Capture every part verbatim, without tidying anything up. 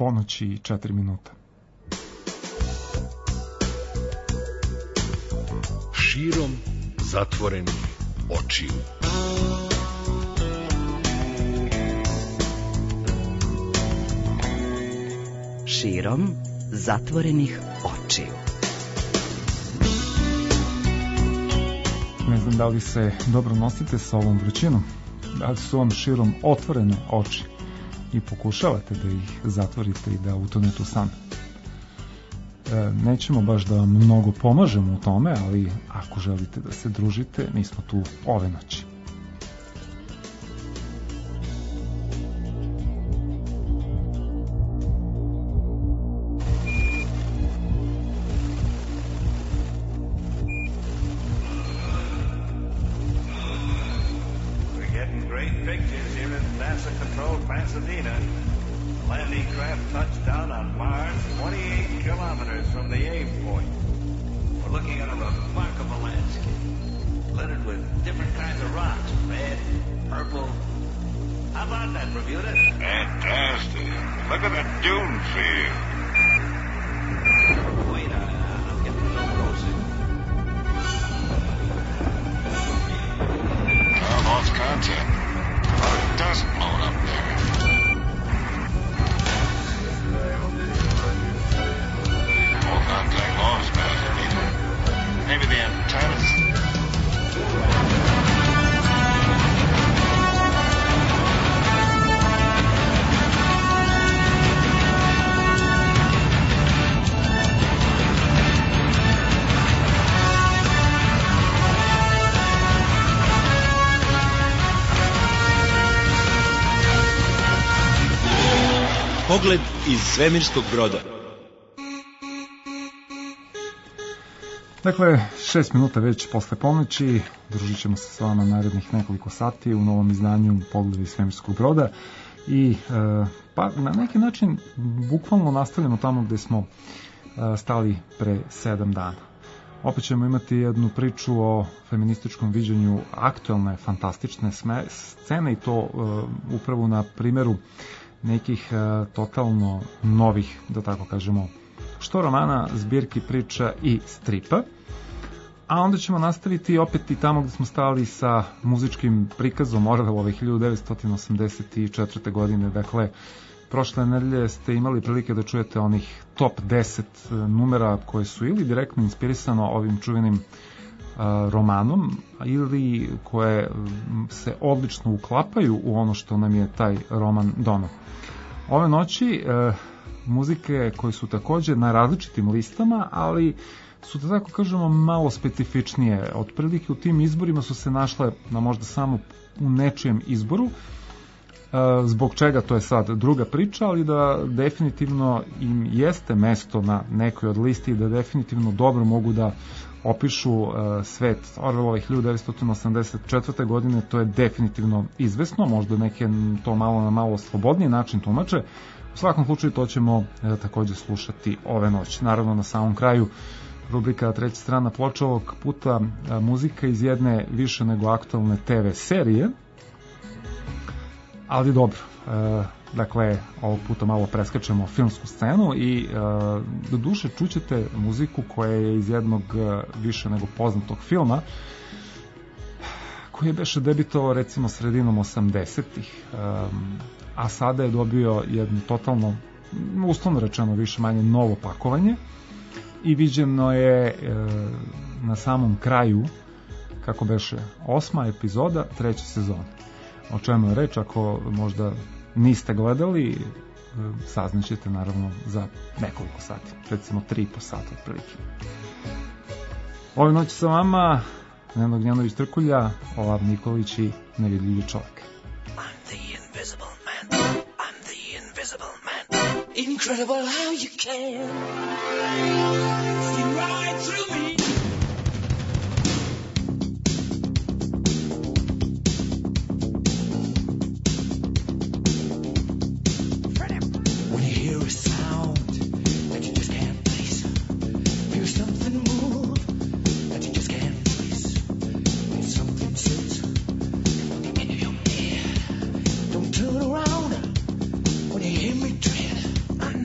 ponoći i četiri minuta. Širom zatvorenih očiju. Širom zatvorenih očiju. Ne znam da li se dobro nosite sa ovom vrućinom, da li su vam širom otvorene oči i pokušavate da ih zatvorite i da utonete u san. E, nećemo baš da vam mnogo pomažemo u tome, ali ako želite da se družite, mi smo tu ove noći. Pogled iz svemirskog broda. Dakle, šest minuta već posle ponoći, družit ćemo se s vama narednih nekoliko sati u novom izdanju Pogled iz svemirskog broda i e, pa na neki način bukvalno nastavljamo tamo gde smo e, stali pre sedam dana. Opet ćemo imati jednu priču o feminističkom viđenju aktuelne, fantastične scene i to e, upravo na primjeru nekih uh, totalno novih, da tako kažemo, što romana, zbirki priča i stripa. A onda ćemo nastaviti opet i tamo gde smo stali sa muzičkim prikazom Orwellove hiljadu devetsto osamdeset četvrte. godine. Dakle, prošle nedelje ste imali prilike da čujete onih top deset numera koje su ili direktno inspirisano ovim čuvenim uh, romanom ili koje se odlično uklapaju u ono što nam je taj roman donao. Ove noći e, muzike koje su takođe na različitim listama, ali su, da tako kažemo, malo specifičnije. Otprilike u tim izborima su se našle na možda samo u nečijem izboru, e, zbog čega to je sad druga priča, ali da definitivno im jeste mesto na nekoj od listi i da definitivno dobro mogu da opišu uh, svet Orwellove hiljadu devetsto osamdeset četvrte. godine, to je definitivno izvesno, možda neke to malo na malo slobodniji način tumače. U svakom slučaju to ćemo uh, takođe slušati ove noći. Naravno, na samom kraju rubrika Treća strana ploča, ovog puta uh, muzika iz jedne više nego aktualne te ve serije, ali dobro. Uh, Dakle, ovog puta malo preskačemo filmsku scenu i e, do duše čućete muziku koja je iz jednog e, više nego poznatog filma koji je beše debitovao recimo sredinom osamdesetih, e, a sada je dobio jedno totalno, uslovno rečeno više manje novo pakovanje i viđeno je e, na samom kraju, kako beše, osma epizoda treće sezone. O čemu je reč, ako možda niste gledali, saznaćete naravno za nekoliko sati, recimo tri i po sata otprilike. Ove noći sa vama Nenad Gnjanović Trkulja, Olav Nikolić i Nevidljivi čovjek. I'm the invisible man, I'm the invisible man. Incredible how you can see right through me. Turn around when you hear me tread. I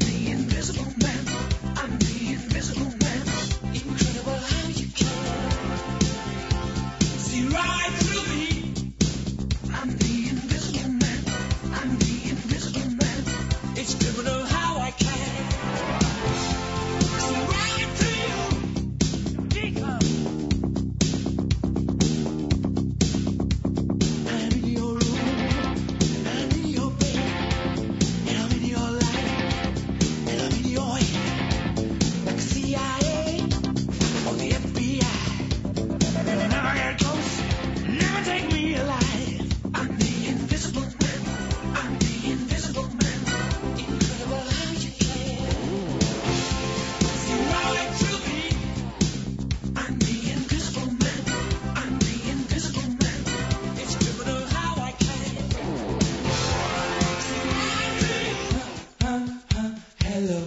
hello.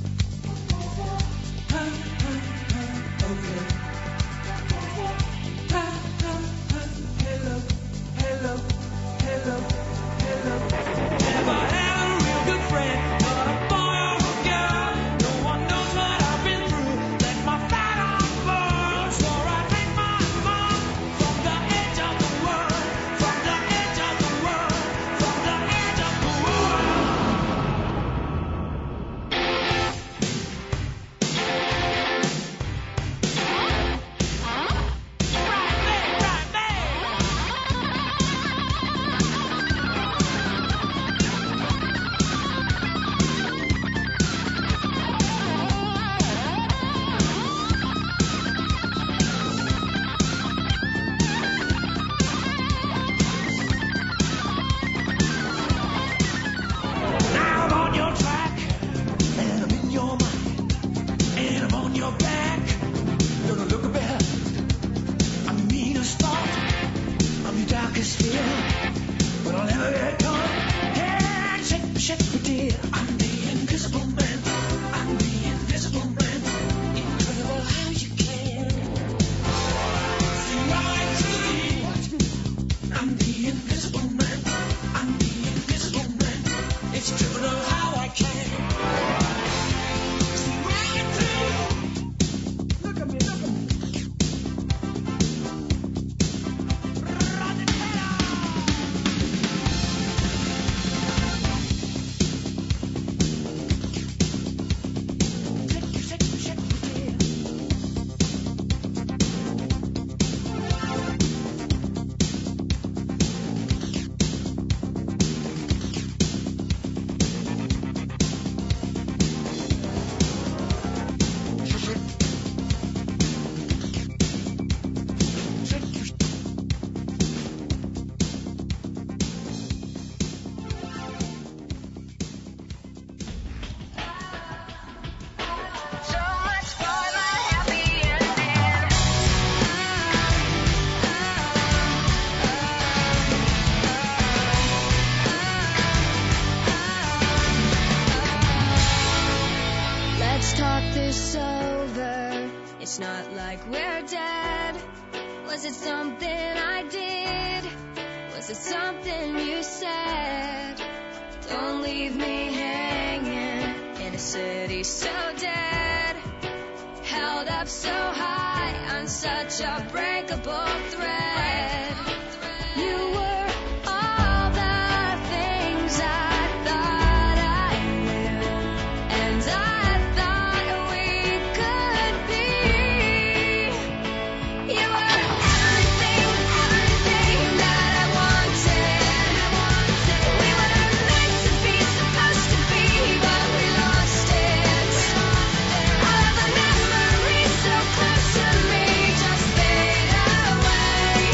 Ha, ha, ha, okay. Ha, ha, ha, hello, hello, hello, hello. Never had a real good friend, but a boy or a girl. No one knows what I've been through. Let my fat arm burn. Swore I'd make my mark from the edge of the world, from the edge of the world, from the edge of the world. Now I'm on your track, and I'm in your mind, and I'm on your back. Don't look behind. I'm your meanest thought, I'm your darkest fear, but I'll never get caught. Yeah, shake me, shake me, dear. I'm the invisible man. I'm the invisible man. Incredible how you can see right through me. I'm the invisible man. I'm the invisible man. It's criminal how I can see right through. Look at me, look at me. Shake, shake, shake, dear. So much for my happy ending. Let's talk this over. It's not like we're dead. Was it something I did? Was it something you said? Don't leave me hanging in a city so dead. Held up so high on such a breakable thread. You were all the things I thought I knew, and I thought we could be. You were everything, everything that I wanted. We were meant to be, supposed to be, but we lost it. All of the memories so close to me just fade away.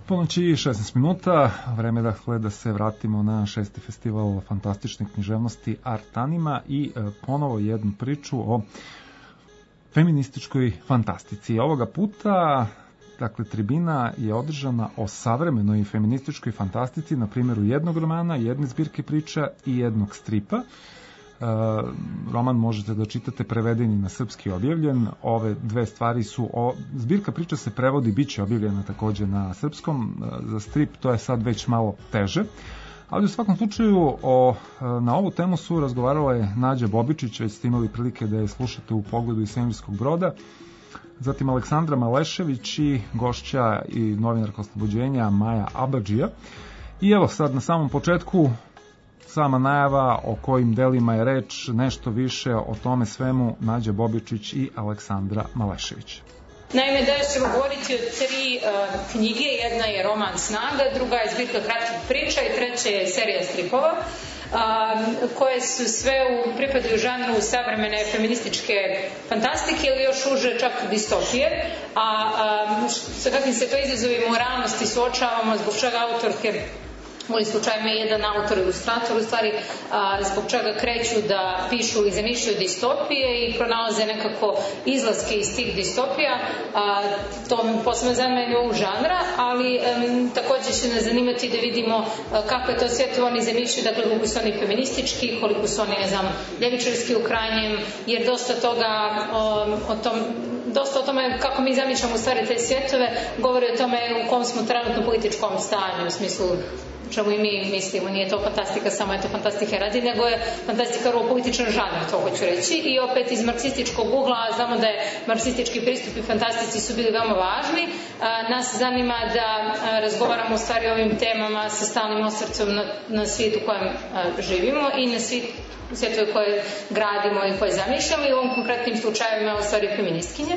ponoći i šesnaest minuta, vreme dakle da se vratimo na šesti festival fantastične književnosti Artanima i e, ponovo jednu priču o feminističkoj fantastici. Ovoga puta, dakle, tribina je održana o savremenoj feminističkoj fantastici na primjeru jednog romana, jedne zbirke priča i jednog stripa. Uh, roman možete da čitate preveden i na srpski objavljen. Ove dve stvari su o, zbirka priča se prevodi, bit će objavljena takođe na srpskom. Uh, za strip to je sad već malo teže, ali u svakom slučaju o, na ovu temu su razgovarale Nađa Bobičić, već ste imali prilike da je slušate u Pogledu iz svemirskog broda, zatim Aleksandra Malešević i gošća i novinarka Oslobođenja Maja Abadžija. I evo sad na samom početku sama najava o kojim delima je reč, nešto više o tome svemu Nađa Bobičić i Aleksandra Malešević. Naime, danas ćemo govoriti o tri uh, knjige. Jedna je roman Snaga, druga je zbirka kratkih priča i treća je serija stripova, uh, koje su sve u pripadaju žanru savremene feminističke fantastike ili još uže čak distopije. A uh, sa kakvim se to izazovima moralnosti suočavamo, zbog čega autorke u ovim slučajima je jedan autor ilustrator, u stvari a, zbog čega kreću da pišu ili zamišljaju distopije i pronalaze nekako izlaske iz tih distopija. A, to posebno zanimanje ovog žanra, ali um, takođe će nas zanimati da vidimo a, kako je to svijetu oni zamišljaju, dakle koliko su oni feministički, koliko su oni, ne znam, ljevičarski u krajnjem, jer dosta toga o, o tom dosta o tome kako mi zamišljamo u stvari te svjetove govori o tome u kom smo trenutno političkom stanju, u smislu čemu i mi mislimo, nije to fantastika, samo je to fantastika radi, nego je fantastika vrlo političan žanr, to hoću reći. I opet iz marksističkog ugla, znamo da je marksistički pristupi fantastici su bili veoma važni. A, nas zanima da a, razgovaramo u stvari o ovim temama sa stalnim osvrcom na, na svijet u kojem a, živimo i na svijet svjetove koje gradimo i koje zamišljamo i u ovom konkretnim slučajevima u stvari feministkinje.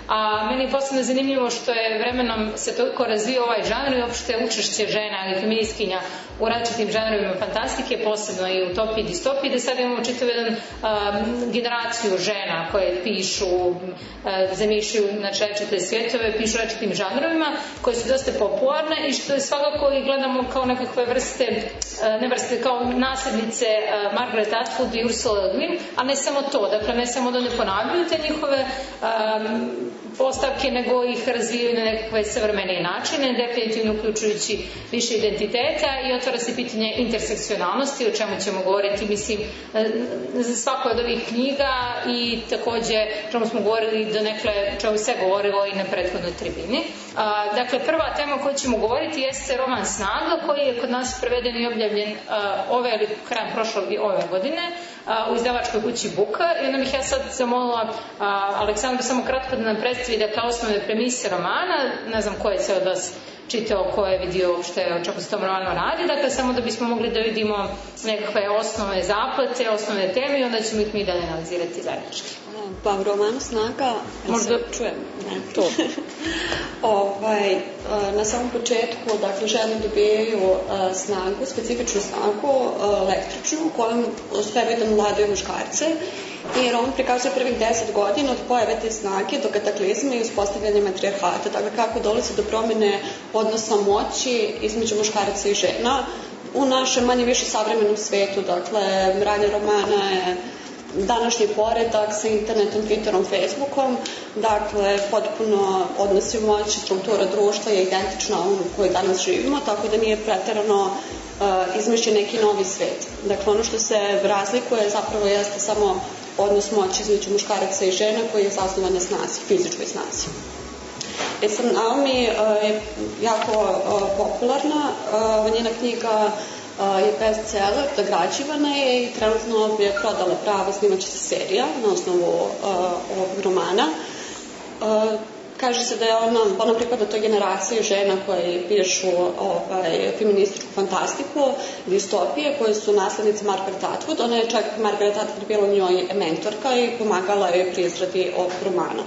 A meni je posebno zanimljivo što je vremenom se toliko razvio ovaj žanr i uopšte učešće žena ili feministkinja u različitim žanrovima fantastike, posebno i utopiji i distopiji, da sad imamo čitav jedan um, generaciju žena koje pišu, uh, zamišljaju znači, različite svjetove, pišu različitim žanrovima koje su dosta popularne i što je svakako i gledamo kao nekakve vrste, uh, ne vrste, kao nasljednice uh, Margaret Atwood i Ursula Le Guin, a ne samo to, dakle ne samo da ne ponavljaju te njihove um, postavke, nego ih razvijaju na nekakve savremenije načine, definitivno uključujući više identiteta i otvara se pitanje intersekcionalnosti, o čemu ćemo govoriti, mislim, za svako od ovih knjiga i takođe čemu smo govorili do nekle, čemu se govorilo i na prethodnoj tribini. A, dakle, prva tema o kojoj ćemo govoriti jeste roman Snaga, koji je kod nas preveden i objavljen a, ove ili krajem prošlog i ove godine a, u izdavačkoj kući Buka. I onda bih ja sad zamolila a, Aleksandru samo kratko da nam predstavi dakle osnovne premise romana, ne znam ko je se od vas čitao, ko je vidio uopšte o čemu se tom romanu radi, dakle samo da bismo mogli da vidimo nekakve osnovne zaplete, osnovne teme i onda ćemo ih mi dalje analizirati zajednički. Pa u romanu Snaga, možda čujem, ne, to. ovaj, na samom početku, dakle, žene dobijaju snagu, specifičnu snagu, električnu, kojom uspevaju da mladaju muškarce. I roman prikazuje prvih deset godina od pojave te snage do kataklizma i uspostavljanja matrijarhata, dakle kako dolazi do promjene odnosa moći između muškaraca i žena u našem manje više savremenom svetu, dakle ranje romana je današnji poredak sa internetom, Twitterom, Facebookom, dakle potpuno odnosi moći, struktura društva je identična ovom u kojoj danas živimo, tako da nije preterano uh, izmišljen neki novi svet. Dakle, ono što se razlikuje zapravo jeste samo odnos moći između muškaraca i žena koji je zasnovan na snazi, fizičkoj snazi. E sad, Naomi uh, je jako uh, popularna, uh, njena knjiga uh, je bestseller, nagrađivana je i trenutno je prodala pravo, snimaće se serija na osnovu uh, ovog romana. Uh, Kaže se da je ona, ona pripada toj generaciji žena koje pišu ovaj, feminističku fantastiku, distopije, koje su naslednice Margaret Atwood. Ona je čak, Margaret Atwood bila u njoj mentorka i pomagala joj pri izradi ovog romana.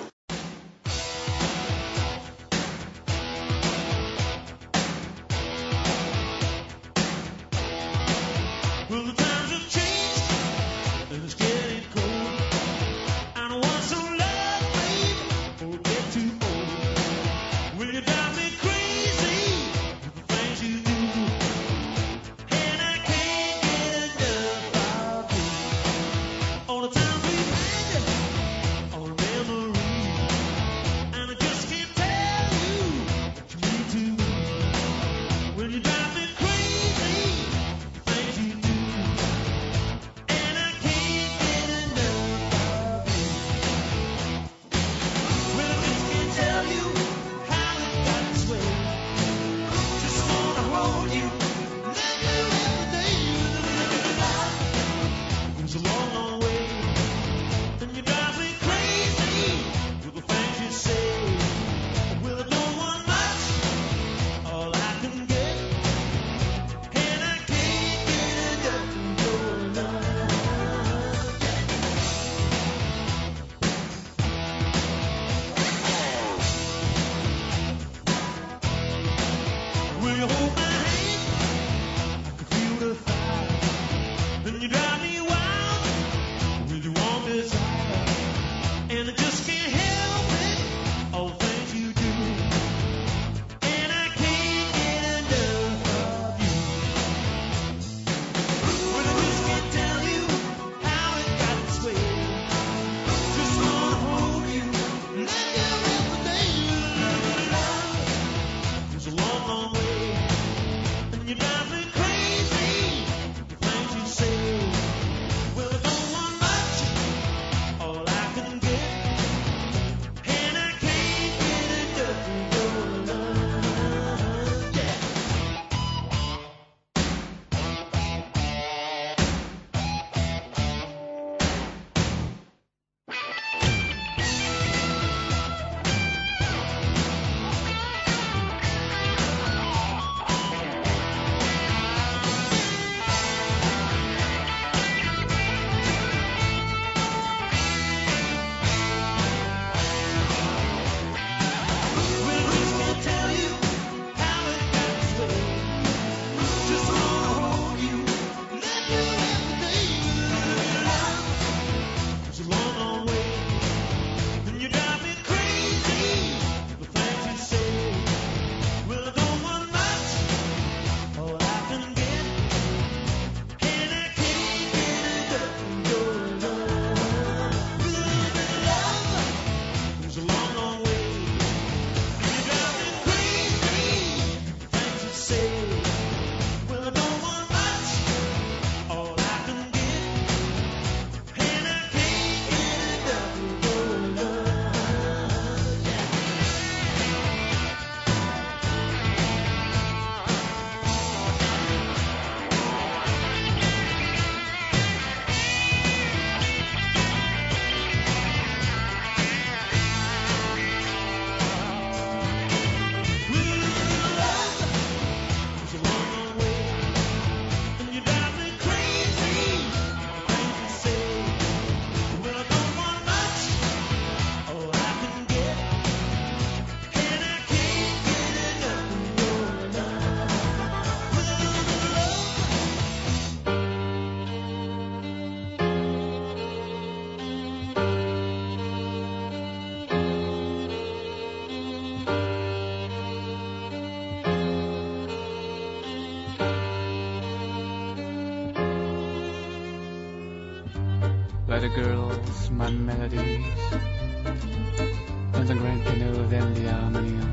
by the girls, my melodies, and the grand piano, then the harmonium.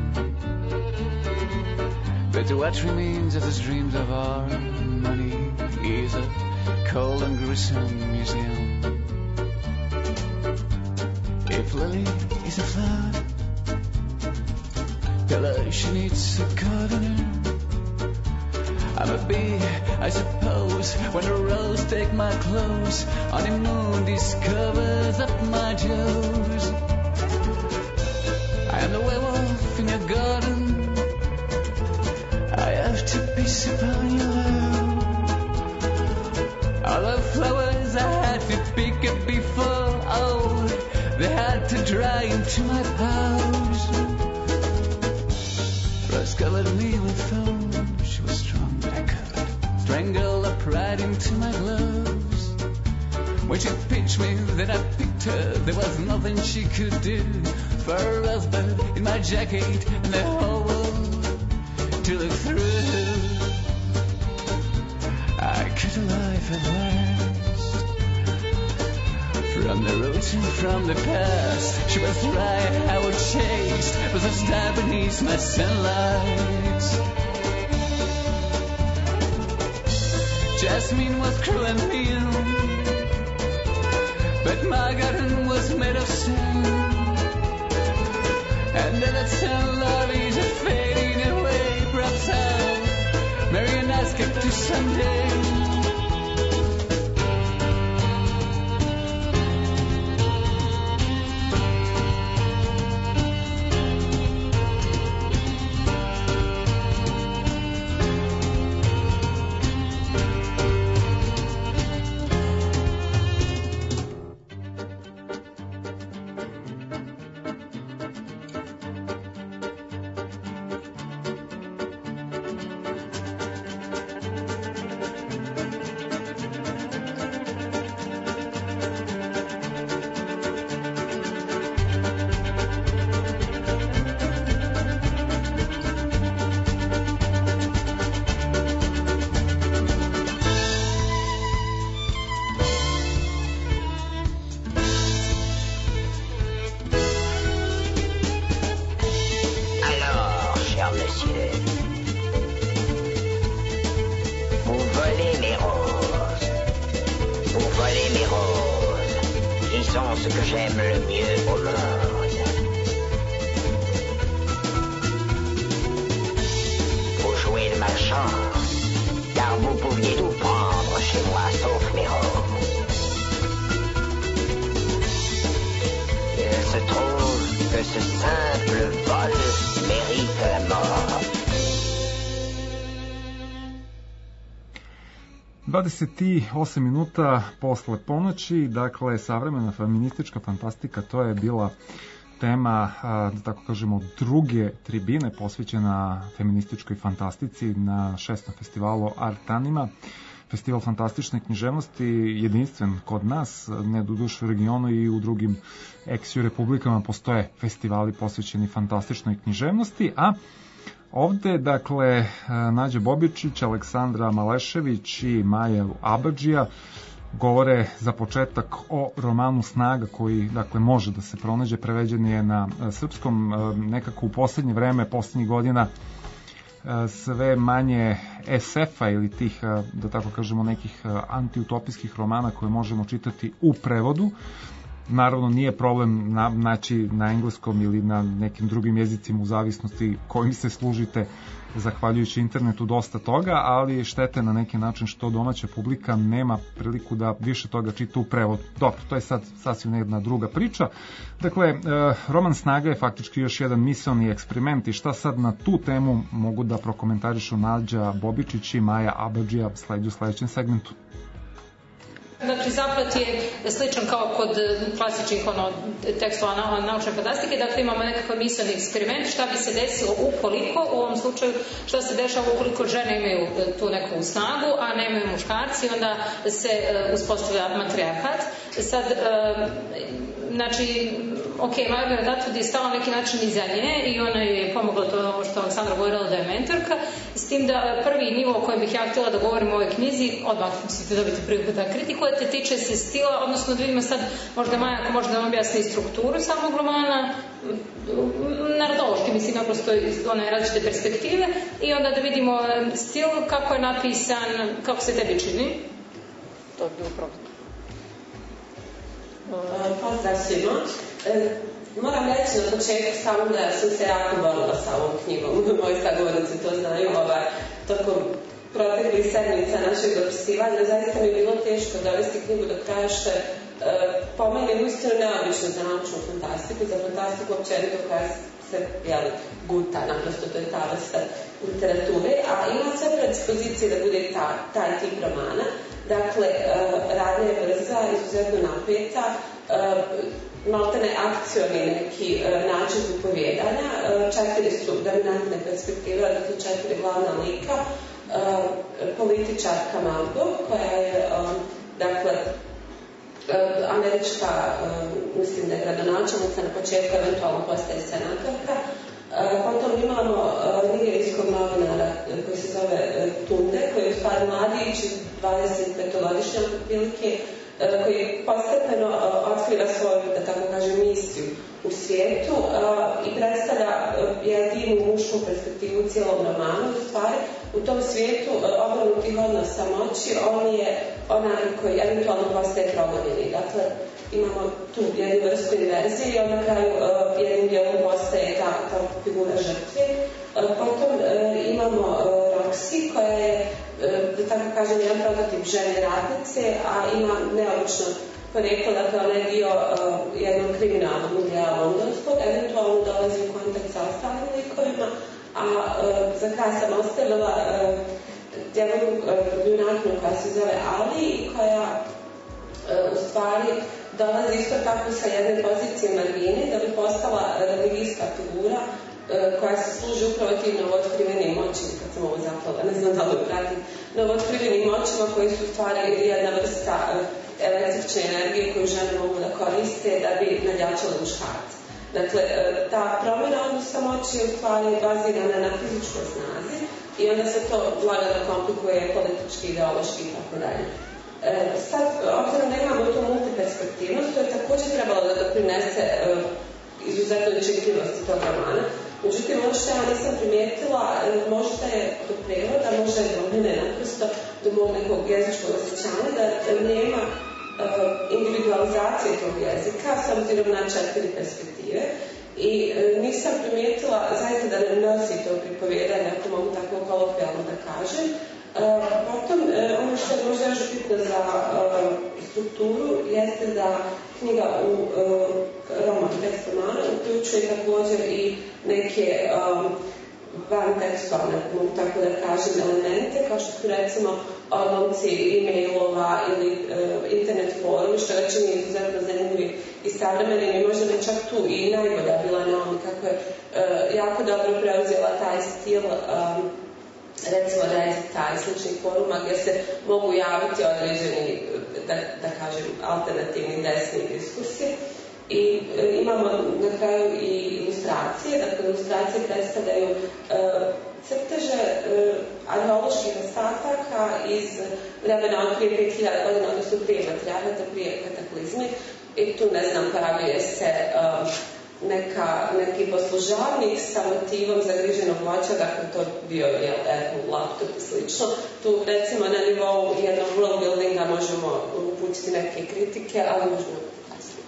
But what remains of those dreams of our money is a cold and gruesome museum. If lily is a flower, Ella, she needs a gardener. I'm a bee, I suppose, when the rose take my clothes, honeymoon discovers up my toes. I am the werewolf in your garden, I have to piss upon your lawn. All the flowers I had to pick up before, oh, they had to dry into my pouch. Rose covered me with foam, she was strong but I could strangle the pride into my gloves. When she pitched me, then I picked her, there was nothing she could do. For her husband in my jacket and the whole world to look through. I cut a life at last, from the roots and from the past. She was right, I would chase, was a star beneath my sunlight. Jasmine was cruel and mean, but my garden was made of sand. And then that sun love is fading away. Perhaps I'll marry and ask her to someday. Ce que j'aime le mieux au monde. Vous jouez de malchance, car vous pouviez tout prendre chez moi sauf mes roses. Il se trouve que ce simple vol mérite la mort. dvadeset osam minuta posle ponoći, dakle, savremena feministička fantastika, to je bila tema, da tako kažemo, druge tribine posvećena feminističkoj fantastici na šestom festivalu Artanima. Festival fantastične književnosti, jedinstven kod nas, ne doduše u regionu i u drugim eks-ju republikama postoje festivali posvećeni fantastičnoj književnosti, a ovde, dakle, Nađa Bobičić, Aleksandra Malešević i Maja Abadžija govore za početak o romanu Snaga koji, dakle, može da se pronađe, preveđen je na srpskom. Nekako u poslednje vreme, poslednjih godina, sve manje es efa ili tih, da tako kažemo, nekih antiutopijskih romana koje možemo čitati u prevodu. Naravno, nije problem na, naći na engleskom ili na nekim drugim jezicima u zavisnosti kojim se služite, zahvaljujući internetu, dosta toga, ali štete na neki način što domaća publika nema priliku da više toga čita u prevodu. Dobro, to je sad sasvim jedna druga priča. Dakle, roman Snaga je faktički još jedan misaoni eksperiment i šta sad na tu temu mogu da prokomentarišu Nađa Bobičić i Maja Abadžija sledeću u sledećem segmentu. Dakle, zaplet je sličan kao kod klasičnih ono, tekstova na, naučne fantastike. Dakle, imamo nekakav misleni eksperiment šta bi se desilo ukoliko, u ovom slučaju, šta se dešava ukoliko žene imaju tu neku snagu, a nemaju muškarci, onda se uh, uspostavlja matrijarhat. Sad, uh, znači, ok, Margaret Atwood je stala na neki način iza nje i ona je pomogla to ovo što Aleksandra govorila da je mentorka, s tim da prvi nivo o kojem bih ja htjela da govorim o ovoj knjizi, odmah mislite dobiti priliku da kritikujete, tiče se stila, odnosno da vidimo sad, možda Maja, ako može da vam objasni strukturu samog romana, narodološki, mislim, naprosto iz one različite perspektive, i onda da vidimo stil, kako je napisan, kako se tebi čini. To bi bilo problem. Pozdrav svima. Moram reći na početku samo da sam se jako borila sa ovom knjigom. Moji sagovornici to znaju. Ovaj, tokom proteklih sedmica našeg dopisivanja zaista mi je bilo teško dovesti knjigu do kraja, što je po meni uistinu neobično za naučnu fantastiku, za fantastiku općenito koja se jeli, guta, naprosto to je ta vrsta literature, a ima sve predispozicije da bude ta, taj tip romana. Dakle, radnja je brza, izuzetno napeta, maltene akcioni neki način upovijedanja, četiri su dominantne perspektive, dakle četiri glavna lika, političarka Margot, koja je, dakle, američka, mislim da je gradonačelnica, na početku eventualno postaje senatorka. Potom imamo nigerijskog novinara koji se zove Tunde, koji je u stvari mladić, dvadesetpetogodišnjak otprilike, koji postepeno otkriva svoju, da tako kažem, misiju u svijetu i predstavlja jedinu mušku perspektivu u cijelom romanu. U stvari, u tom svijetu obrnutih odnosa moći, on je onaj koji eventualno postaje progonjeni. Dakle, imamo tu jednu vrstu inverzije i on na kraju jednim dijelom postaje ta, ta figura žrtve. Potom imamo Roxy, koja je, da tako kažem, jedan prototip žene ratnice, a ima neobično poreklo, dakle ona je dio jednog kriminalnog miljea londonskog, eventualno dolazi u kontakt sa ostalim likovima, a za kraj sam ostavila jednu junaknu koja se zove Ali i koja u stvari dolazi isto tako sa jedne pozicije margine da bi postala religijska figura koja se služi upravo tim novootkrivenim moćima, kad sam ovo zaplala, ne znam da li pratim, novootkrivenim moćima koji su u stvari jedna vrsta električne energije koju žene mogu da koriste da bi nadjačale muškarce. Dakle, ta promjena odnosa moći je u stvari bazirana na fizičkoj snazi i onda se to lagano komplikuje politički, ideološki i tako dalje. Sad, obzirom da imamo tu multiperspektivnost, to je također trebalo da doprinese izuzetnoj čitljivosti tog romana. Međutim, ono što ja nisam primijetila, možda je do prevoda, možda je do mene naprosto, do mog nekog jezičkog osjećanja, da nema individualizacije tog jezika s obzirom na četiri perspektive. I nisam primijetila zaista da ne nosi to pripovjedanje, ako mogu tako kolokvijalno da kažem. Potom, ono što je možda još bitno za strukturu jeste da knjiga u roman, tekst romana uključuje također i neke van tekstualne, mogu tako da kažem, elemente, kao što su recimo odlomci e-mailova ili internet forumi, što već je izuzetno zanimljivi i savremeni, i možda bi čak tu i najbolja bila Naomi, kako je jako dobro preuzela taj stil recimo Reddita i sličnih foruma gdje se mogu javiti određeni, da, da kažem, alternativni desni diskursi. I e, imamo na kraju i ilustracije, dakle ilustracije predstavljaju e, crteže e, arheoloških ostataka iz vremena od prije pet hiljada godina, odnosno prije materijala, prije kataklizme. I tu, ne znam, pojavljuje se e, neka, neki poslužavnik sa motivom zagriženog voća, dakle to bio je Apple laptop i slično. Tu recimo na nivou jednog world buildinga možemo upućiti neke kritike, ali možemo kasnije.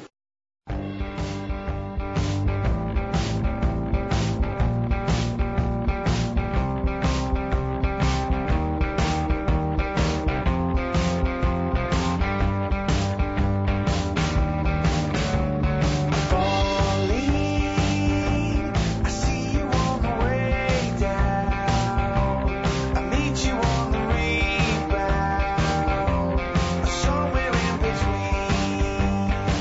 Somewhere in between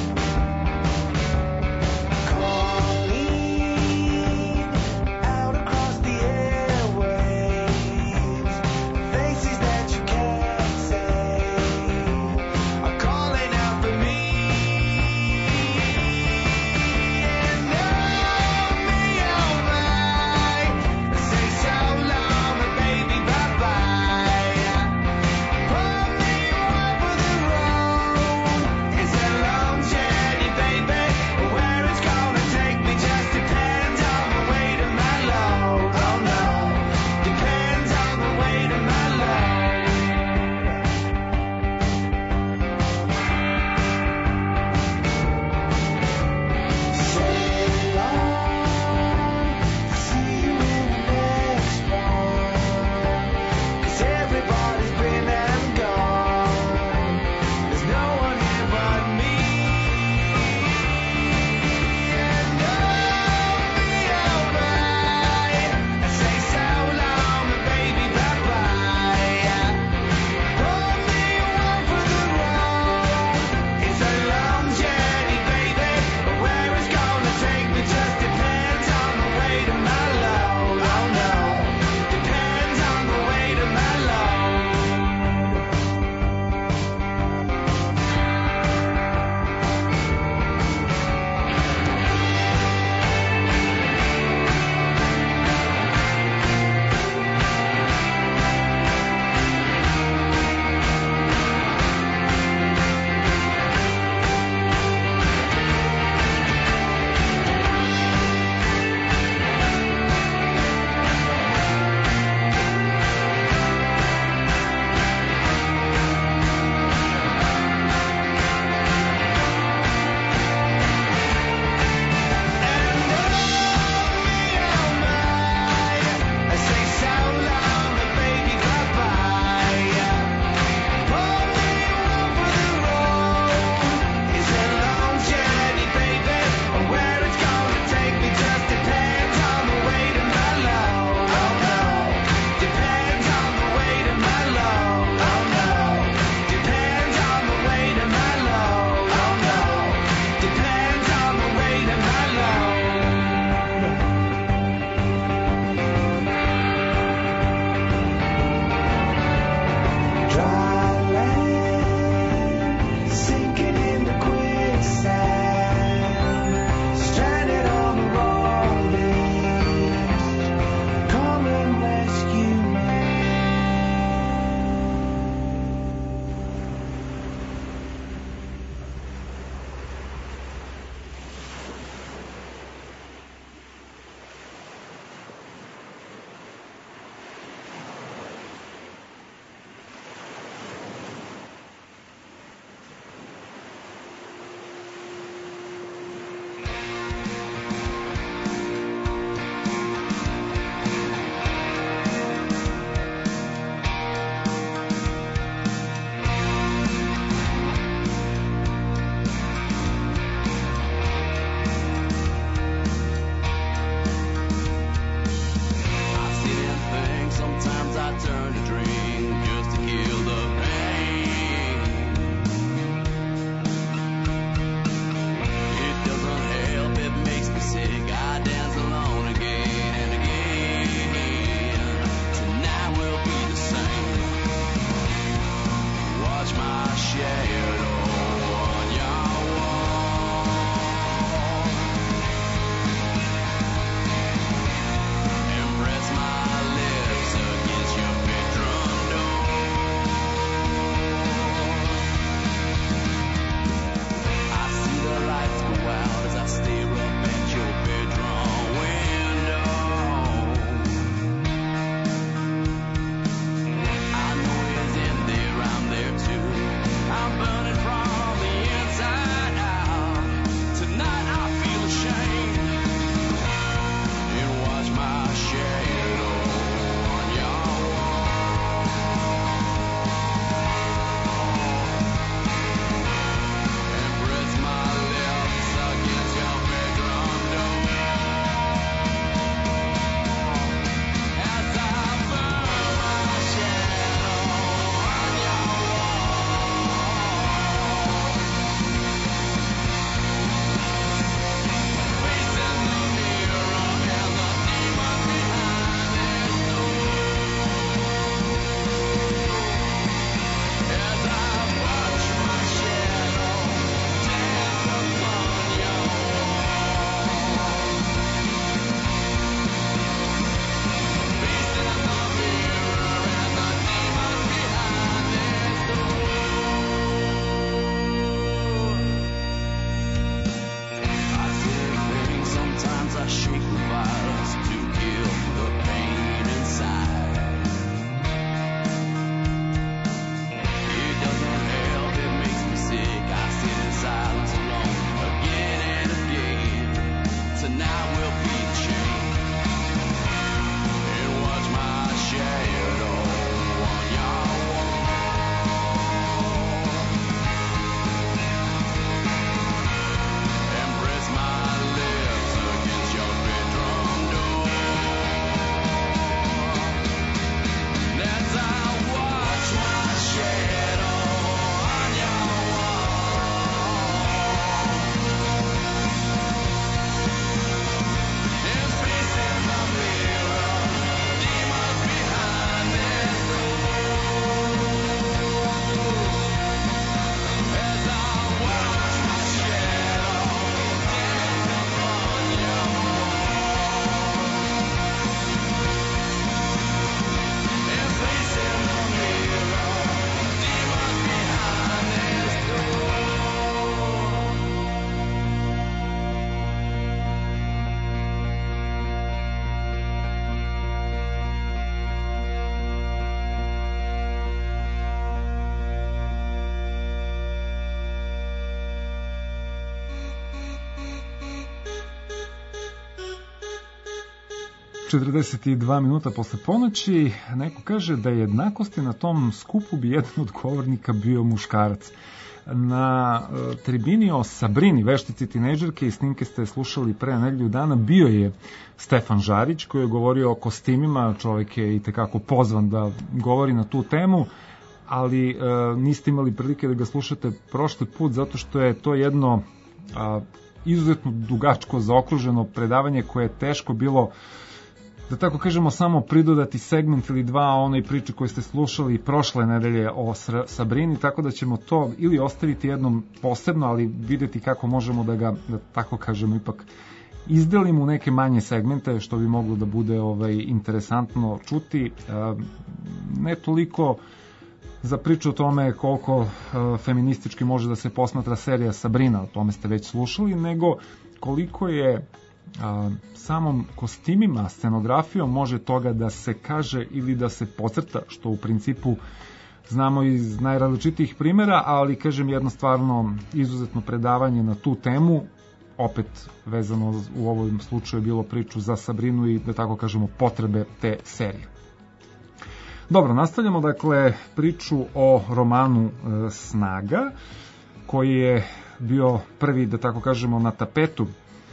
četrdeset dva minuta posle ponoći. Neko kaže da je jednakosti na tom skupu bi jedan od govornika bio muškarac. Na e, tribini o Sabrini, veštici tinejdžerke, i snimke ste slušali pre nedelju dana, bio je Stefan Žarić koji je govorio o kostimima. Čovjek je i tekako pozvan da govori na tu temu, ali e, niste imali prilike da ga slušate prošli put zato što je to jedno a, izuzetno dugačko zaokruženo predavanje koje je teško bilo, da tako kažemo, samo pridodati segment ili dva onoj priči koju ste slušali prošle nedelje o Sabrini, tako da ćemo to ili ostaviti jednom posebno, ali videti kako možemo da ga, da tako kažemo, ipak izdelimo u neke manje segmente, što bi moglo da bude ovaj interesantno čuti. Ne toliko za priču o tome koliko feministički može da se posmatra serija Sabrina, o tome ste već slušali, nego koliko je a, samom kostimima, scenografijom može toga da se kaže ili da se pocrta, što u principu znamo iz najrazličitijih primjera, ali kažem jedno stvarno izuzetno predavanje na tu temu, opet vezano u ovom slučaju je bilo priču za Sabrinu i da tako kažemo potrebe te serije. Dobro, nastavljamo dakle priču o romanu e, Snaga, koji je bio prvi, da tako kažemo, na tapetu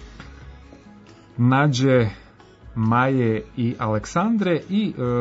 Nađe, Maje i Aleksandre i e,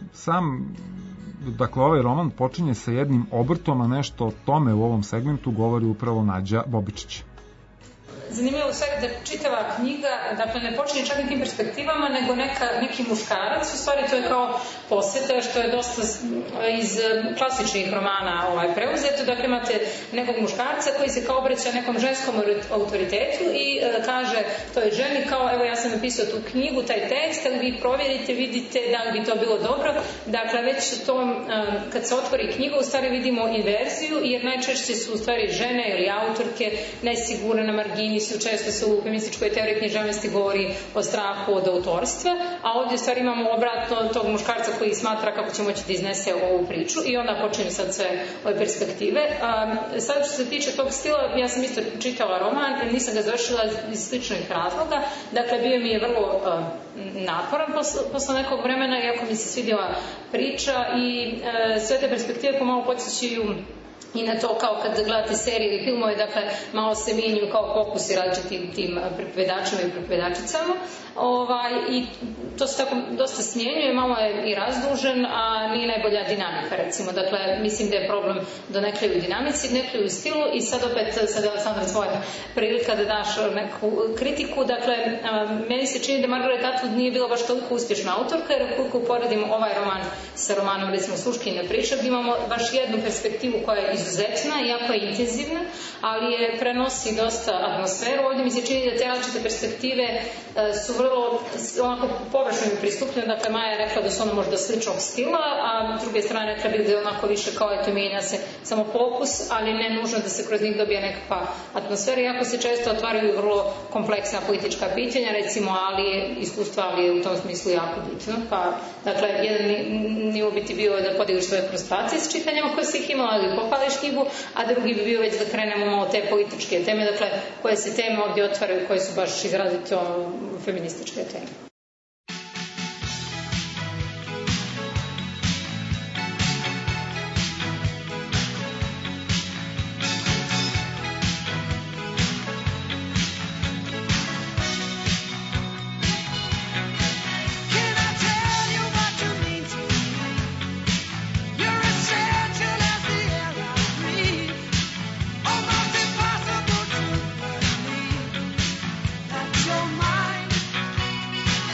sam, dakle, ovaj roman počinje sa jednim obrtom, a nešto o tome u ovom segmentu govori upravo Nađa Bobičić. Zanimljivo u svega da čitava knjiga, dakle, ne počinje čak nekim perspektivama, nego neka, neki muškarac, u stvari to je kao posveta, što je dosta iz klasičnih romana ovaj, preuzeto, dakle, imate nekog muškarca koji se kao obraća nekom ženskom autoritetu i e, kaže toj ženi kao, evo ja sam napisao tu knjigu, taj tekst, ali vi provjerite, vidite da li bi to bilo dobro. Dakle, već to, e, kad se otvori knjiga, u stvari vidimo inverziju, jer najčešće su u stvari žene ili autorke nesigurne, na margini su, često se u feminističkoj teoriji književnosti govori o strahu od autorstva, a ovdje u stvari imamo obratno tog muškarca koji smatra kako će moći da iznese ovu priču i onda počinju sad sve ove perspektive. Um, sad što se tiče tog stila, ja sam isto čitala roman, nisam ga završila iz sličnih razloga, dakle bio mi je vrlo uh, naporan posle, posle nekog vremena, iako mi se svidjela priča i uh, sve te perspektive pomalo podsjećaju i na to kao kad gledate serije ili filmove, dakle malo se mijenju kao fokusi različitim tim pripovedačima i pripovedačicama, ovaj, i to se tako dosta smjenjuje, malo je i razdužen, a nije najbolja dinamika, recimo. Dakle, mislim da je problem donekle u dinamici, nekle u stilu, i sad opet, sad je Aleksandra svoja prilika da daš neku kritiku. Dakle, meni se čini da Margaret Atwood nije bila baš toliko uspješna autorka, jer koliko uporedimo ovaj roman sa romanom, recimo, Sluškinja priča, gdje imamo baš jednu perspektivu koja je izuzetna, jako je intenzivna, ali je prenosi dosta atmosferu. Ovdje mi se čini da te različite perspektive su vrlo onako površno pristupljene. Dakle, Maja je rekla da su ono možda sličnog stila, a s druge strane rekla bih da je onako više kao eto mijenja se samo fokus, ali ne nužno da se kroz njih dobije nekakva atmosfera, iako se često otvaraju vrlo kompleksna politička pitanja, recimo, ali je iskustva, ali je u tom smislu jako bitno. Pa, dakle, jedan nivo biti bio da podigliš svoje frustracije s čitanjama koje si ih imala, ali pohvališ knjigu, a drugi bi bio već da krenemo malo te političke teme, dakle, koje se teme ovdje otvaraju, koje su baš izrazito feminističke teme. Your mind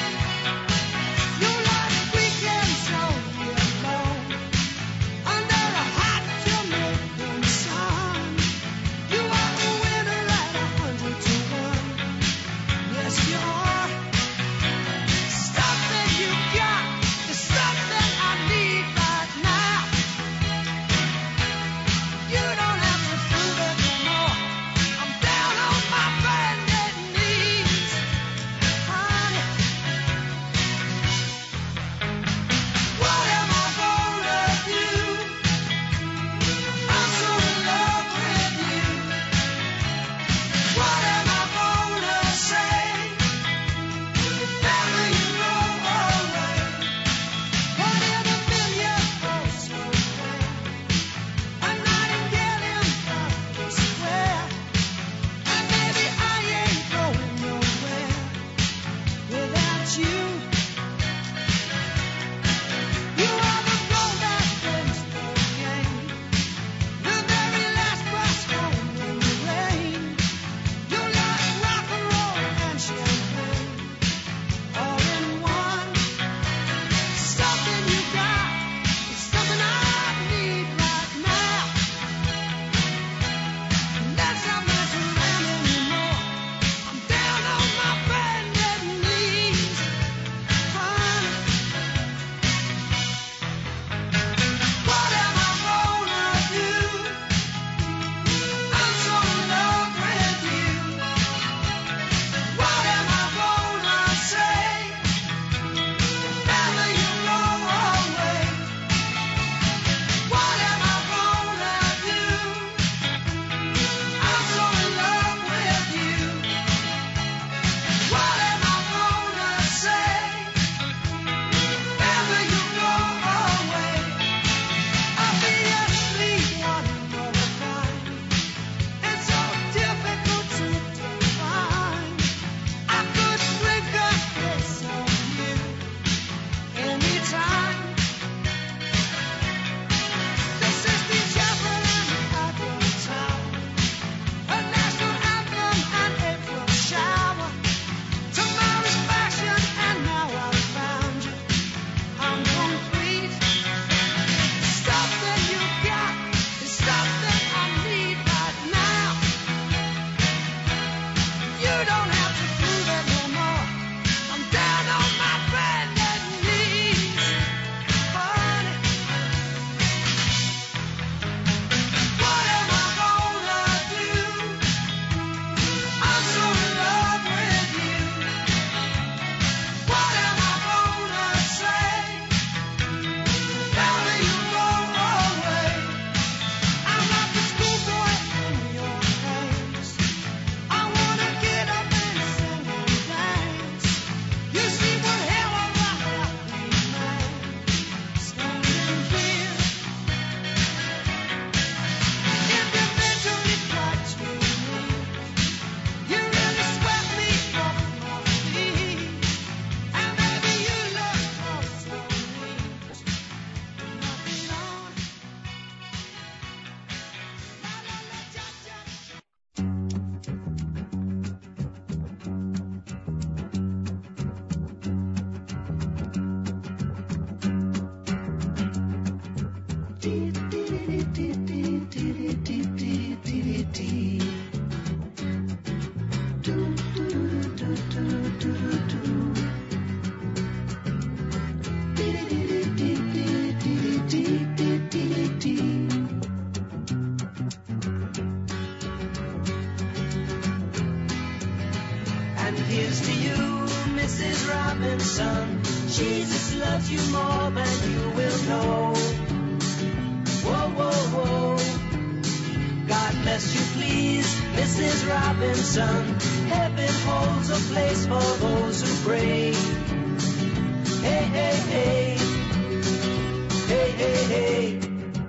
And here's to you, Missus Robinson. Jesus loves you more than you will know. Whoa, whoa, whoa. God bless you, please, Missus Robinson. Heaven holds a place for those who pray. Hey, hey, hey. Hey, hey, hey.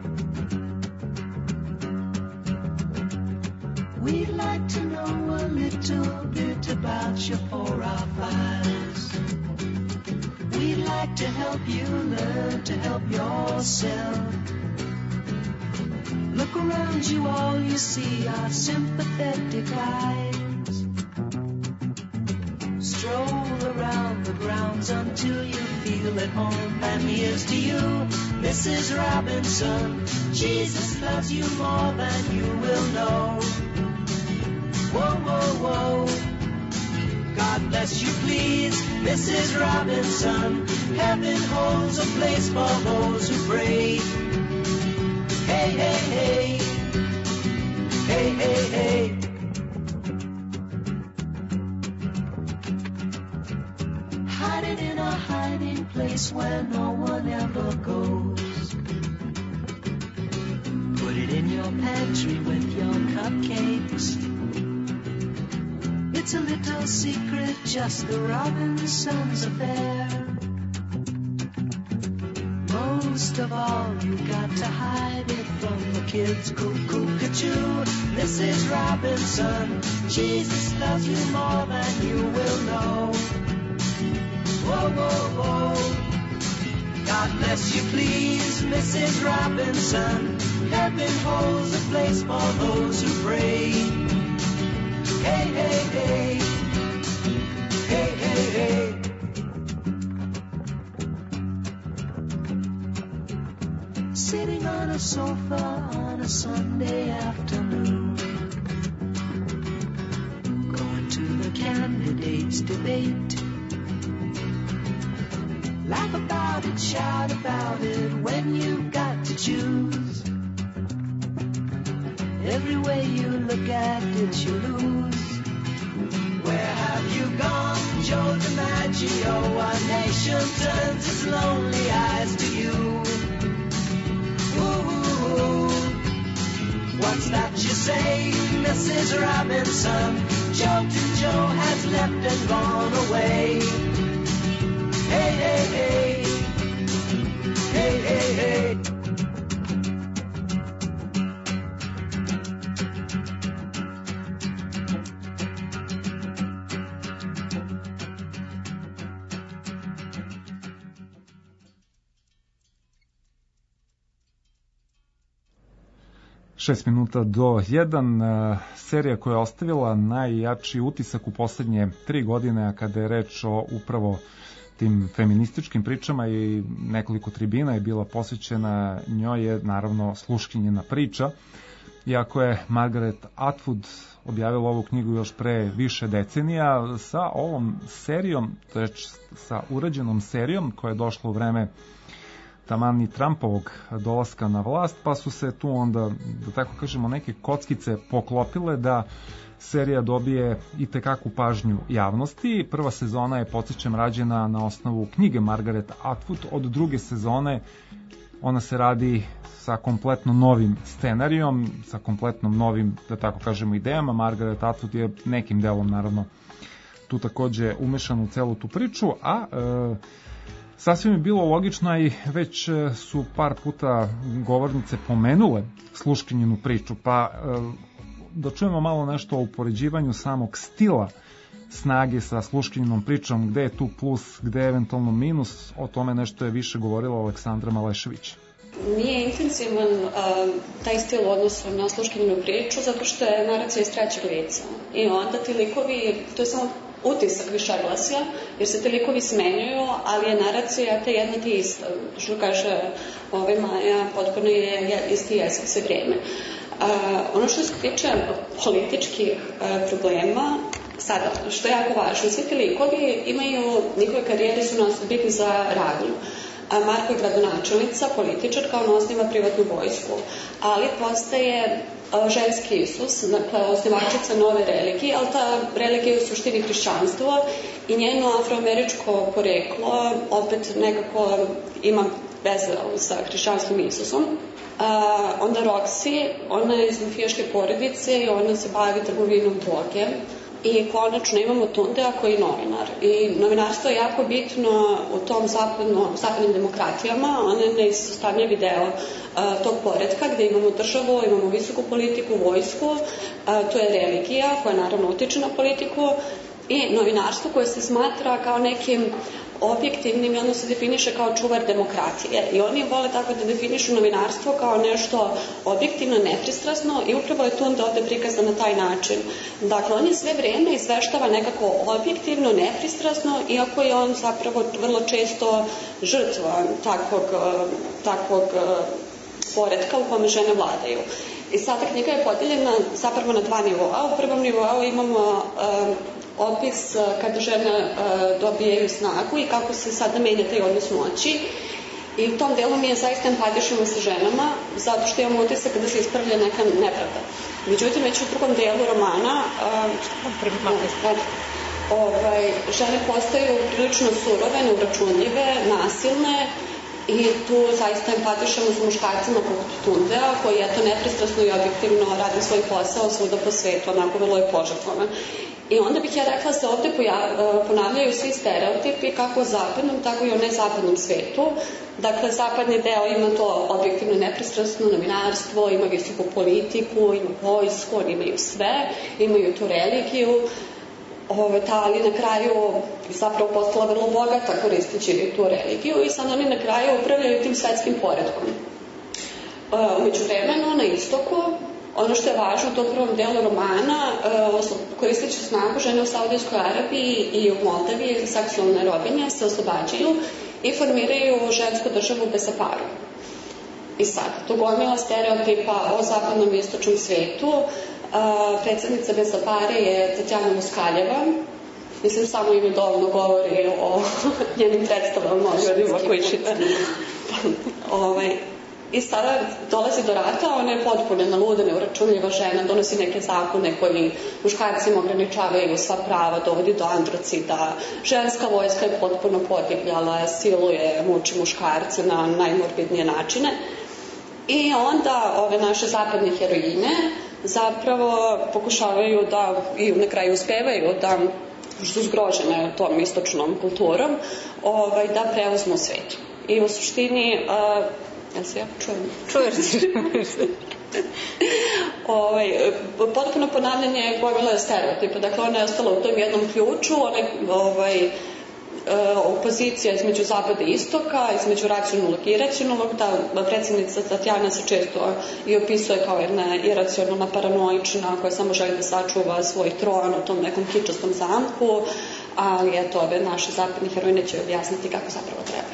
We'd like to know a little bit about your four R files. We'd like to help you learn to help yourself. Look around you, all you see are sympathetic eyes. Stroll around the grounds until you feel at home. And here's to you, Missus Robinson. Jesus loves you more than you will know. Whoa, whoa, whoa. God bless you, please, Missus Robinson. Heaven holds a place for those who pray. Hey, hey, hey. Hey, hey, hey. Hide it in a hiding place where no one ever goes. Put it in your pantry with your cupcakes. It's a little secret, just the Robinsons' affair. Most of all, you got to hide it from the kids. Cuckoo-ca-choo, Missus Robinson. Jesus loves you more than you will know. Whoa, whoa, whoa. God bless you, please, Missus Robinson. Heaven holds a place for those who pray. Hey, hey, hey. Hey, hey, hey. Sitting on a sofa on a Sunday afternoon, going to the candidates' debate. Laugh about it, shout about it when you've got to choose. Every way you look at it, you lose. Where have you gone, Joe DiMaggio? Our nation turns its lonely eyes to you. Ooh, what's that you say, Missus Robinson? Joltin' Joe has left and gone away. Hey, hey, hey. Hey, hey, hey. Šest minuta do jedan, serija koja je ostavila najjači utisak u poslednje tri godine, a kada je reč o upravo tim feminističkim pričama i nekoliko tribina je bila posvećena njoj, je naravno Sluškinjina priča. Iako je Margaret Atwood objavila ovu knjigu još pre više decenija, sa ovom serijom, to je sa urađenom serijom koja je došla u vreme taman i Trumpovog dolaska na vlast, pa su se tu onda, da tako kažemo, neke kockice poklopile da serija dobije i tekakvu pažnju javnosti. Prva sezona je, podsjećam, rađena na osnovu knjige Margaret Atwood. Od druge sezone ona se radi sa kompletno novim scenarijom, sa kompletno novim, da tako kažemo, idejama. Margaret Atwood je nekim delom, naravno, tu takođe umešana u celu tu priču, a e, sasvim je bilo logično i već su par puta govornice pomenule Sluškinjinu priču, pa e, da čujemo malo nešto o upoređivanju samog stila snage sa Sluškinjinom pričom, gde je tu plus, gde je eventualno minus. O tome nešto je više govorila Aleksandra Malešević. Nije intenzivan uh, taj stil u odnosu na Sluškinjinu priču, zato što je naracija iz trećeg lica. I onda ti likovi, to je samo utisak višeglasja, jer se ti likovi smenjuju, ali je naracija te jedna ti ista. Što kaže ovaj Maja, potpuno je isti jezik sve vreme. Ono što se tiče političkih problema, sada, što je jako važno, svi ti likovi imaju, njihove karijere su nas bitni za radnju. Marko je gradonačelnica, političarka, ona osniva privatnu vojsku, ali postaje ženski Isus, dakle, osnivačica nove religije, ali ta religija je u suštini hrišćanstvo i njeno afroameričko poreklo opet nekako ima veze sa hrišćanstvom Isusom. Uh, onda Roxy, ona je iz mafijaške porodice i ona se bavi trgovinom droge. I konačno imamo Tundea koji je novinar. I novinarstvo je jako bitno u tom zapadno, zapadnim demokratijama. Ona je neizostavljivi deo uh, tog poretka gde imamo državu, imamo visoku politiku, vojsku, uh, to je religija koja naravno utiče na politiku i novinarstvo koje se smatra kao nekim objektivnim i ono se definiše kao čuvar demokratije. I oni vole tako da definišu novinarstvo kao nešto objektivno, nepristrasno i upravo je Tunda ovde prikazan na taj način. Dakle, on je sve vreme izveštava nekako objektivno, nepristrasno, iako je on zapravo vrlo često žrtva takvog, takvog poretka u kome žene vladaju. I sada knjiga je podeljena zapravo na dva nivoa. U prvom nivou imamo um, opis kada žene uh, dobijaju snagu i kako se sada menja taj odnos moći. I u tom delu mi je zaista empatišemo sa ženama, zato što imamo utisak da se ispravlja neka nepravda. Međutim, već u drugom delu romana uh, ovaj, žene postaju prilično surove, neuračunljive, nasilne, i tu zaista empatišemo sa muškarcima poput Tundea, koji eto nepristrasno i objektivno radi svoj posao svuda po svetu, onako vrlo je požrtvovan. I onda bih ja rekla da se ovde ponavljaju svi stereotipi kako u zapadnom, tako i u nezapadnom svetu. Dakle, zapadni deo ima to objektivno nepristrasno novinarstvo, ima visoku politiku, ima vojsku, oni imaju sve, imaju tu religiju, Ove, ta, ali na kraju zapravo postala vrlo bogata koristeći tu religiju i sad oni na kraju upravljaju tim svetskim poredkom. E, umeđu vremenu, na istoku, ono što je važno u tom prvom delu romana, e, koristeći snagu žene u Saudijskoj Arabiji i u Moldaviji, seksualne robinje, se oslobađaju i formiraju žensku državu Besaparu. I sad, to gomila stereotipa o zapadnom i istočnom svetu. Uh, predsednica Besapare je Tatjana Moskaljeva. Mislim, samo ime dovoljno govori o njenim predstavama, o ljudima koji čitaju. ovaj, I sada dolazi do rata, ona je potpuno luda, neuračunljiva žena, donosi neke zakone koji muškarcima ograničavaju sva prava, dovodi do androcida. Ženska vojska je potpuno podivljala, siluje, muči muškarce na najmorbidnije načine. I onda ove naše zapadne heroine zapravo pokušavaju da, i na kraju uspevaju da, su zgrožene tom istočnom kulturom, ovaj, da preuzmu svet. I u suštini, uh, ja se ja čujem? Čujem se. ovaj, potpuno ponavljanje gomile stereotipa. Dakle, ona je ostala u tom jednom ključu, ona je, ovaj, opozicija između zapada i istoka, između racionalnog i iracionalnog. Ta predsjednica Tatjana se često i opisuje kao jedna iracionalna, paranoična, koja samo želi da sačuva svoj tron u tom nekom kičastom zamku, ali eto, ove naše zapadne heroine će objasniti kako zapravo treba.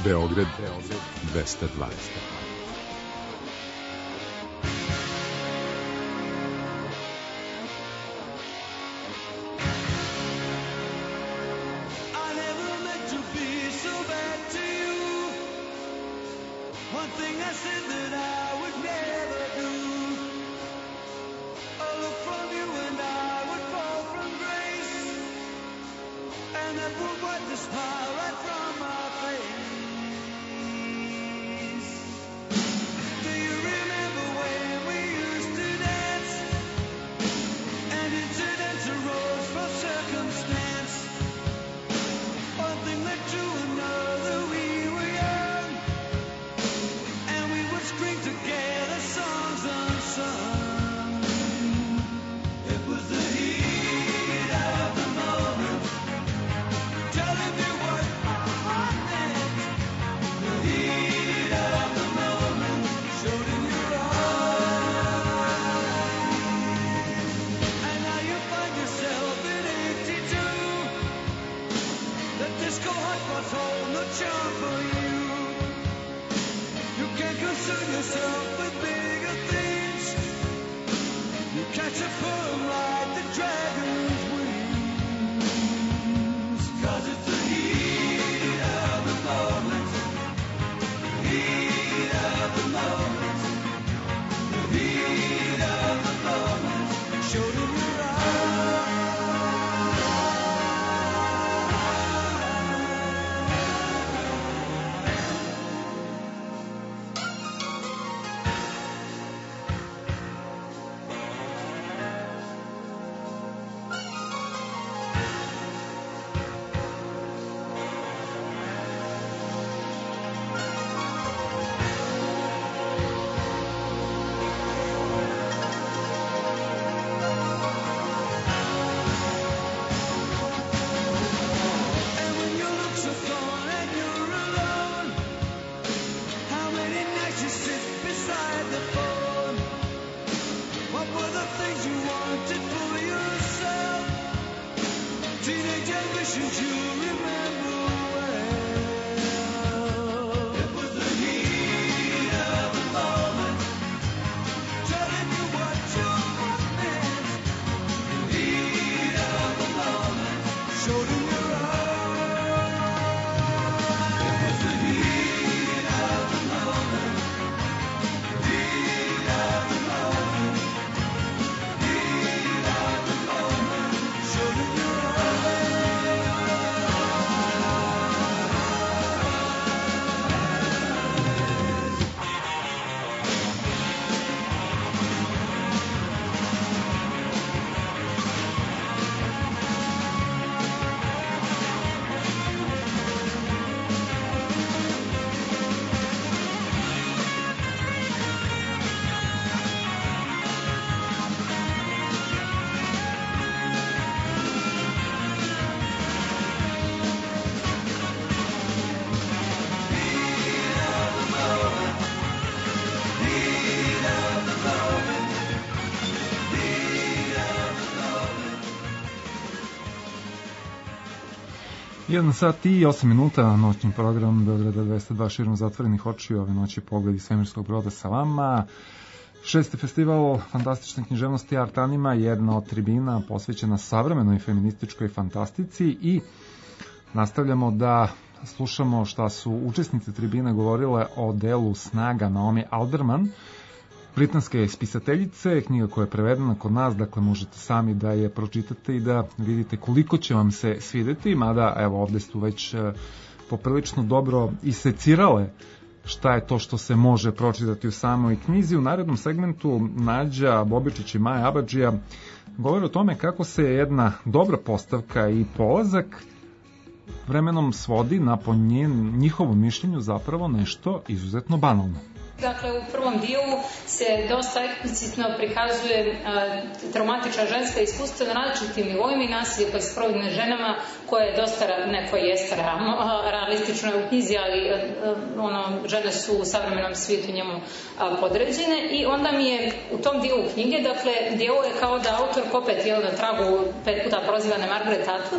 Beograd dvesta dva. Jedan sat i osam minuta, noćni program Beograda dvesta dva širom zatvorenih očiju, ove noći Pogledi svemirskog broda sa vama. Šesti festival fantastične književnosti Art Anima, jedna od tribina posvećena savremenoj feminističkoj fantastici i nastavljamo da slušamo šta su učesnice tribine govorile o delu Snaga Naomi Alderman, britanske spisateljice, knjiga koja je prevedena kod nas, dakle možete sami da je pročitate i da vidite koliko će vam se svideti, mada evo ovde su već poprilično dobro isecirale šta je to što se može pročitati u samoj knjizi. U narednom segmentu Nađa Bobičić i Maja Abadžija govore o tome kako se jedna dobra postavka i polazak vremenom svodi na po njen, njihovom mišljenju zapravo nešto izuzetno banalno. Dakle, u prvom dijelu se dosta eksplicitno prikazuje a, traumatična ženska iskustva na različitim nivoima i nasilje koje se provodi nad ženama, koje je dosta, neko jeste realno, realistično je u knjizi, ali a, ono, žene su u savremenom svijetu njemu a, podređene. I onda mi je u tom dijelu knjige, dakle, dijelo je kao da autor opet je na tragu pet puta prozivane Margaret Atwood,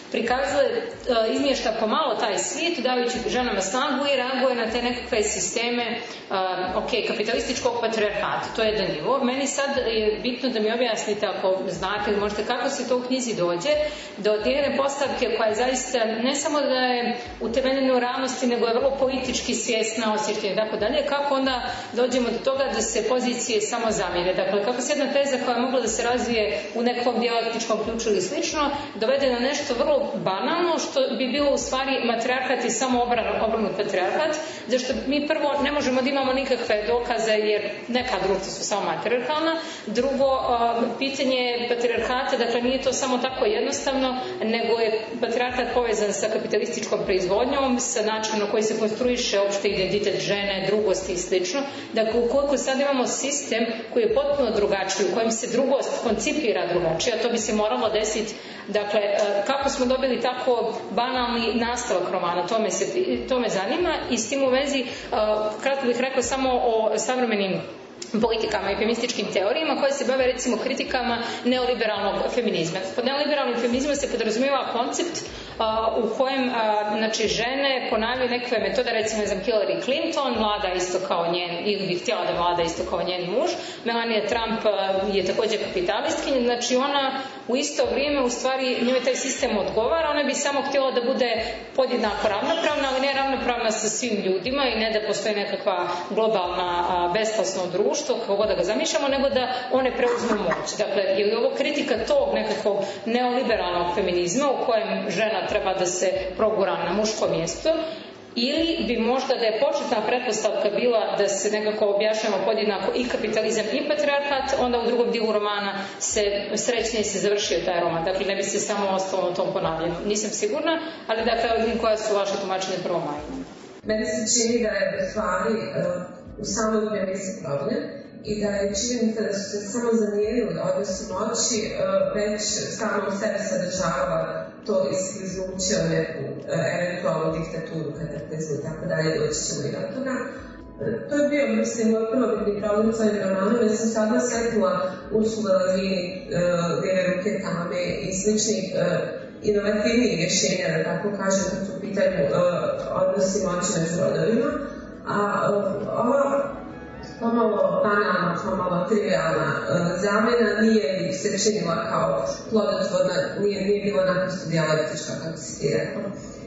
prikazuje, izmješta pomalo taj svijet, dajući ženama snagu i reaguje na te nekakve sisteme, ok, kapitalističkog patrijarhata, to je jedan nivo. Meni sad je bitno da mi objasnite, ako znate ili možete, kako se to u knjizi dođe, do jedne postavke koja je zaista ne samo da je utemeljena u realnosti, nego je vrlo politički svjesna, osjećanja i tako dalje, kako onda dođemo do toga da se pozicije samo zamjene. Dakle, kako se jedna teza koja je mogla da se razvije u nekom dijalektičkom ključu ili slično, dovede na nešto vrlo banalno, što bi bilo u stvari matrijarhat i samo obrnut patrijarhat, zašto mi prvo ne možemo da imamo nikakve dokaze, jer neka društva su samo matrijarhalna. Drugo, pitanje patrijarhata, dakle, nije to samo tako jednostavno, nego je patrijarhat povezan sa kapitalističkom proizvodnjom, sa načinom na koji se konstruiše opšte identitet žene, drugosti i slično. Dakle, ukoliko sad imamo sistem koji je potpuno drugačiji, u kojem se drugost koncipira drugačije, a to bi se moralo desiti. Dakle, kako smo dobili tako banalni nastavak romana, to me, se, to me zanima, i s tim u vezi, kratko bih rekla samo o savremenim politikama i feminističkim teorijama koje se bave recimo kritikama neoliberalnog feminizma. Pod neoliberalnim feminizmom se podrazumijeva koncept uh, u kojem uh, znači, žene ponavljaju nekakve metode, recimo znam Hillary Clinton, vlada isto kao njen, ili bi htjela da vlada isto kao njen muž. Melania Trump uh, je također kapitalistkinja, znači ona u isto vrijeme u stvari njoj taj sistem odgovara, ona bi samo htjela da bude podjednako ravnopravna, ali ne ravnopravna sa svim ljudima i ne da postoji nekakva globalna uh, besplasno društvo, kako god da ga zamišljamo, nego da one preuzmu moć. Dakle, je li ovo kritika tog nekakvog neoliberalnog feminizma u kojem žena treba da se progura na muško mjesto, ili bi možda da je početna pretpostavka bila da se nekako objašnjamo podjednako i kapitalizam i patrijarhat, onda u drugom dijelu romana se srećnije se završio taj roman. Dakle, ne bi se samo ostalo na tom ponavljanju. Nisam sigurna, ali dakle, vidim koja su vaše tumačenje prvo majima. Meni se čini da je u stvari u samoj premisi problem i da je činjenica da su se samo zamijenili odnosi moći već samo u sebi sadržava to izvuče u neku eventualnu diktaturu, kataklizmu i tako dalje, doći ćemo i do toga. To je bio, mislim, moj prvobitni problem s ovim romanom, jer sam sada setila Ursula Le Guin, Vere Ruke Tame i sličnih inovativnijih rješenja, da tako kažem, kad su u pitanju odnosi moći među rodovima. A ova pomalo banalna, pomalo trivialna zamjena nije se činila kao plodotvorna, nije, nije bila naprosto dijalektička, kako si ti rekao.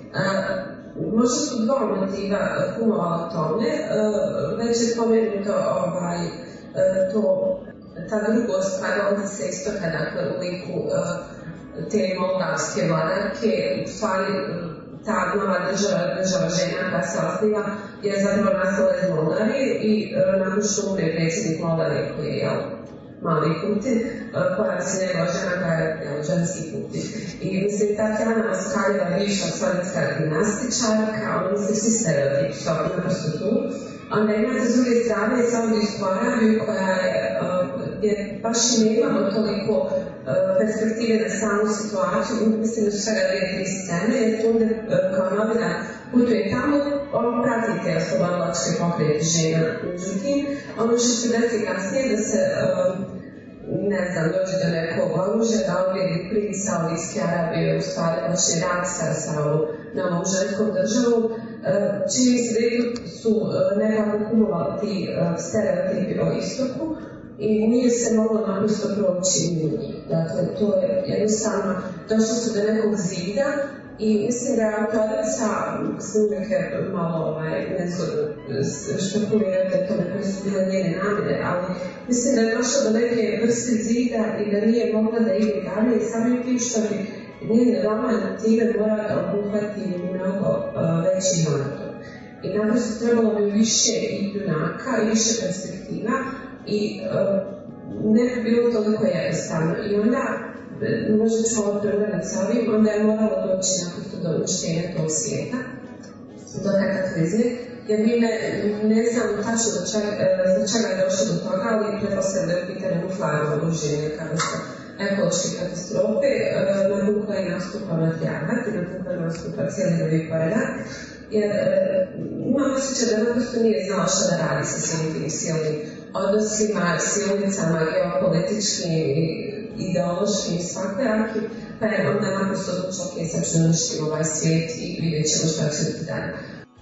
Možda su dva motiva kumovala tome, već je spomenuto ovaj, to, ta drugost, pa onda se istoka, dakle, u liku te moldavske vladarke, u stvari ta nova država, država žena koja se osniva, je zapravo nastala iz Moldavije i nakon što umre predsjednik Moldavije koji je jel, mali Putin, koja se njegova žena koja je jel, ženski Putin. I mislim, Tatjana Moskaljeva je viša sovjetska gimnastičarka, oni se svi stereotipi su naprosto tu. Onda imate s druge strane Saudijsku Arabiju koja je, je baš i ne imamo toliko perspektive na samu situaciju, mislim da su svega dvije, tri scene, jer tu onda kao novinar putuje tamo, on pratite oslobodilačke pokrete žena. Međutim, ono što se desi kasnije da se, ne znam, dođe do nekog oružja, da objedi princ Saudijske Arabije, u stvari počne rat sa, sa novom ženskom državom, čini se da su nekako kumovali ti stereotipi o istoku, i nije se moglo naprosto proći mimo njih. Dakle, to je jednostavno, došlo su do nekog zida i mislim da je autorica, mislim uvijek je malo ovaj, nezgodno špekulirati o tome koje su bile njene namjere, ali mislim da je došlo do neke vrste zida i da nije mogla da ide dalje i samim tim što bi njene roman time mora da obuhvati mnogo uh, veći maraton. I naprosto trebalo bi više i junaka i više perspektiva, i uh, ne bi bilo toliko jednostavno. I onda, možda ću ovo prevrniti sa ovim, onda je moralo doći naprosto do uništenja tog svijeta, do kataklizme, jer mi ne, ne znam tačno do čega, do čega je došlo do toga, ali pretpostavljam da je u pitanju nuklearno oružje, kada su ekološke katastrofe, nakon koje nastupa matrijarhat i nakon koje nastupa cijeli novi poredak, jer imam osjećaj da naprosto nije znala što da radi sa svim tim silnim odnosima, silnicama, geopolitičkim, ideološkim i svakojakim, pa je onda naprosto odlučila, ok, sad ću narušiti ovaj svijet i vidjet ćemo šta će biti dalje.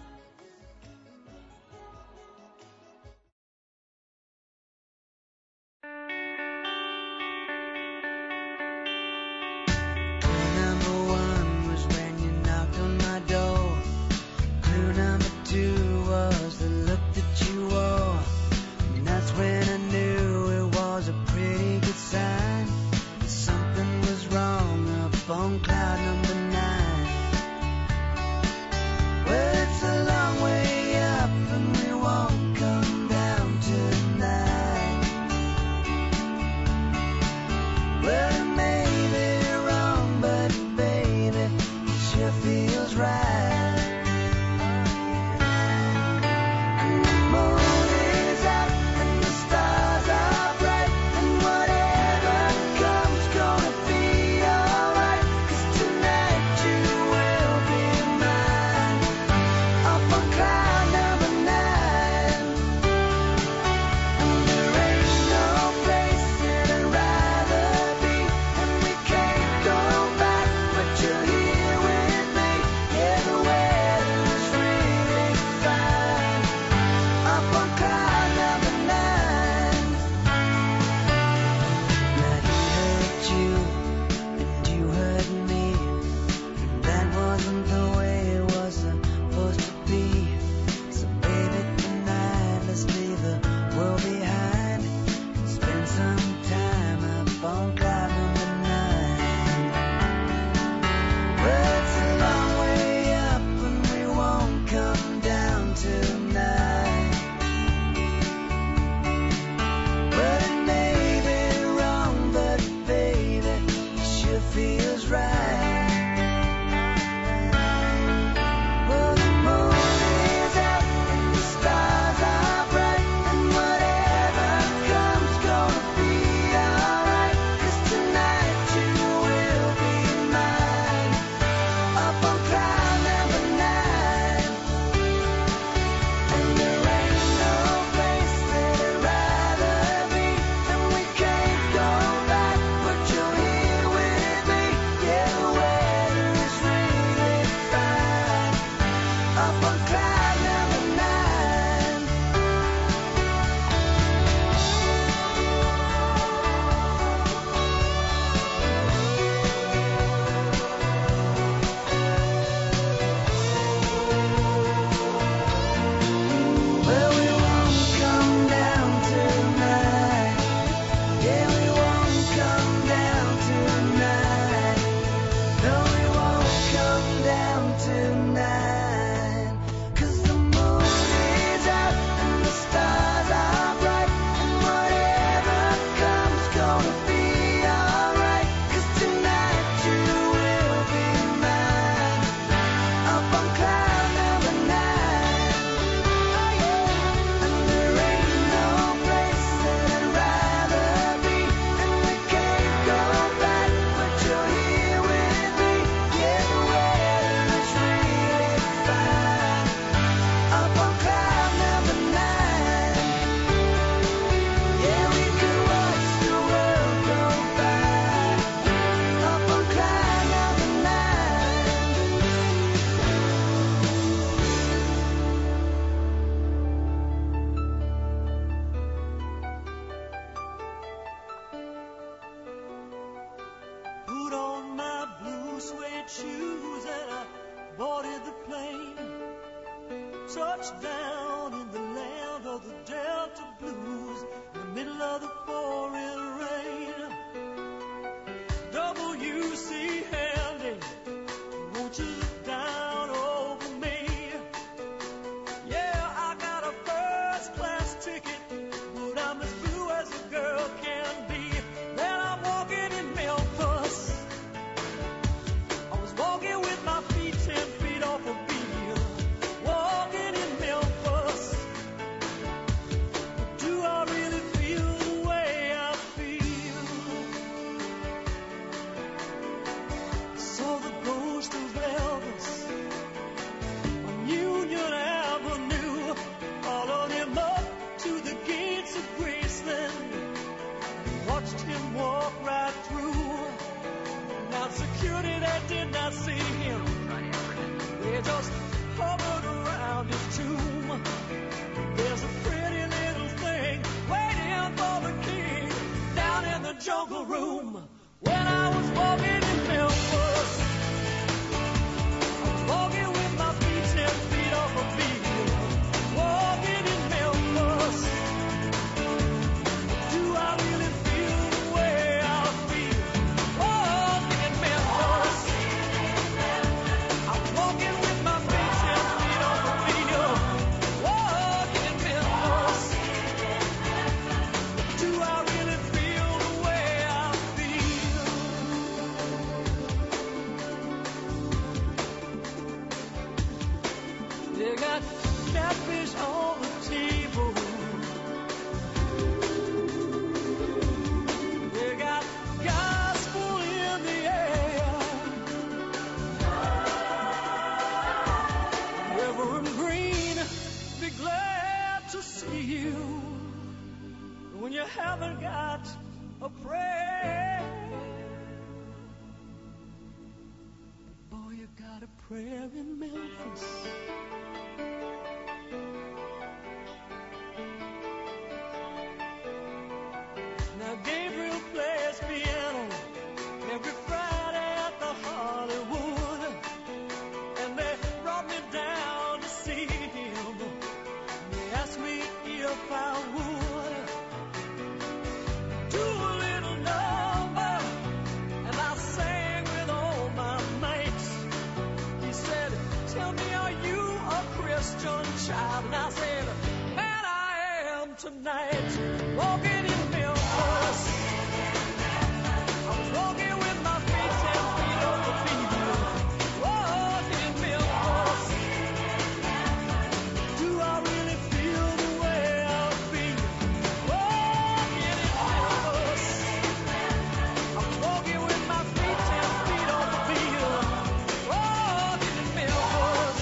Touchdown in the land of the Delta Blues, in the middle of the pouring rain. W C Handy, won't you look down over me? Yeah, I got a first class ticket, but I'm as blue as a girl can be. Then I'm walking in Memphis, I was walking with my feet ten feet off a beat. Walking in Memphis. they just hovered around his tomb. There's a pretty little thing waiting for the king down in the jungle room. When I was walking in Memphis, I was walking with my feet ten feet off a field. Walking in Memphis, do I really feel the way I feel? Walking in Memphis, I'm walking with my feet ten feet off a field. Walking in Memphis, do I really feel the way I feel? They got catfish on the table. They got gospel in the air. Reverend Green, be glad to see you when you haven't got a prayer. Boy, you got a prayer in Memphis. Now Gabriel plays piano every Friday at the Hollywood, and they brought me down to see him. They asked me if I would do a little number, and I sang with all my mates. He said, "Tell me, are you a Christian child?" And I said, "Man, I am tonight." Walking in Memphis, I was walking with my feet ten feet off the field. Walking in Memphis, do I really feel the way I feel? Walking in Memphis, I was walking with my feet ten feet off the field. Walking in Memphis,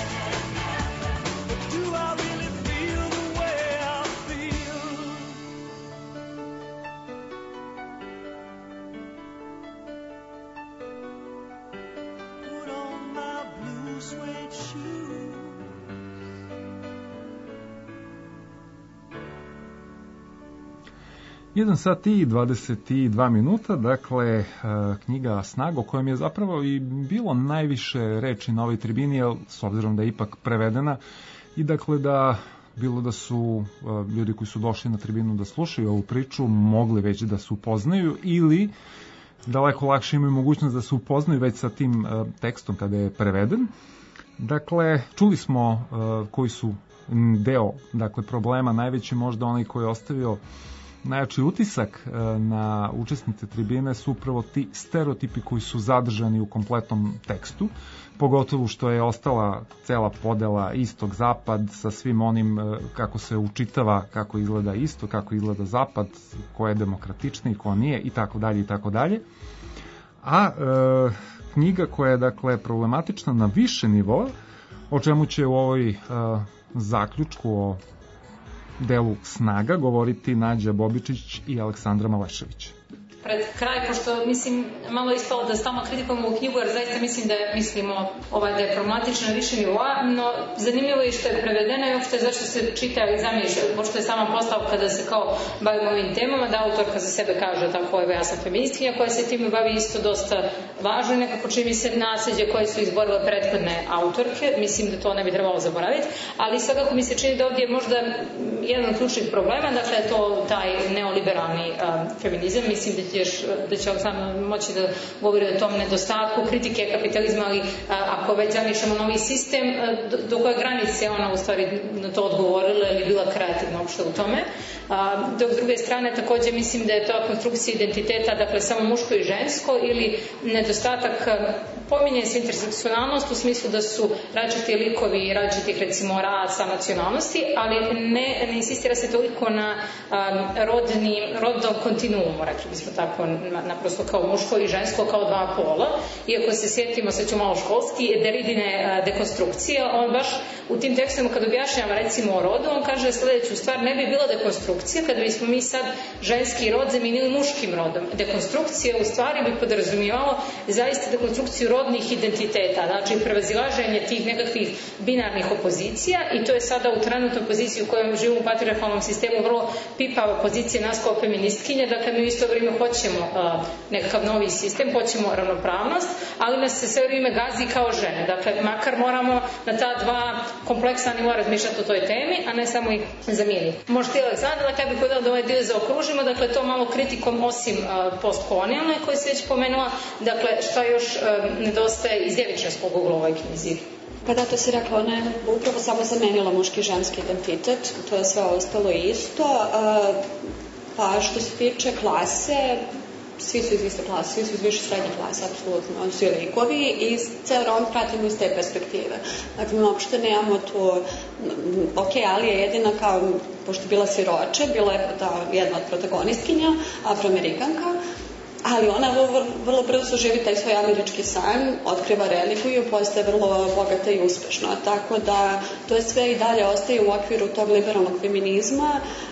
do I really feel the way I feel? Put on my blue suede shoes. jedan sat i dvadeset dva minuta, dakle, e, knjiga Snaga, o kojem je zapravo i bilo najviše reči na ovoj tribini, jer, s obzirom da je ipak prevedena, i dakle da bilo da su e, ljudi koji su došli na tribinu da slušaju ovu priču mogli već da se upoznaju ili daleko lakše imaju mogućnost da se upoznaju već sa tim e, tekstom kada je preveden. Dakle, čuli smo e, koji su deo, dakle, problema, najveći možda onaj koji je ostavio najjači utisak na učesnice tribine su upravo ti stereotipi koji su zadržani u kompletnom tekstu, pogotovo što je ostala cela podela istok-zapad sa svim onim kako se učitava, kako izgleda istok, kako izgleda zapad, ko je demokratičniji, ko nije i tako dalje i tako dalje. A e, knjiga koja je, dakle, problematična na više nivoa, o čemu će u ovoj e, zaključku o delu Snaga govoriti Nađa Bobičić i Aleksandra Malešević. Pred kraj, pošto mislim malo je ispalo da stalno kritikujemo u knjigu, jer zaista mislim da je, mislimo ovaj, da je problematična na više nivoa, no zanimljivo je što je prevedena i uopšte zašto se čita i zamišlja, pošto je sama postavka da se kao bavimo ovim temama, da autorka za sebe kaže tako, evo ja sam feministkinja koja se time bavi isto dosta važno, nekako čini se nasljeđe koje su izborile prethodne autorke, mislim da to ne bi trebalo zaboraviti, ali svakako mi se čini da ovdje je možda jedan od ključnih problema, dakle to taj neoliberalni um, feminizam, mislim da ćeš, da će Aleksandar moći da govori o tom nedostatku kritike kapitalizma, ali a, ako već zamišljamo novi sistem, do, do koje granice ona u stvari na to odgovorila ili bila kreativna uopšte u tome. A, dok s druge strane takođe mislim da je to konstrukcija identiteta, dakle samo muško i žensko, ili nedostatak, pominje se intersekcionalnost u smislu da su različiti likovi različitih recimo rasa, nacionalnosti, ali ne, ne insistira se toliko na um, rodni, rodnom kontinuumu, rekli bismo tako. tako naprosto kao muško i žensko kao dva pola. Iako se sjetimo, sad ću malo školski, Deridine dekonstrukcije, on baš u tim tekstima kad objašnjava recimo o rodu, on kaže sledeću stvar, ne bi bila dekonstrukcija kada bismo mi sad ženski rod zamenili muškim rodom. Dekonstrukcija u stvari bi podrazumijevalo zaista dekonstrukciju rodnih identiteta, znači prevazilaženje tih nekakvih binarnih opozicija i to je sada u trenutnoj poziciji u kojoj živimo u patriarhalnom sistemu vrlo pipava pozicija nas kao feministkinja, dakle mi u isto vrijeme hoćemo uh, nekakav novi sistem, hoćemo ravnopravnost, ali nas se sve vrijeme gazi kao žene, dakle makar moramo na ta dva kompleksna nivoa razmišljati o toj temi, a ne samo ih zamijeniti. Možda ti, Aleksandra, da kada bih hodala da ovaj dio zaokružimo, dakle to malo kritikom osim uh, postkolonijalne koje se već pomenula, dakle šta još um, nedostaje iz djevičanskog ugla u ovoj knjizi? Pa da, to si rekla, ona je upravo samo zamenila muški i ženski identitet, to je sve ostalo isto. Uh, pa što se tiče klase, svi su iz iste klase, svi su iz više srednje klase, apsolutno, svi likovi i ceo rom pratimo iz te perspektive. Dakle, mi uopšte nemamo tu, ok, ali je jedina kao, pošto je bila siroče, bila je ta jedna od protagonistkinja, afroamerikanka, ali ona vrlo, vrlo brzo živi taj svoj američki san, otkriva religiju, postaje vrlo bogata i uspešna. Tako da to je sve i dalje ostaje u okviru tog liberalnog feminizma,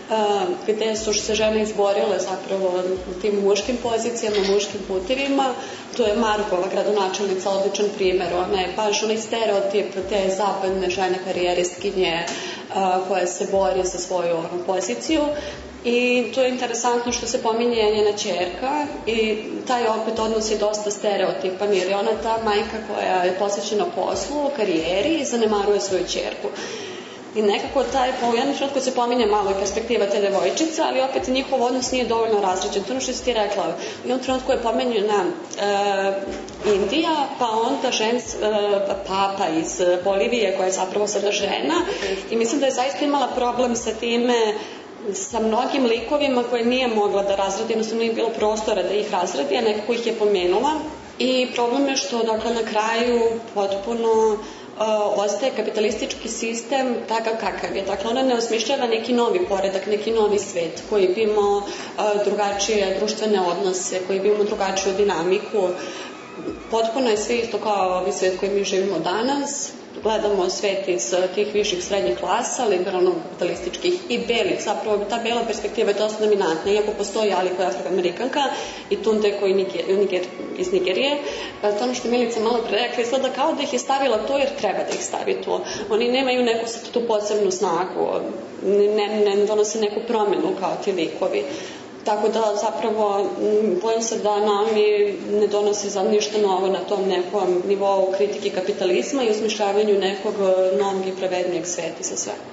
gde su se žene izborile zapravo u tim muškim pozicijama, muškim putevima. To je Margova, gradonačelnica, odličan primer. Ona je baš onaj stereotip te zapadne žene karijeristkinje koja se bori za svoju poziciju. I to je interesantno što se pominje njena ćerka i taj opet odnos je dosta stereotipan jer je ona ta majka koja je posvećena poslu, karijeri i zanemaruje svoju ćerku. I nekako taj, po jednom trenutku se pominje malo i perspektiva te devojčice, ali opet njihov odnos nije dovoljno razređen. To ono što si ti rekla, u jednom trenutku je pomenjena e, Indija, pa onda žens, e, papa iz Bolivije koja je zapravo sada žena i mislim da je zaista imala problem sa time sa mnogim likovima koje nije mogla da razradi, jednostavno nije bilo prostora da ih razradi, a nekako ih je pomenula. I problem je što, dakle, na kraju potpuno uh, ostaje kapitalistički sistem takav kakav je. Dakle, ona ne osmišljava neki novi poredak, neki novi svet koji bi imao uh, drugačije društvene odnose, koji bi imao drugačiju dinamiku. Potpuno je sve isto kao ovi svet koji mi živimo danas. Gledamo svet iz tih viših srednjih klasa, liberalno-kapitalističkih i belih. Zapravo ta bela perspektiva je dosta dominantna, iako postoji Ali koja je afroamerikanka i Tunde koji Niger, Niger, iz Nigerije. To ono što Milica malo pre rekla, izgleda kao da ih je stavila to jer treba da ih stavi to. Oni nemaju neku tu posebnu snagu, ne, ne donose neku promenu kao ti likovi. Tako da zapravo bojim se da nami ne donosi za ništa novo na tom nekom nivou kritike kapitalizma i usmišljavanju nekog novog i pravednijeg sveta za sve.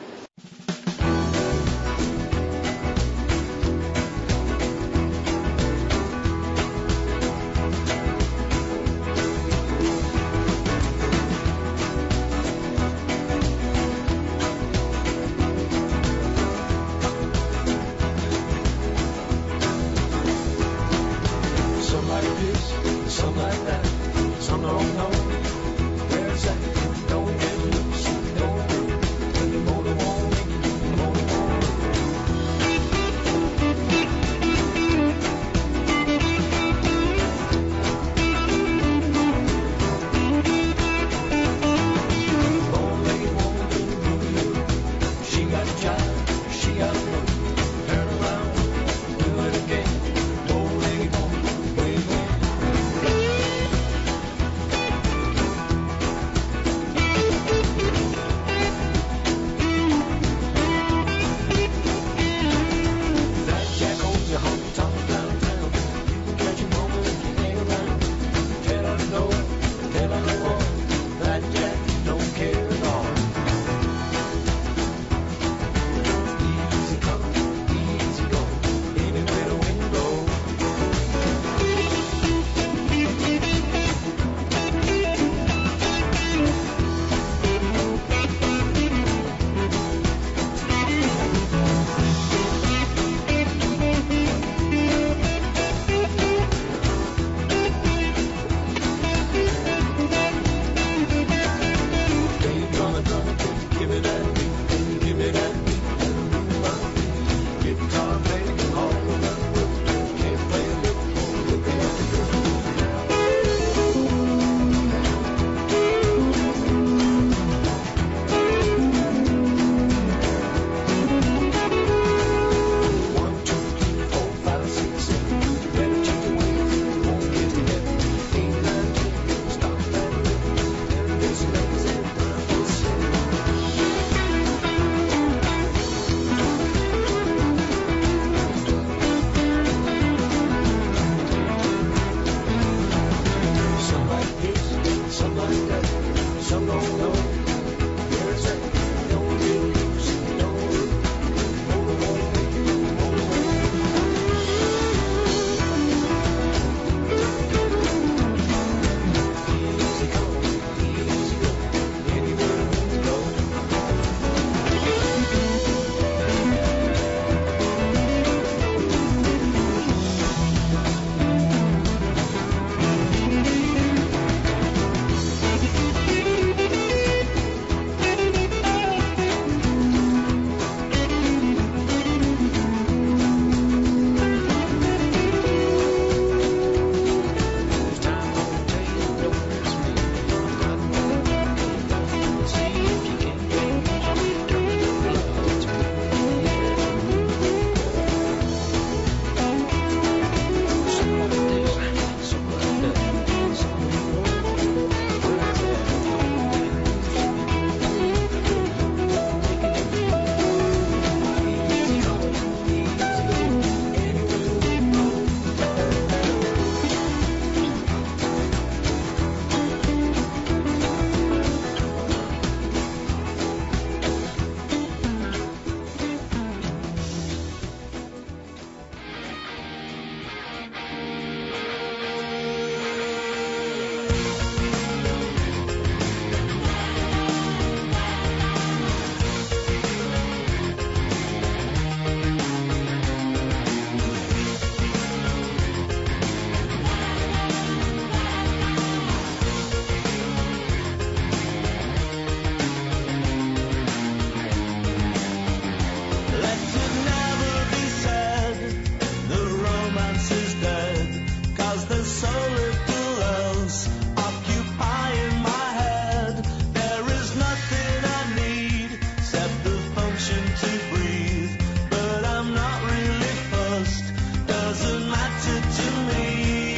there's so little else occupying my head. There is nothing I need except the function to breathe. But I'm not really fussed, doesn't matter to me.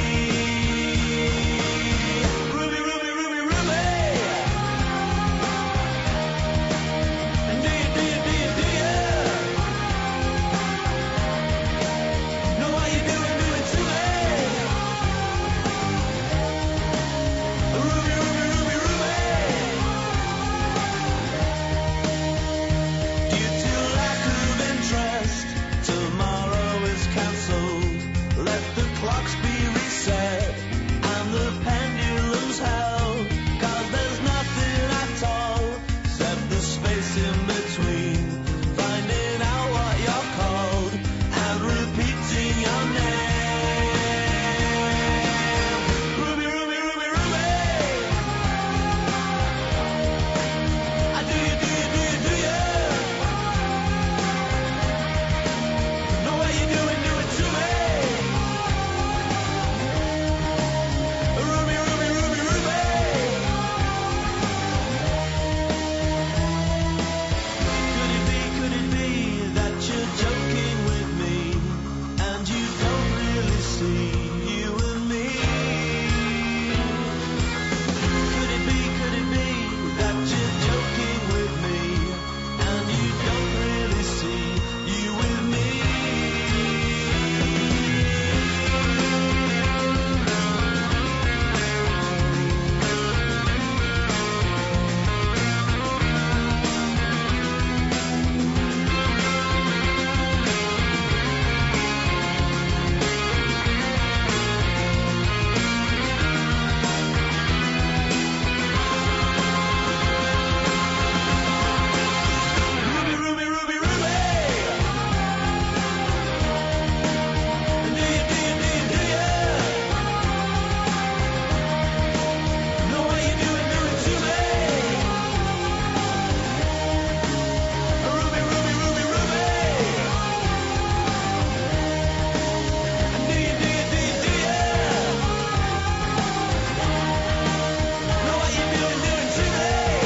Ruby, Ruby, Ruby, Ruby. And do you, do you, do you, do you know what you're doing, doing to me? Ruby, Ruby, Ruby, Ruby. Due to lack of interest, tomorrow is cancelled. Let the clocks be reset and the pendulums held. 'Cause there's nothing at all except the space in between. Finding out what you're called and repeating your name. Ruby, Ruby, Ruby, Ruby. I do you, do you, do you, do you know what you're doing, doing to me? Ruby, Ruby, Ruby, Ruby. Could it be, could it be that you're joking with me and you don't really see you and me? Could it be, could it be that you're joking with me and you don't really see you with me? Ruby, Ruby, Ruby, Ruby. And do you, do you, do you, do you know what you're doing, doing to me? Ruby, Ruby, Ruby, Ruby. And do you, do you, do you, do you know what you're doing, doing to me?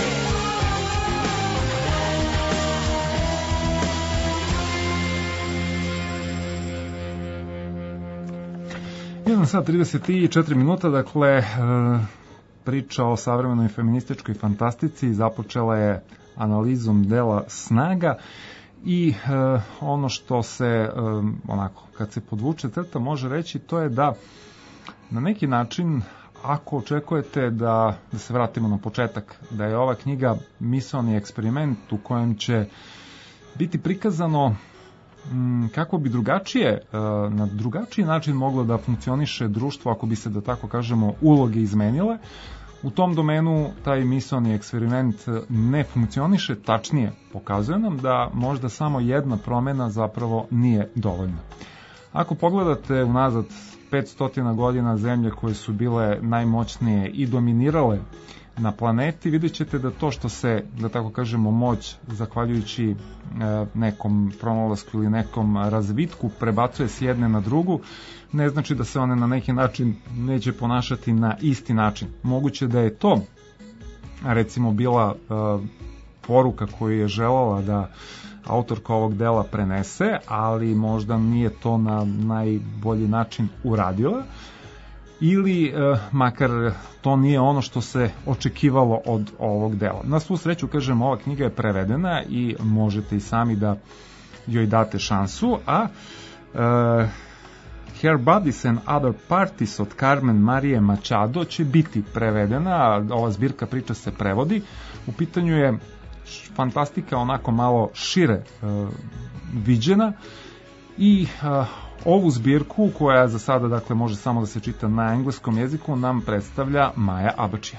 jedan sat trideset četiri minuta, dakle, e, priča o savremenoj feminističkoj fantastici započela je analizom dela Snaga i e, ono što se, e, onako, kad se podvuče crta može reći, to je da na neki način, ako očekujete da, da se vratimo na početak, da je ova knjiga misaoni eksperiment u kojem će biti prikazano mm, kako bi drugačije, e, na drugačiji način moglo da funkcioniše društvo ako bi se, da tako kažemo, uloge izmenile. U tom domenu taj misaoni eksperiment ne funkcioniše, tačnije pokazuje nam da možda samo jedna promena zapravo nije dovoljna. Ako pogledate unazad petsto godina zemlje koje su bile najmoćnije i dominirale na planeti, vidjet ćete da to što se, da tako kažemo, moć zahvaljujući e, nekom pronalasku ili nekom razvitku prebacuje s jedne na drugu, ne znači da se one na neki način neće ponašati na isti način. Moguće da je to recimo bila e, poruka koju je želela da autorka ovog dela prenese, ali možda nije to na najbolji način uradila, ili e, makar to nije ono što se očekivalo od ovog dela. Na svu sreću, kažem, ova knjiga je prevedena i možete i sami da joj date šansu, a e, Her Bodies and Other Parties od Carmen Marije Machado će biti prevedena, ova zbirka priča se prevodi. U pitanju je fantastika onako malo šire e, viđena i e, ovu zbirku, koja za sada, dakle, može samo da se čita na engleskom jeziku, nam predstavlja Maja Abačija.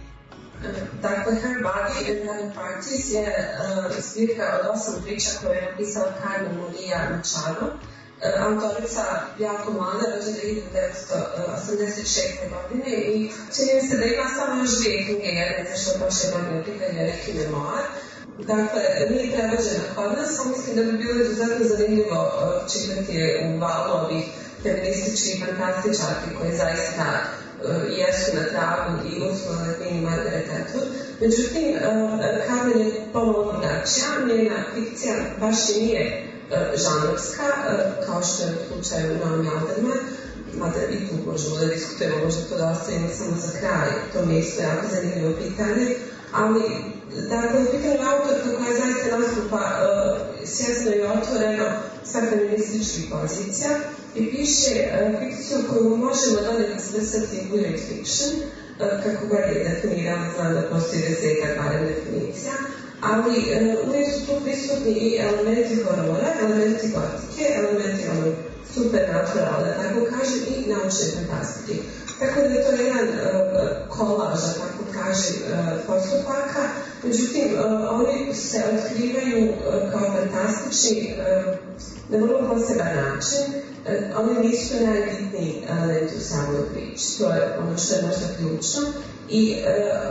Dakle, Her Body and Other Parties je uh, zbirka od osam priča koje je napisala Carmen Marija Machado. Uh, autorica jako mlada, rođena hiljadu devetsto osamdeset šeste. godine i čini mi se da ima samo još dvije knjige, jedna je zašto prošle godine pitanje neki memoar. Dakle, nije prevođena kod nas, ali mislim da bi bilo izuzetno zanimljivo uh, čitati je u valu ovih feministički fantastičarki koje zaista uh, jesu na tragu i Ursula Le Guin i Margaret Atwood. Međutim, uh, Carmen je pomalo drugačija, njena fikcija baš i nije uh, žanrovska, uh, kao što je u slučaju Naomi Alderman, mada i tu možemo da diskutujemo, možda to da ostavimo samo za kraj, to mi je isto jako zanimljivo pitanje, ali dakle, u pitanju autorka koja zaista nastupa uh, svjesno i otvoreno sa feminističkih pozicija i piše uh, fikciju koju možemo donekle svrstati weird fiction, uh, kako god je definirala, znam da postoji desetak barem definicija, ali uh, uvijek su tu prisutni i elementi horora, elementi gotike, elementi ono, supernatural, da tako kažem, i naučne fantastike. Tako da je to jedan uh, kolaž, da tako kažem, uh, postupaka, međutim, uh, oni se otkrivaju uh, kao fantastični uh, na vrlo poseban način, uh, oni nisu najbitniji element u samoj priči, to je ono što je možda ključno i uh,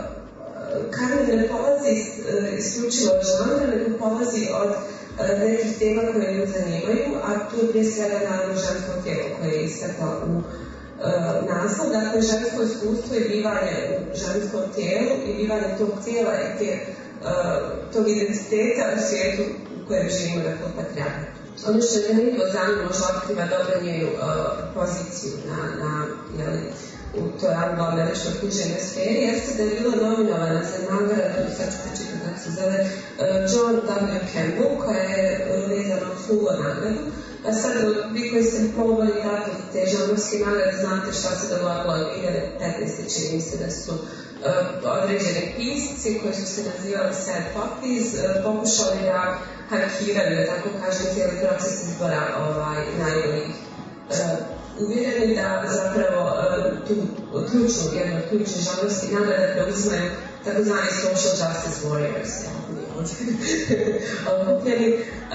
Carmen ne polazi uh, isključivo od žanra, nego polazi od nekih tema koje nju zanimaju, a tu je prije svega naravno žensko tijelo koje je istakla u uh, naslov, dakle žensko iskustvo je bivanje u ženskom tijelu i bivanje tog tijela i te, uh, tog identiteta u svijetu u kojem živimo, dakle patrijarhatu. Ono što je zanimljivo za nju možda otkriva dobro njenu uh, poziciju na, na jeli, u toj anglo-američkoj književnoj sferi, jeste da je bila nominovana za nagradu, sad ću pročitati kako se zove, John W. Campbell, koja je vezana od Hugo nagradu. A sad, vi koji ste probali tako te žanrovske nagrade, znate šta se dogodilo u dvije hiljade petnaeste. čini mi se da su uh, određeni pisci koji su se nazivali Sad Poppies uh, pokušali da hakiraju, da tako kažem, cijeli proces izbora ovaj, najboljih uh, uvjereni da zapravo uh, tu ključnu, jednu od ključnih žanrovskih nagrada preuzimaju takozvani social justice warriors, okupljeni.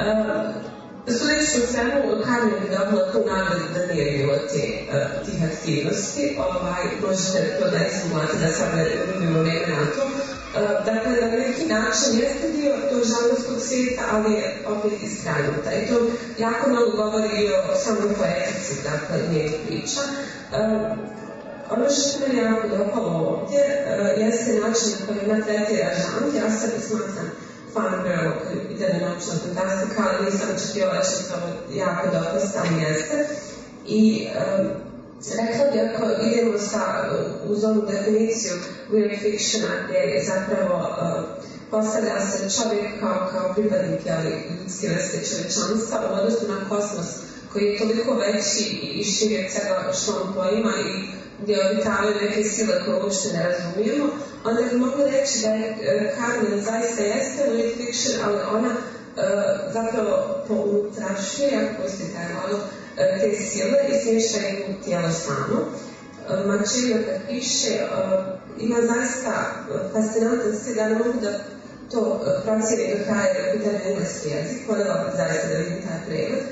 Sudeći u svemu, Carmen je dobila tu nagradu da nije bilo te, uh, tih aktivnosti, ovaj, možete to da izgledate da sad ne ljubimo vreme na to. Uh, dakle, na neki način jeste dio tog žanrovskog svijeta, ali je opet iskrajnuta. I to jako mnogo govori i o samoj poetici, dakle, njenih priča. Uh, ono što me jako dopalo ovdje uh, jeste način na koji ona tretira žanr. Ja sad smatram fan girl, koji je pitanje naučna fantastika, ali nisam očekivala će to jako dosta, ali jeste. I um, rekla bi, ako idemo sa, uz ovu definiciju weird fictiona, gdje je zapravo uh, postavlja se čovjek kao, kao pripadnik ljudske vrste čovječanstva u odnosu na kosmos, koji je toliko veći i širi od svega što on poima i gdje obitavaju neke sile koje uopšte ne razumijemo, onda bi mogu reći da je Carmen zaista jeste weird fiction, ali ona uh, zapravo pounutrašnjuje, ako postoji taj malo, te sile i smješta ih u tijelo samo. Mačevio kad piše, ima zaista fascinantan stil, da ne mogu da to procijenim do kraja da pitanje engleski jezik, voljela bih zaista da vidim taj pregled,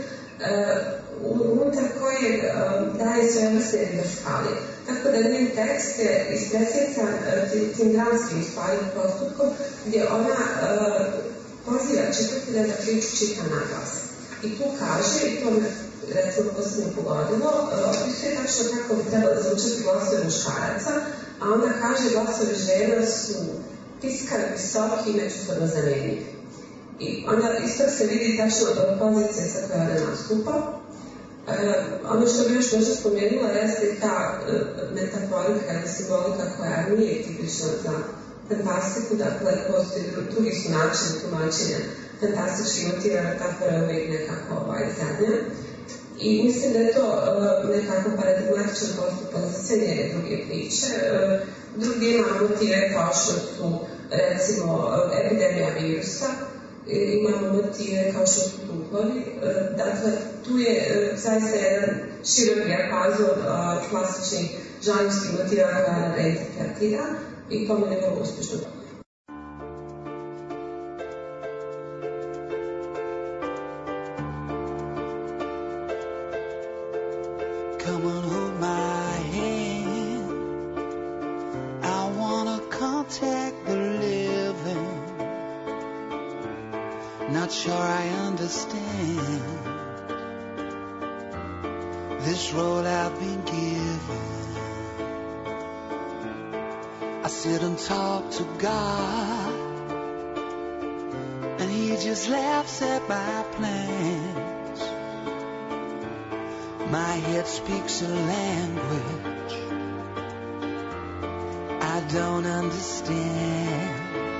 unutar kojeg daje svoje vrste universalije. Tako da njen tekst je ispresjecan tim dramskim stvarnim postupkom, gdje ona poziva čitatelja da priču čita na glas. I tu kaže, i to me recimo posljednje pogodilo, opisuje tačno kako bi trebalo da zvučati glasovi muškaraca, a onda kaže glasovi žena su tiskani, visoki i međusobno zamenljivi. I onda isto se vidi tačno od pozicije sa koja ona nastupa. E, ono što bi još možda spomenula jeste ta e, metaforika ili simbolika koja nije tipična za fantastiku, dakle postoji drugi su načini tumačenja fantastičnih motiva, metafora je uvijek nekako ovaj, zadnja. I mislim da je to uh, nekako paradigmatičan postupak za sve njene druge priče. Uh, drugi imamo motive kao što su recimo uh, epidemija virusa, uh, imamo motive kao što su tupovi. Uh, dakle, tu je uh, zaista jedan širok dijapazon uh, klasičnih žanrovskih motiva koja ona reinterpretira i to mi je vrlo uspješno. this road I've been given. I sit and talk to God, and He just laughs at my plans. My head speaks a language I don't understand.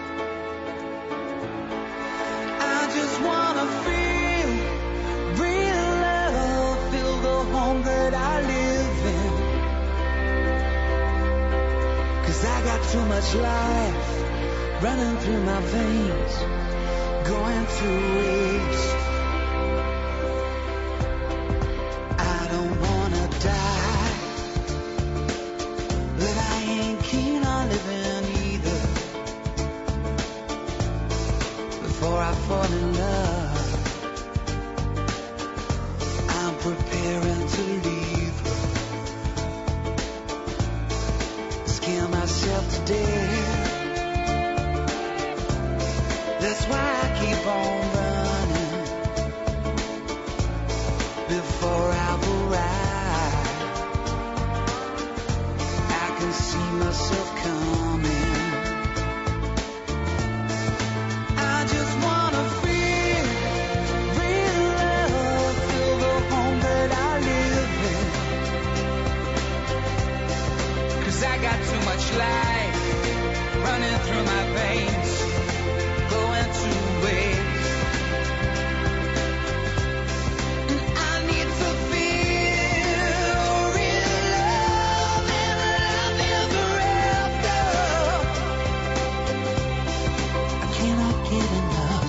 I just wanna feel real love, feel the home that I live in. 'Cause I got too much life running through my veins, going to waste. I don't wanna die, but I ain't keen on living either. Before I fall in love, I'm preparing to leave her. Scare myself to death. That's why I keep on running before I've arrived. I can see myself coming. I just wanna feel real love, feel the home that I live in. 'Cause I got too much life running through my veins, going to waste. And I need to feel real love and love ever after. I cannot get enough.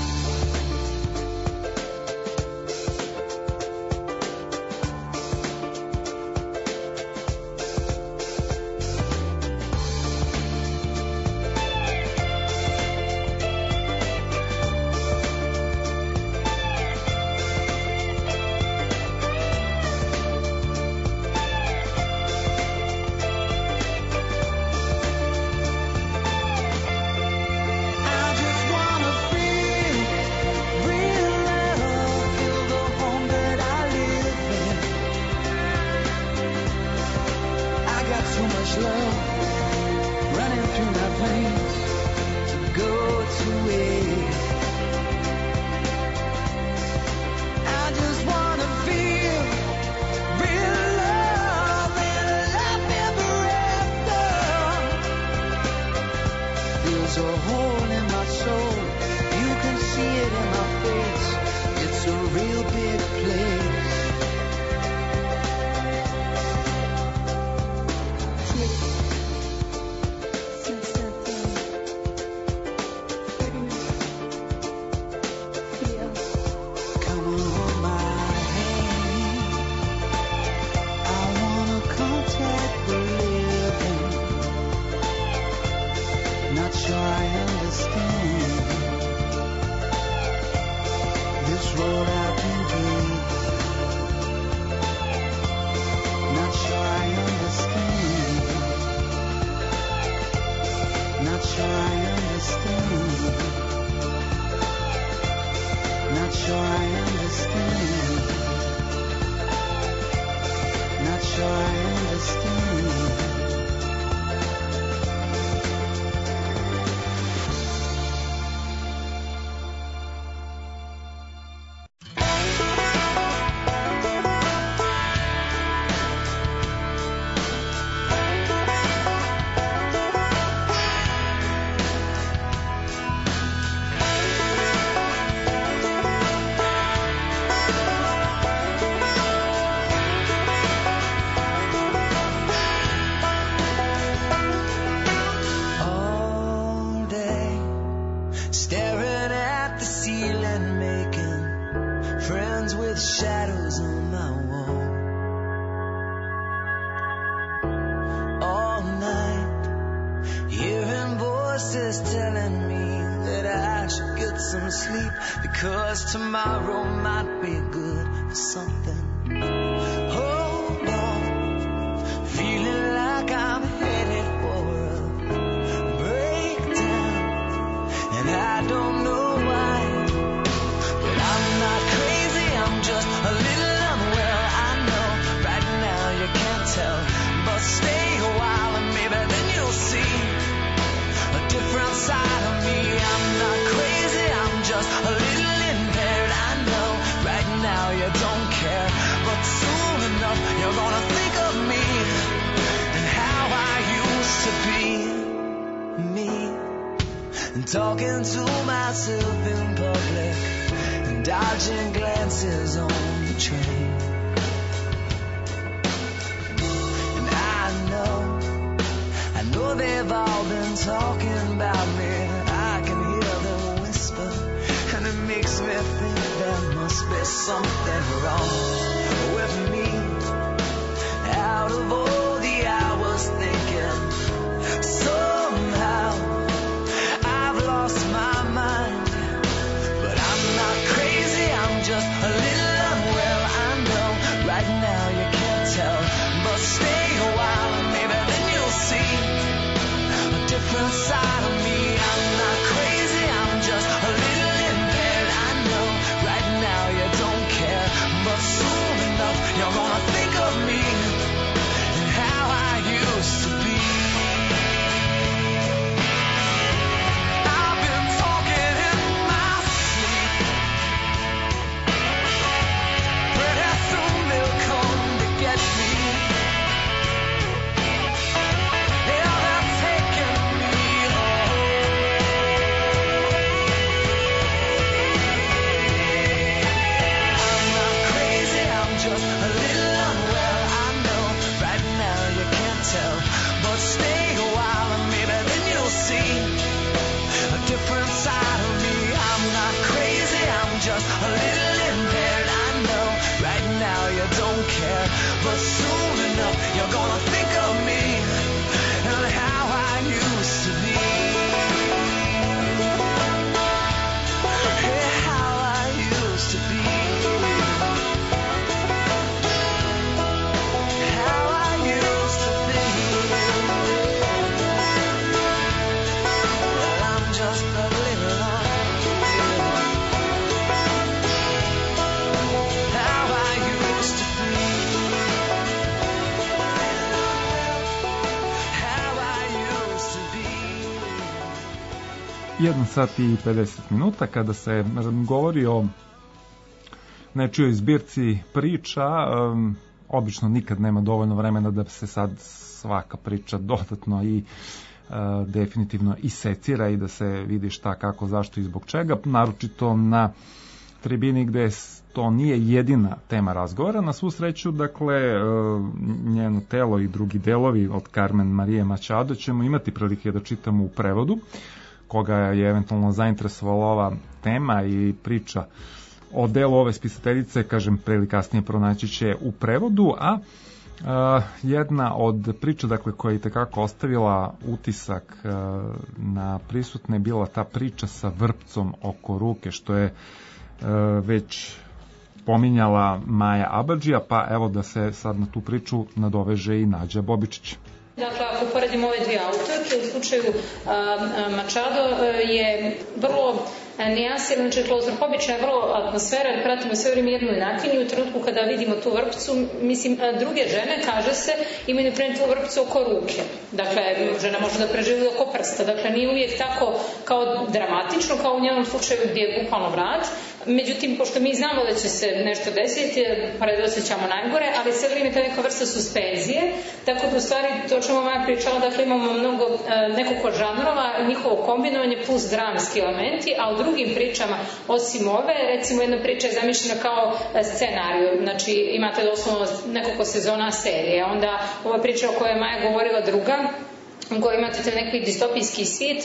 I just wanna feel real love, feel the home that I live in. I got too much love running through my veins to go to waste. I just wanna feel real love and love ever after. There's a hole in my soul, you can see it in my face. It's a real big place. Come on, hold my hand. I wanna contact the living. Not sure I understand this road I've been given. Not sure I understand. Not sure I understand. Not sure I understand. Not sure I understand. All day, staring at the ceiling, making friends with shadows on my wall. All night, hearing voices telling me that I should get some sleep, because tomorrow might be good for something. Hold on, feeling like I'm headed for a breakdown, and I don't know why, but I'm not crazy, I'm just a little unwell. I know right talking to myself in public and dodging glances on the train. And I know, I know they've all been talking about me. I can hear them whisper, and it makes me think there must be something wrong with me. Out of all the hours thinking, somehow I've lost my mind. But I'm not crazy, I'm just a little unwell. I know right now you can't tell, but stay a while and maybe then you'll see a different side of me. I'm not crazy, I'm just a little impaired. I know right now you don't care, but soon enough you're gonna think of me and how I used to be. I've been talking in my sleep. Pretty soon they'll come to get me. Yeah, they're taking me home. I'm not crazy, I'm just a little unwell. I know right now you can't tell, but stay a while and maybe then you'll see a different side of me. I'm not crazy, I'm just a little impaired. I know right now you don't care, but soon enough you're gonna think of me and how I used to be. Yeah, how I used to be. How I used to be. Well, I'm just a little unwell. How I used to be. How I used to be. jedan sat i pedeset minuta. Kada se govori o nečijoj zbirci priča, um, obično nikad nema dovoljno vremena da se sad svaka priča dodatno i uh, definitivno isecira i da se vidi šta, kako, zašto i zbog čega, naročito na tribini gde to nije jedina tema razgovora. Na svu sreću, dakle, uh, njeno telo i drugi delovi od Carmen Marije Machado ćemo imati prilike da čitamo u prevodu, koga je eventualno zainteresovala ova tema i priča o delu ove spisateljice, kažem, pre ili kasnije pronaći će u prevodu, a uh, jedna od priča, dakle, koja je itekako ostavila utisak uh, na prisutne je bila ta priča sa vrpcom oko ruke, što je uh, već pominjala Maja Abadžija, pa evo da se sad na tu priču nadoveže i Nađa Bobičić. Dakle, ako poredimo ove dvije autorke, u slučaju a, a, Machado a, je vrlo nijansirana, znači klaustrofobična je vrlo atmosfera, jer pratimo sve vrijeme jednu jednakinju. U trenutku kada vidimo tu vrpcu, mislim, druge žene, kaže se, imaju naprimjer tu vrpcu oko ruke. Dakle, žena može da preživi oko prsta. Dakle, nije uvijek tako kao dramatično, kao u njenom slučaju gdje je bukvalno vrat. Međutim, pošto mi znamo da će se nešto desiti, predosjećamo najgore, ali sve vrijeme ta neka vrsta suspenzije, tako da u stvari, to čemu Maja pričala, dakle, imamo mnogo, nekoliko žanrova, njihovo kombinovanje plus dramski elementi, a u drugim pričama, osim ove, recimo jedna priča je zamišljena kao scenariju, znači imate doslovno nekoliko sezona serije, onda ova priča o kojoj je Maja govorila druga, u kojoj imate te neki distopijski svijet,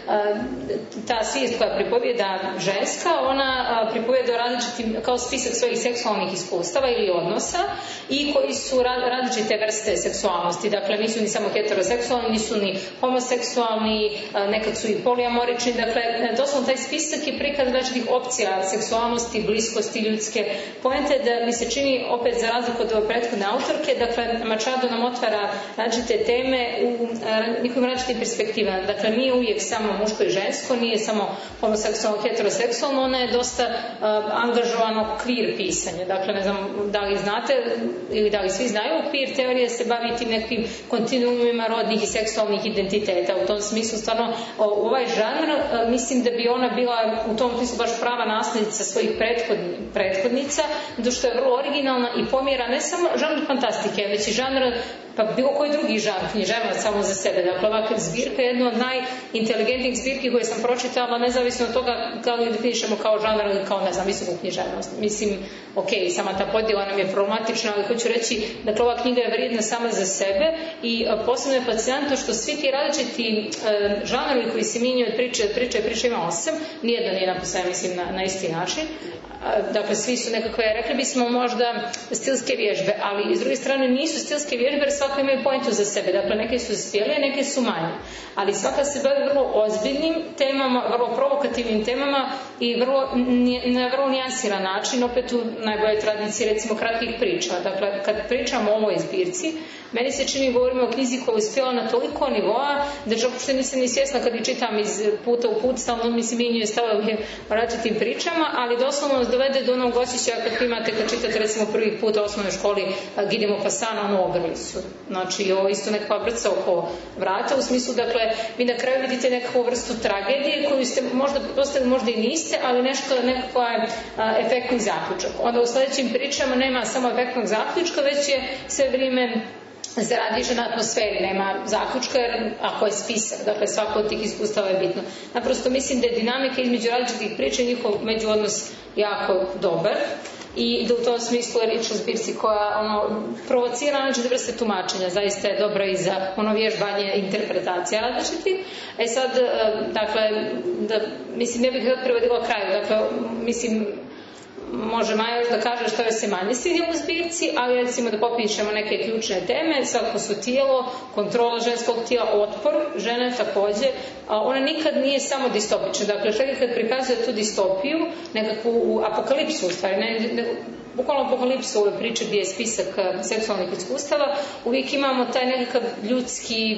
ta svijest koja pripovijeda ženska, ona pripovijeda o različitim, kao spisak svojih seksualnih iskustava ili odnosa i koji su različite vrste seksualnosti, dakle nisu ni samo heteroseksualni, nisu ni homoseksualni, nekad su i polijamorični, dakle doslovno taj spisak je prikaz različitih opcija seksualnosti, bliskosti ljudske. Poenta je da mi se čini, opet za razliku od ove prethodne autorke, dakle Machado nam otvara različite teme u njihovim različitim perspektivama. Dakle, nije uvijek samo muško i žensko, nije samo homoseksualno, heteroseksualno, ona je dosta uh, angažovano queer pisanje. Dakle, ne znam da li znate ili da li svi znaju, queer teorija se bavi tim nekim kontinuumima rodnih i seksualnih identiteta. U tom smislu, stvarno, o, ovaj žanr, uh, mislim da bi ona bila u tom smislu baš prava nasljednica svojih prethodni, prethodnica, zato što je vrlo originalna i pomjera ne samo žanr fantastike, već i žanr pa bilo koji drugi žanr književnost samo za sebe. Dakle, ovakva zbirka je jedna od najinteligentnijih zbirki koje sam pročitala, nezavisno od toga kako li definišemo kao žanr ili kao, ne znam, visoku književnost. Mislim, ok, sama ta podjela nam je problematična, ali hoću reći, dakle, ova knjiga je vrijedna sama za sebe i a, posebno je fascinantno što svi ti različiti e, žanrovi koji se minjaju od priče, od priče, priče ima osam, nijedan nije napisan, mislim, na, na isti način. Dakle, svi su nekakve, rekli bismo možda stilske vježbe, ali s druge strane nisu stilske vježbe jer svako imaju pointu za sebe. Dakle, neke su spjelije, neke su manje. Ali svaka se bavi vrlo ozbiljnim temama, vrlo provokativnim temama i vrlo, na vrlo nijansiran način, opet u najboljoj tradiciji, recimo, kratkih priča. Dakle, kad pričamo o ovoj zbirci, meni se čini, govorimo o knjizi koja je uspjela na toliko nivoa da čak što nisam ni svjesna kad ih čitam iz puta u put, stalno mi se minjuje stavovi o različitim pričama, ali doslovno nas dovede do onog osjećaja kad imate, kad čitate recimo prvi put u osnovnoj školi Gide Maupassana, ono ogrlicu. Znači, ovo isto nekakva vrca oko vrata, u smislu, dakle, vi na kraju vidite nekakvu vrstu tragedije koju ste možda postavili, možda i niste, ali nešto, nekakva je efektni zaključak. Onda u sledećim pričama nema samo efektnog zaključka, već je sve vrijeme zaradiše na atmosferi, nema zaključka, jer ako je spisak, dakle svako od tih iskustava je bitno. Naprosto mislim da je dinamika između različitih priča i njihov međuodnos jako dobar i da u tom smislu je riječ o zbirci koja ono, provocira različite vrste tumačenja, zaista je dobra i za ono vježbanje interpretacija različitih. E sad, dakle, da, mislim, ja bih privodila kraju, dakle, mislim, može Maja još da kaže što joj se manje sviđa u zbirci, ali recimo da popišemo neke ključne teme, svako su tijelo, kontrola ženskog tijela, otpor žene takođe, a ona nikad nije samo distopična, dakle čak i kad prikazuje tu distopiju, nekakvu apokalipsu u stvari, ne, ne, bukvalno apokalipsu ove priče gdje je spisak seksualnih iskustava, uvijek imamo taj nekakav ljudski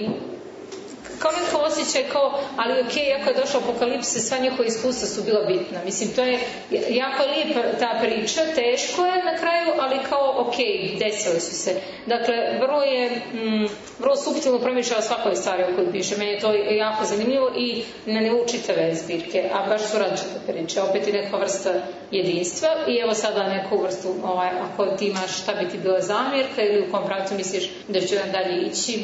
kao neko osjećaj kao, ali ok, ako je došla apokalipsa, sva njihova iskustva su bila bitna. Mislim, to je jako lijepa ta priča, teško je na kraju, ali kao ok, desile su se. Dakle, vrlo je, mm, vrlo suptilno promišljala svakoj stvari o kojoj piše. Meni je to jako zanimljivo i na nivou čitave zbirke, a baš su različite priče. Opet je neka vrsta jedinstva i evo sada neku vrstu, ovaj, ako ti imaš šta bi ti bila zamjerka ili u kom pravcu misliš da će vam dalje ići.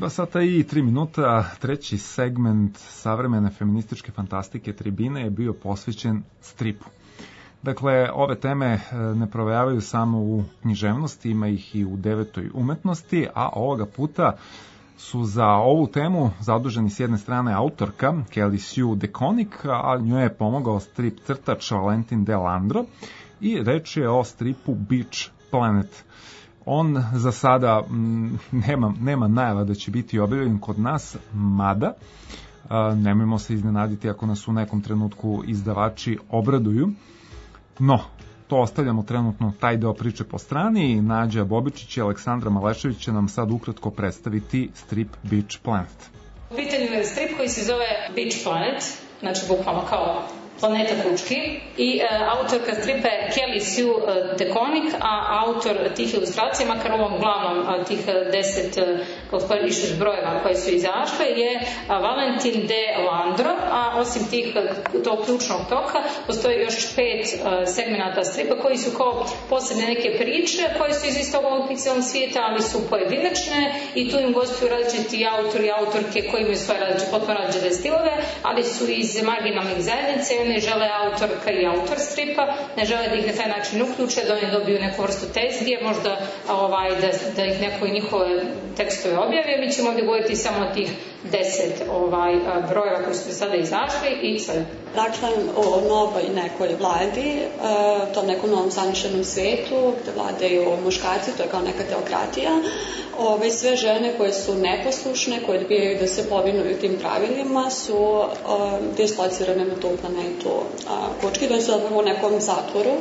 Dva sata i tri minuta, treći segment savremene feminističke fantastike Tribine je bio posvećen stripu. Dakle, ove teme ne provejavaju samo u književnosti, ima ih i u devetoj umetnosti, a ovoga puta su za ovu temu zaduženi s jedne strane autorka Kelly Sue DeConnick, a njoj je pomogao strip crtač Valentin Delandro i reč je o stripu Beach Planet. On za sada m, nema, nema najava da će biti objavljen kod nas, mada a, nemojmo se iznenaditi ako nas u nekom trenutku izdavači obraduju. No, to ostavljamo trenutno taj deo priče po strani i Nađa Bobičić i Aleksandra Malešević će nam sad ukratko predstaviti strip Beach Planet. U pitanju je strip koji se zove Beach Planet, znači bukvalno kao planeta Kručki, i e, autorka stripa je Kelly Sue e, DeConnick, a autor tih ilustracija, makar ovom glavnom a, tih deset, kako išliš brojeva koje su izašle, je a, Valentin De Landro, a osim tih tog ključnog toka postoji još pet a, segmenata stripa koji su kao posebne neke priče koje su iz istog ovog pikselnog svijeta, ali su pojedinačne i tu im gostuju različiti autori i autorke koji imaju svoje različite, potpuno različite stilove, ali su iz marginalnih zajednice. Ne žele autorka i autor stripa, ne žele da ih na taj način uključe, da oni dobiju neku vrstu tezgije, možda ovaj, da, da ih neko i njihove tekstove objavio. Mi ćemo ovdje govoriti samo o tih deset ovaj, brojeva koji su sada izašli i sada. Dakle, o novoj nekoj vladi, u tom nekom novom zamišljenom svetu, gde vladaju muškarci, to je kao neka teokratija, ove, sve žene koje su neposlušne, koje odbijaju da se povinuju tim pravilima, su um, dislocirane na tom planetu Kručki, da su zapravo u nekom zatvoru,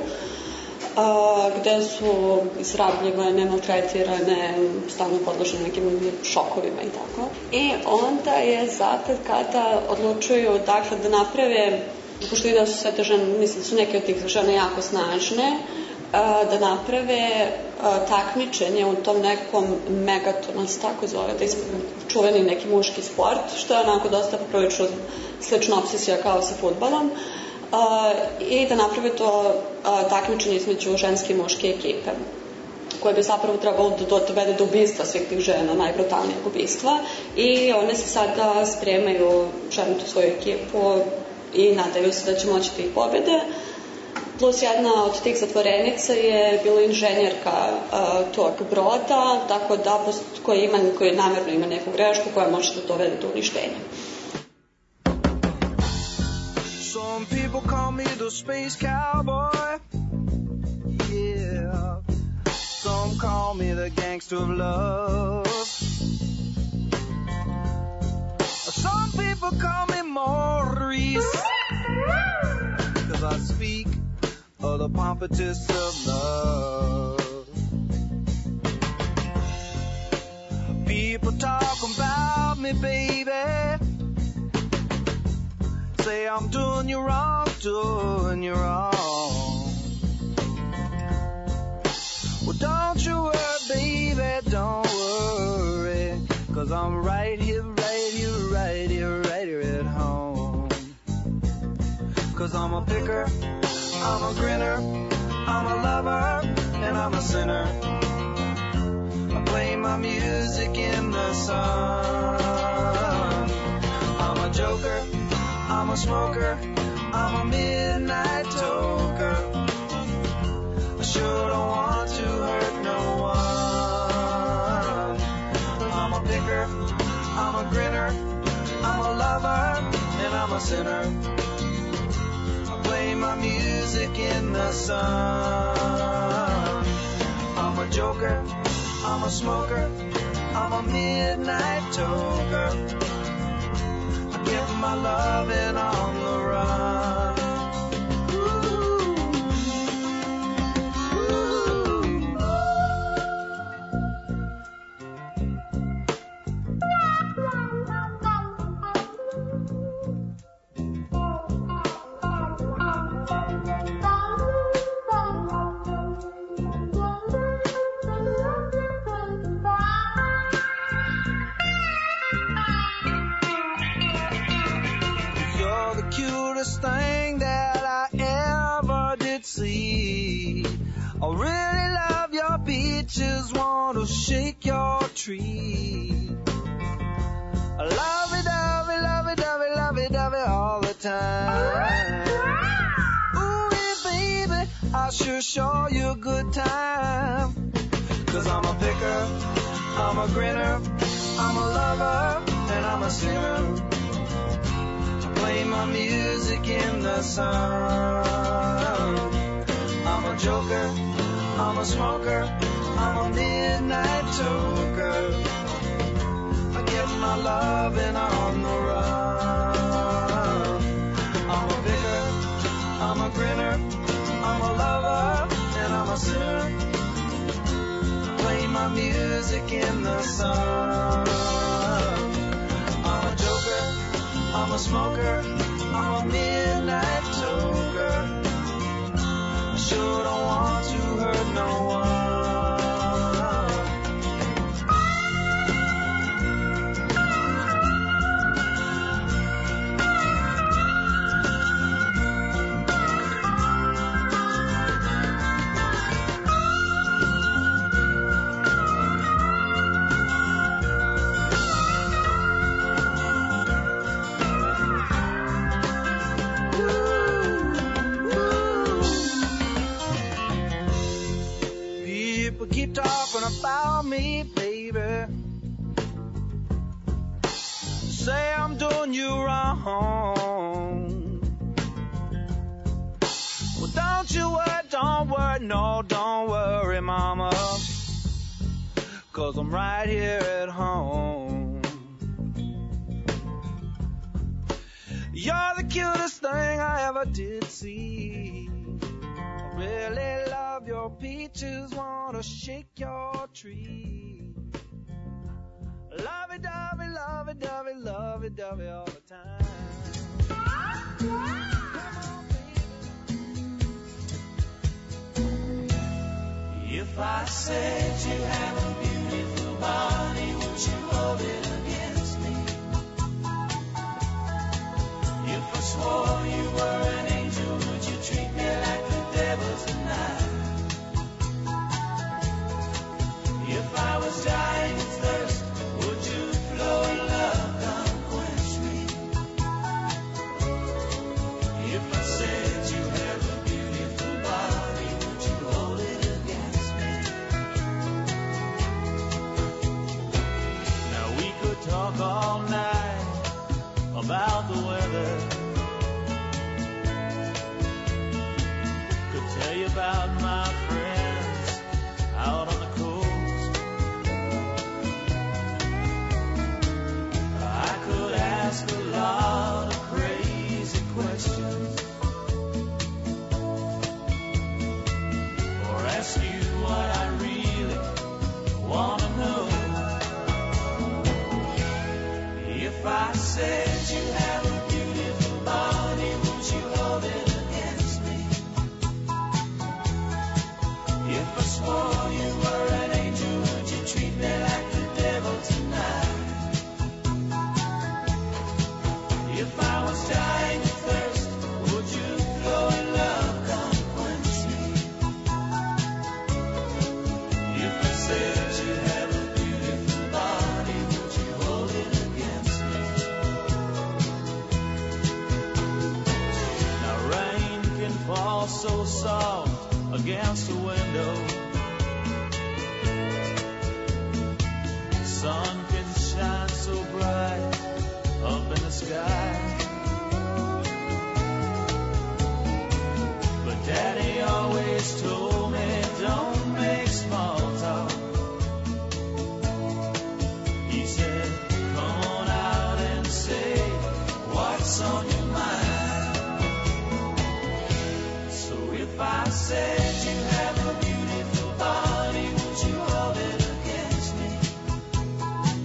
a, gde su izrabljivane, maltretirane, stalno podložene nekim šokovima i tako. I onda je zapad kada odlučuju dakle, da naprave, pošto vidio su sve te žene, mislim da su neke od tih žena jako snažne, a, da naprave a, takmičenje u tom nekom megatonu, se tako zove, da čuveni neki muški sport, što je onako dosta poprilično slična obsesija kao sa fudbalom. Uh, i da naprave to uh, takmičenje između ženske i muške ekipe, koje bi zapravo trebalo da dovede do ubistva svih tih žena, najbrutalnijeg ubistva, i one se sada spremaju ženiti svoju ekipu i nadaju se da će moći da ih pobede. Plus jedna od tih zatvorenica je bila inženjerka uh, tog broda, tako da koji, ima, koji namerno ima neku grešku koja može da dovede do uništenja. Some people call me the space cowboy, yeah. Some call me the gangster of love. Some people call me Maurice, 'cause I speak of the pompatus of love. People talk about me, baby, say I'm doing you wrong, doing you wrong. Well, don't you worry, baby, don't worry, 'cause I'm right here, right here, right here, right here at home. 'Cause I'm a picker, I'm a grinner, I'm a lover, and I'm a sinner. I play my music in the sun. I'm a joker, I'm a smoker, I'm a midnight toker. I sure don't want to hurt no one. I'm a picker, I'm a grinner, I'm a lover, and I'm a sinner. I play my music in the sun. I'm a joker, I'm a smoker, I'm a midnight toker. Get my loving on the run. Thing that I ever did see. I really love your beaches, want to shake your tree. Lovey-dovey, lovey-dovey, lovey-dovey all the time. Ooh, baby, I'll sure show you a good time. Cause I'm a picker, I'm a grinner, I'm a lover, and I'm a sinner. To play my music in the sun. I'm a joker, I'm a smoker, I'm a midnight toker. I get my loving on the run. I'm a picker, I'm a grinner, I'm a lover, and I'm a sinner. Play my music in the sun. I'm a joker, I'm a smoker, I'm a midnight toker. I sure don't want to hurt no one. Keep talking about me, baby. Say I'm doing you wrong. Well, don't you worry, don't worry, no, don't worry, mama. Cause I'm right here at home. You're the cutest thing I ever did see. Really love your peaches, wanna shake your tree. Lovey-dovey, lovey-dovey, lovey-dovey all the time. If I said you have a beautiful body, would you hold it against me? If I swore you were an angel, would you treat me like the devil tonight? If I was dying of thirst, would you flow in love, come quench me? If I said you have a beautiful body, would you hold it against me? Now we could talk all night about the weather. Could tell you about my friends out on the coast. I could ask a lot of crazy questions, or ask you what I really want to know. If I said you have a beautiful body, would you hold it against me? If I swore you were an angel, would you treat me like the devil tonight? If I was dying of thirst, would you flow in love, come quench me? If I said you have a beautiful body, would you hold it against me? Now rain can fall so soft against the window. Sun can shine so bright up in the sky. But Daddy always told me, don't make small talk. He said, come on out and say what's on your mind. So if I said you have a beautiful body, would you hold it against me?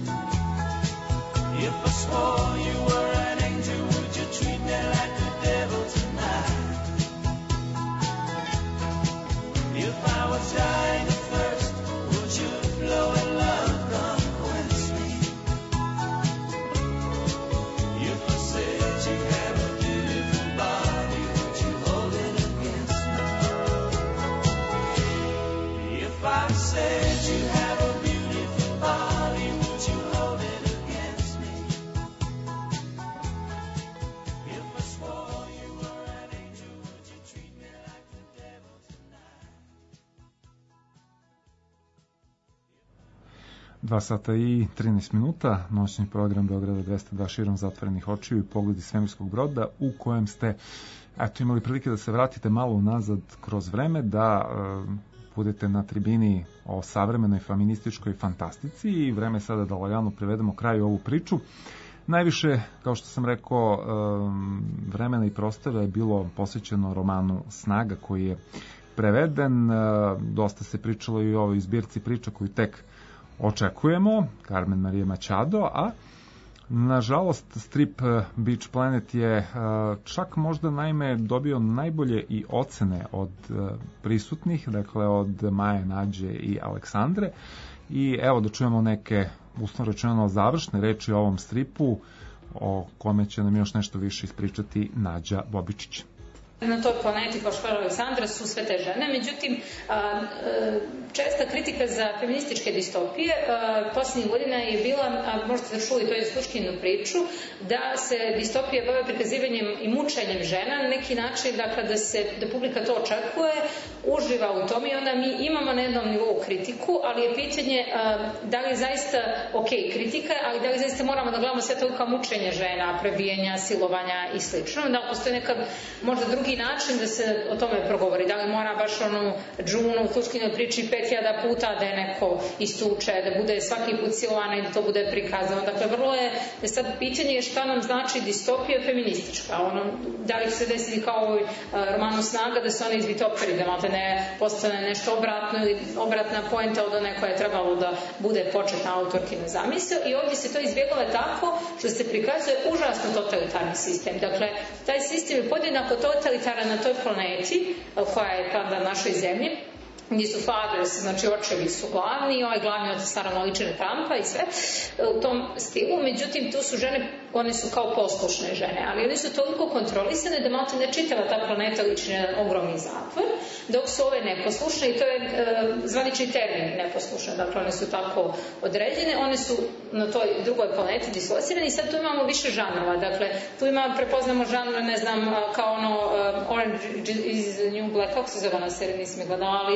Dva sata i trinaest minuta, noćni program Beograda dvesta dva širom zatvorenih očiju i pogledi svemirskog broda u kojem ste eto, imali prilike da se vratite malo unazad kroz vreme, da e, budete na tribini o savremenoj feminističkoj fantastici i vreme sada da lagano privedemo kraju ovu priču. Najviše, kao što sam rekao, e, vremena i prostora je bilo posvećeno romanu Snaga koji je preveden. E, dosta se pričalo i o ovoj zbirci priča koju tek očekujemo, Carmen Maria Machado, a nažalost strip Beach Planet je čak možda naime dobio najbolje i ocene od prisutnih, dakle od Maje, Nađe i Aleksandre, i evo da čujemo neke, uslovno rečeno, završne reči o ovom stripu, o kome će nam još nešto više ispričati Nađa Bobičić. Na toj planeti, kao što kaže Aleksandra, su sve te žene. Međutim, česta kritika za feminističke distopije posljednjih godina je bila, a možete da čuli, to je sluškinu priču, da se distopije bave prikazivanjem i mučenjem žena na neki način, dakle da se, da publika to očekuje, uživa u tome i onda mi imamo na jednom nivou kritiku, ali je pitanje da li je zaista, ok, kritika, ali da li zaista moramo da gledamo sve to kao mučenje žena, prebijanja, silovanja i slično. Da li postoji nekad možda drugi način da se o tome progovori, da li mora baš onu džunu u sluškinoj priči pet hiljada puta da je neko istuče, da bude svaki put silovana i da to bude prikazano. Dakle, vrlo je, sad pitanje je šta nam znači distopija feministička. Ono, da li će se desiti kao ovoj romanu Snaga, da se ona izvitoperi, da malo ne postane nešto obratno ili obratna poenta od one koja je trebalo da bude početna autorkina zamisao, i ovdje se to izbjegava tako što se prikazuje užasno totalitarni sistem. Dakle, taj sistem je podjednako totalitaran na toj planeti koja je tada na našoj zemlji, gdje su fathers, znači očevi su glavni, ovaj glavni od naravno liči na Trumpa i sve u tom stilu, međutim tu su žene, one su kao poslušne žene, ali one su toliko kontrolisane da malo ne čitava ta planeta liči na ogromni zatvor, dok su ove neposlušne, i to je e, zvanični termin neposlušne, dakle one su tako određene, one su na toj drugoj planeti dislocirane i sad tu imamo više žanrova, dakle tu ima, prepoznamo žanr, ne znam, kao ono uh, Orange is the New Black, kako se zove ona serija, nisam je gledala, ali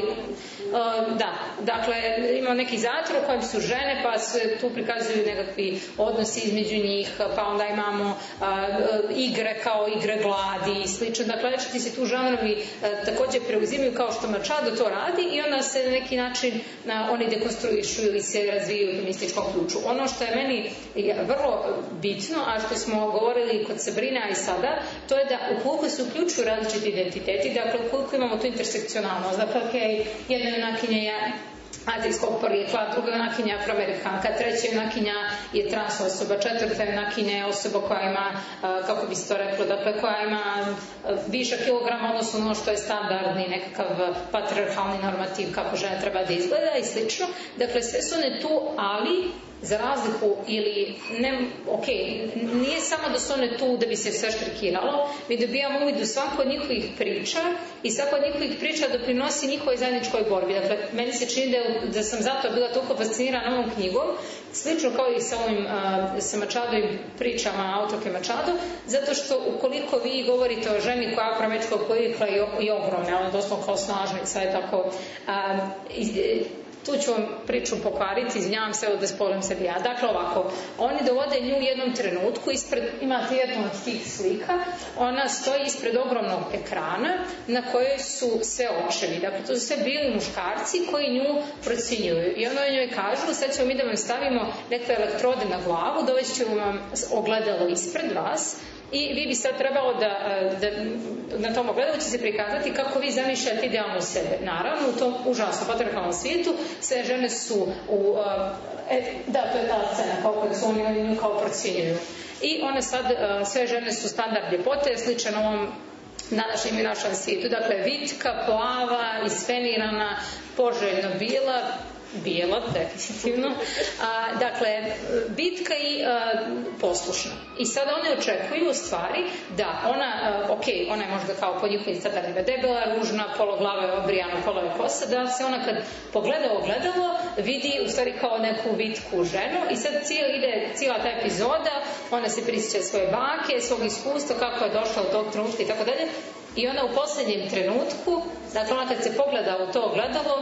uh, da, dakle ima neki zatvor u kojem su žene, pa se tu prikazuju nekakvi odnosi između njih, pa onda imamo uh, igre kao igre gladi i slično, dakle ti se tu žanrovi uh, također preuzimaju kao što Machado to radi i onda se na neki način uh, oni dekonstruišu ili se razvijaju u feminističkom ključu. Ono što je meni vrlo bitno, a što smo govorili kod Sabrina i sada, to je da ukoliko se uključuju različiti identiteti, dakle ukoliko imamo tu intersekcionalnost, dakle okay, jedna junakinja je azijskog porijekla, druga junakinja afroamerikanka, treća junakinja je trans osoba, četvrta junakinja je osoba koja ima, kako bi se to reklo, dakle koja ima viša kilograma odnosno ono što je standardni nekakav patriarhalni normativ kako žena treba da izgleda i slično. Dakle, sve su one tu, ali za razliku ili ne, ok, nije samo da su one tu da bi se sve štrikiralo, mi dobijamo uvid u svako od njihovih priča i svako od njihovih priča doprinosi njihovoj zajedničkoj borbi. Dakle, meni se čini da, da sam zato bila toliko fascinirana ovom knjigom, slično kao i sa ovim uh, sa Machadovim pričama autorke Machado, zato što ukoliko vi govorite o ženi koja je afroameričkog porijekla i, i ogromna, ona doslovno kao snažnica je tako uh, iz, tu ću vam priču pokvariti, izvinjavam se da spolim sebi ja. Dakle, ovako, oni dovode nju u jednom trenutku, ispred, imate jednu od tih slika, ona stoji ispred ogromnog ekrana na kojoj su sve očevi. Dakle, to su sve bili muškarci koji nju procjenjuju. I ono njoj kažu, sad ćemo mi da vam stavimo neke elektrode na glavu, dovešćemo vam ogledalo ispred vas, i vi bi sad trebalo da, da na tom ogledalu će se prikazati kako vi zamišljate idealno sebe. Naravno, u tom užasno patriarhalnom svijetu sve žene su u... E, da, to je ta scena, kao kada su oni nju kao procjenjuju. I one sad, sve žene su standard ljepote, sličan ovom današnjem i našem svijetu. Dakle, vitka, plava, isfenirana, poželjno bila, bijela, definitivno. A, dakle, bitka i a, poslušna. I sada one očekuju u stvari da ona, a, ok, ona je možda kao po njihovim standardima debela, ružna, pologlava je obrijana, pola je kosa, da se ona kad pogleda ogledalo vidi u stvari kao neku vitku ženu i sad cijel, ide cijela ta epizoda, ona se prisjeća svoje bake, svog iskustva, kako je došla u tog trenutka i tako dalje. I ona u posljednjem trenutku, dakle ona kad se pogleda u to ogledalo,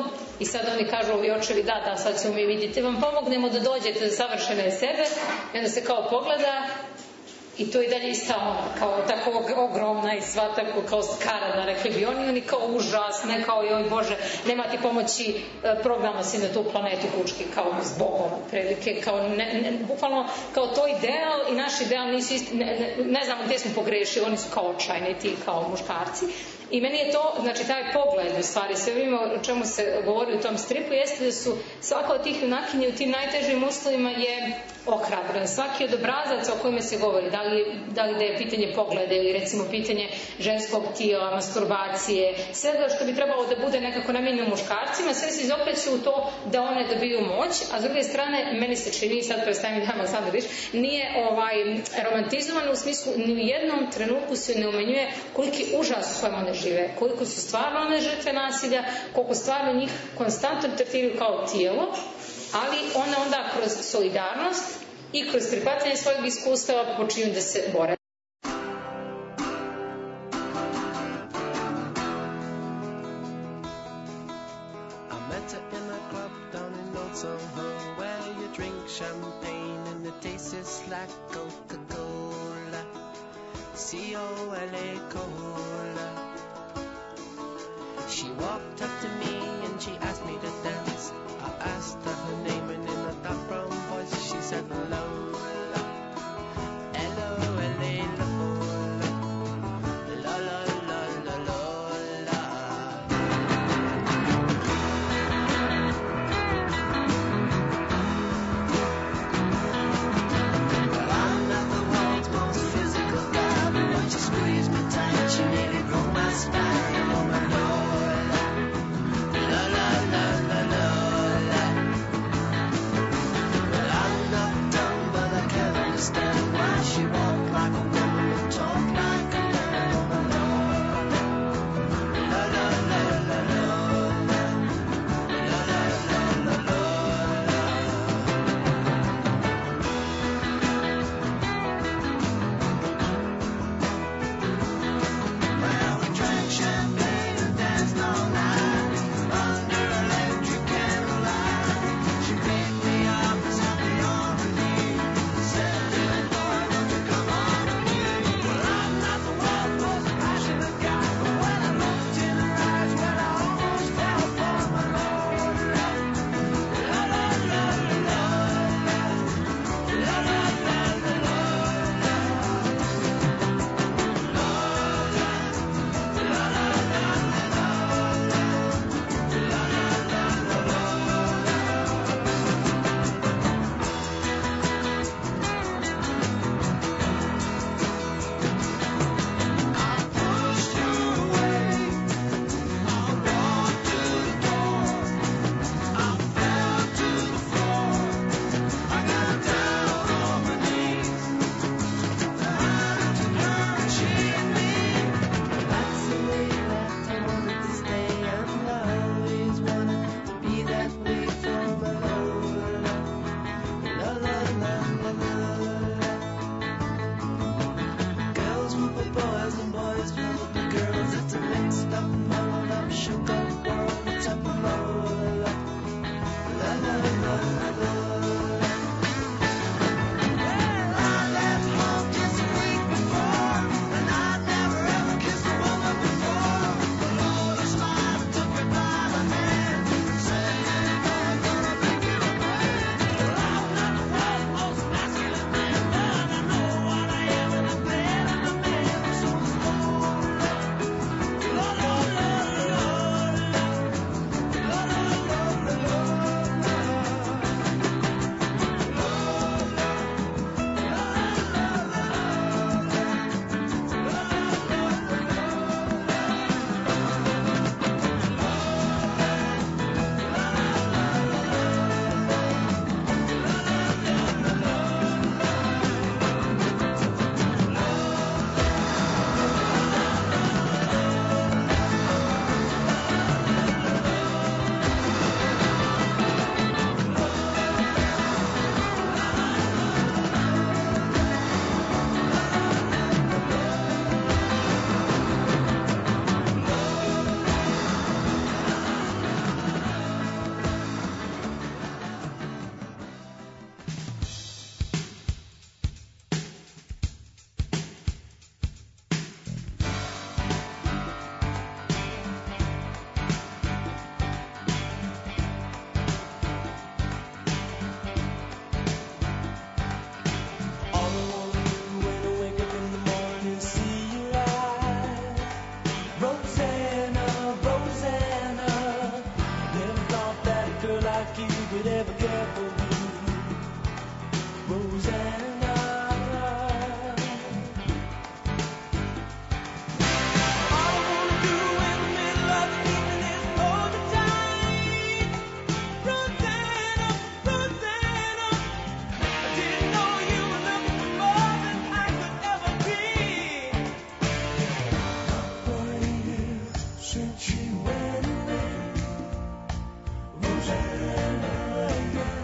i sad oni kažu ovi očevi da, da, sad ćemo mi vidjeti, vam pomognemo da dođete do savršene sebe i onda se kao pogleda i to i dalje ista ona, kao tako ogromna i sva tako kao skarada, rekli bi oni, oni kao užasne, kao joj Bože, nema ti pomoći, programa si na tu planetu kučki, kao s Bogom, prilike, kao ne, ne, bukvalno kao to ideal i naš ideal nisu isti, ne, ne, ne znamo gdje smo pogrešili, oni su kao očajni ti kao muškarci. I meni je to, znači taj pogled u stvari, sve vrijeme o čemu se govori u tom stripu, jeste da su svaka od tih junakinja u tim najtežim uslovima je ohrabren. Svaki od obrazaca o kojima se govori, da li, da li da je pitanje pogleda ili recimo pitanje ženskog tijela, masturbacije, svega što bi trebalo da bude nekako namijenjeno muškarcima, sve se izokreće u to da one dobiju moć, a s druge strane, meni se čini, sad predstavim dama Sandrić, nije ovaj, romantizovano u smislu, ni u jednom trenutku se ne umenjuje koliki užas u kojem one žive, koliko su stvarno one žrtve nasilja, koliko stvarno njih konstantno tretiraju kao tijelo, ali one onda kroz solidarnost i kroz prihvatanje svojeg iskustava počinju da se bore. She walked up to me and she asked me to dance. I asked her her name and in a dark brown voice she said hello. Hello, hello, la la la la la Well, I'm not the world's most physical guy, but when she squeezed me tight, she nearly broke my spine. Oh my Lord. since she went away. Rosanna, yeah.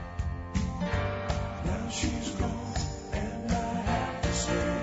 Now she's gone, and I have to say.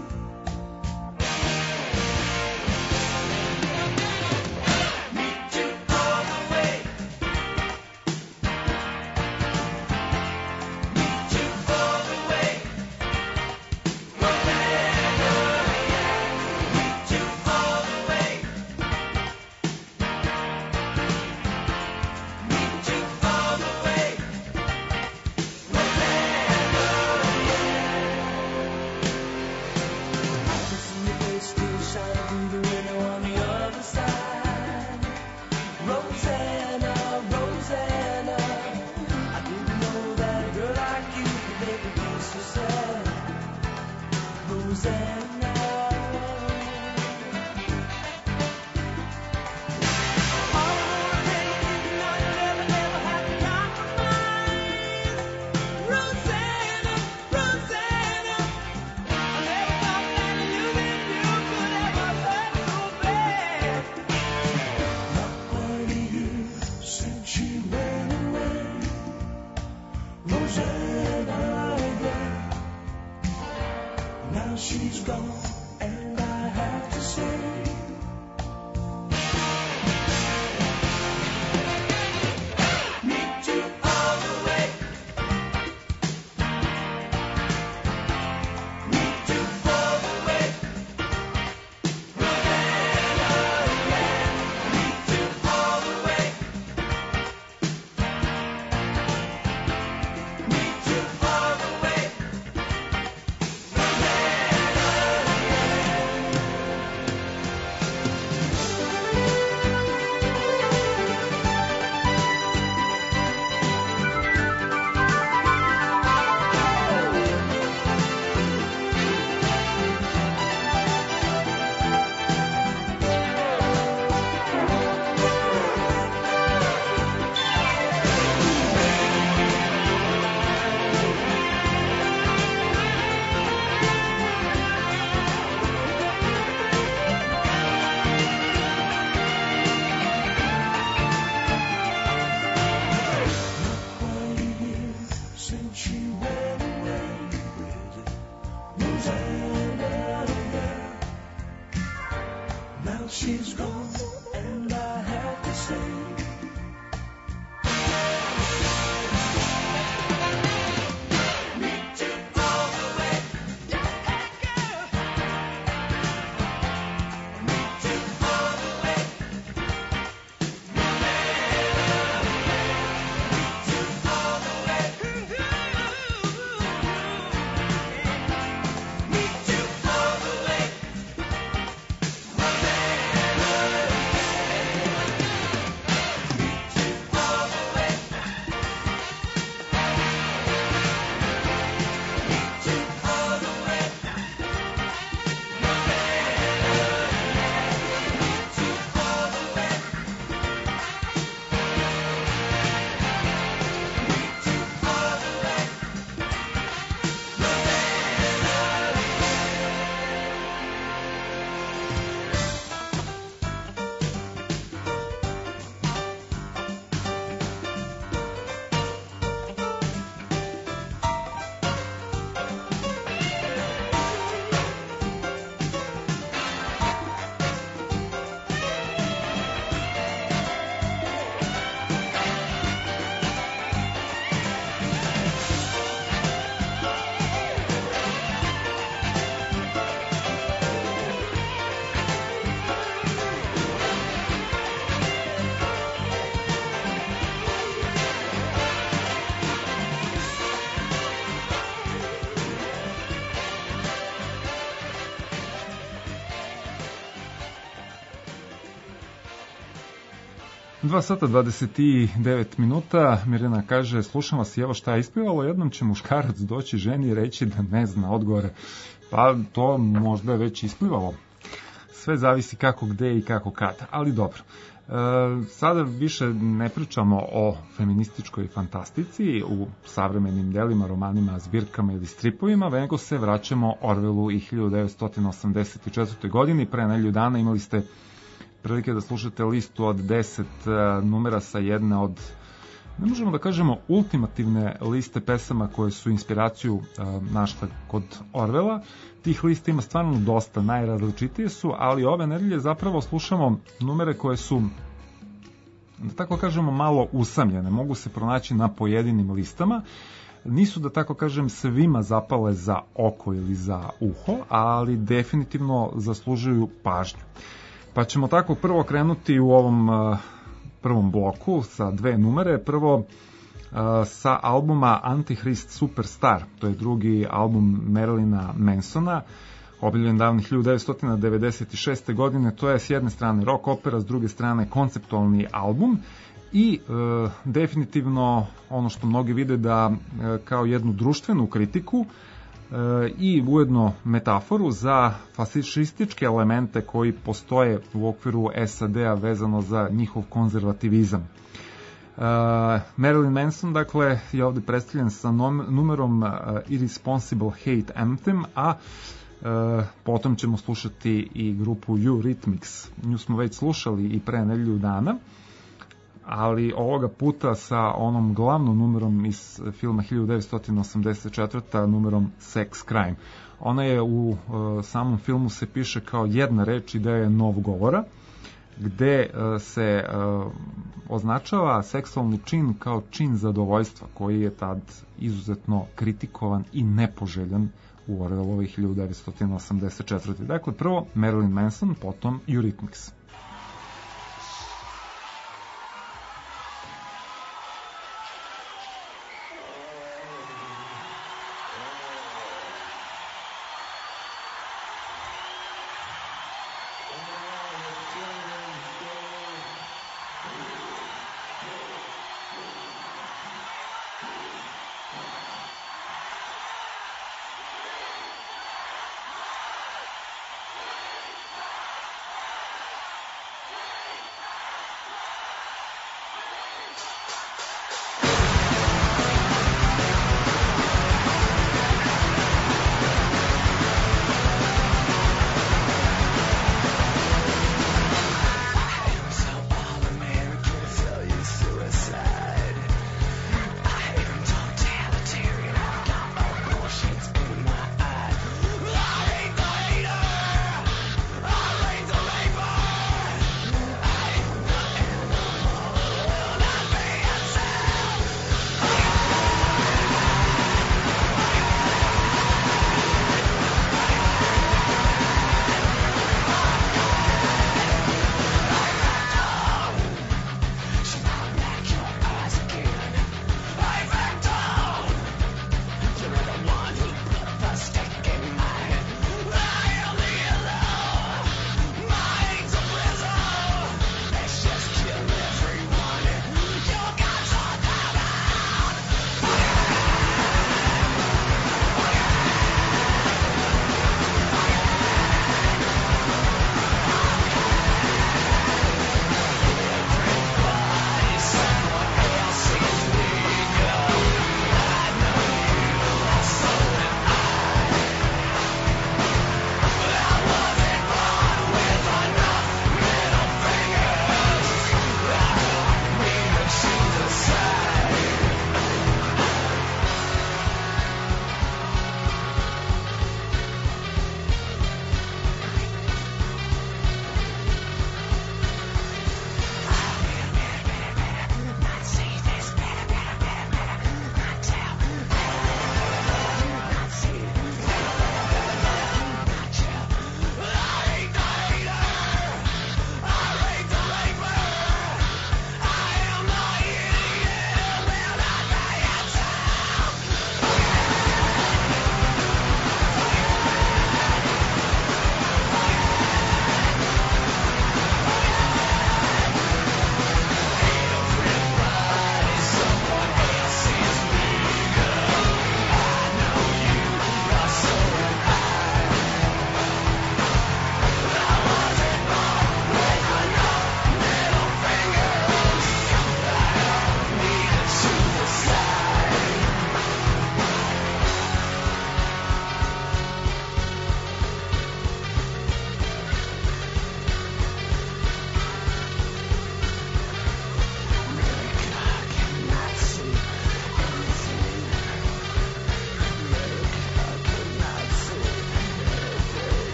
She's gone, and I have to say. Meet you all the way. Meet you all the way. Rosanna, yeah. Meet you all the way. Meet you all the way. She's gone, and I have to say. Meet you all the way. Hey girl. Meet you all the way. Meet you all the way. Meet you all the way. dva sata dvadeset devet minuta, Mirjana kaže, slušam vas i evo šta je ispivalo, jednom će muškarac doći ženi i reći da ne zna odgovore. Pa to možda je već isplivalo. Sve zavisi kako, gde i kako kada, ali dobro. E, sada više ne pričamo o feminističkoj fantastici u savremenim delima, romanima, zbirkama ili stripovima, nego se vraćamo Orwellu i hiljadu devetsto osamdeset četvrtoj godini. Pre nedelju dana imali ste prilike da slušate listu od deset numera sa jedne od, ne možemo da kažemo, ultimativne liste pesama koje su inspiraciju našla kod Orwella. Tih lista ima stvarno dosta, najrazličitije su, ali ove nedelje zapravo slušamo numere koje su, da tako kažemo, malo usamljene, mogu se pronaći na pojedinim listama. Nisu, da tako kažem, svima zapale za oko ili za uho, ali definitivno zaslužuju pažnju. Pa ćemo tako prvo krenuti u ovom uh, prvom bloku sa dve numere. Prvo uh, sa albuma Antichrist Superstar, to je drugi album Marilyna Mansona, objavljen davnih hiljadu devetsto devedeset šeste. godine. To je s jedne strane rock opera, s druge strane konceptualni album i e, definitivno ono što mnogi vide da e, kao jednu društvenu kritiku e, i ujedno metaforu za fašističke elemente koji postoje u okviru S A D-a vezano za njihov konzervativizam. Uh, Marilyn Manson, dakle, je ovde predstavljen sa nom, numerom uh, Irresponsible Hate Anthem, a uh, potom ćemo slušati i grupu Eurythmics. Nju smo već slušali i pre nedelju dana, ali ovoga puta sa onom glavnom numerom iz filma hiljadu devetsto osamdeset četvrte. numerom Sex Crime. Ona je u uh, samom filmu se piše kao jedna reč i da je nov govora, gde uh, se uh, označava seksualni čin kao čin zadovoljstva, koji je tad izuzetno kritikovan i nepoželjan u Orwellovoj hiljadu devetsto osamdeset četvrte. Dakle, prvo Marilyn Manson, potom Eurythmics.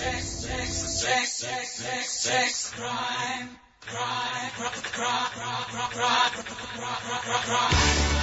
Sex, crime, crime, crime, crime, crime, crime, crime, crime.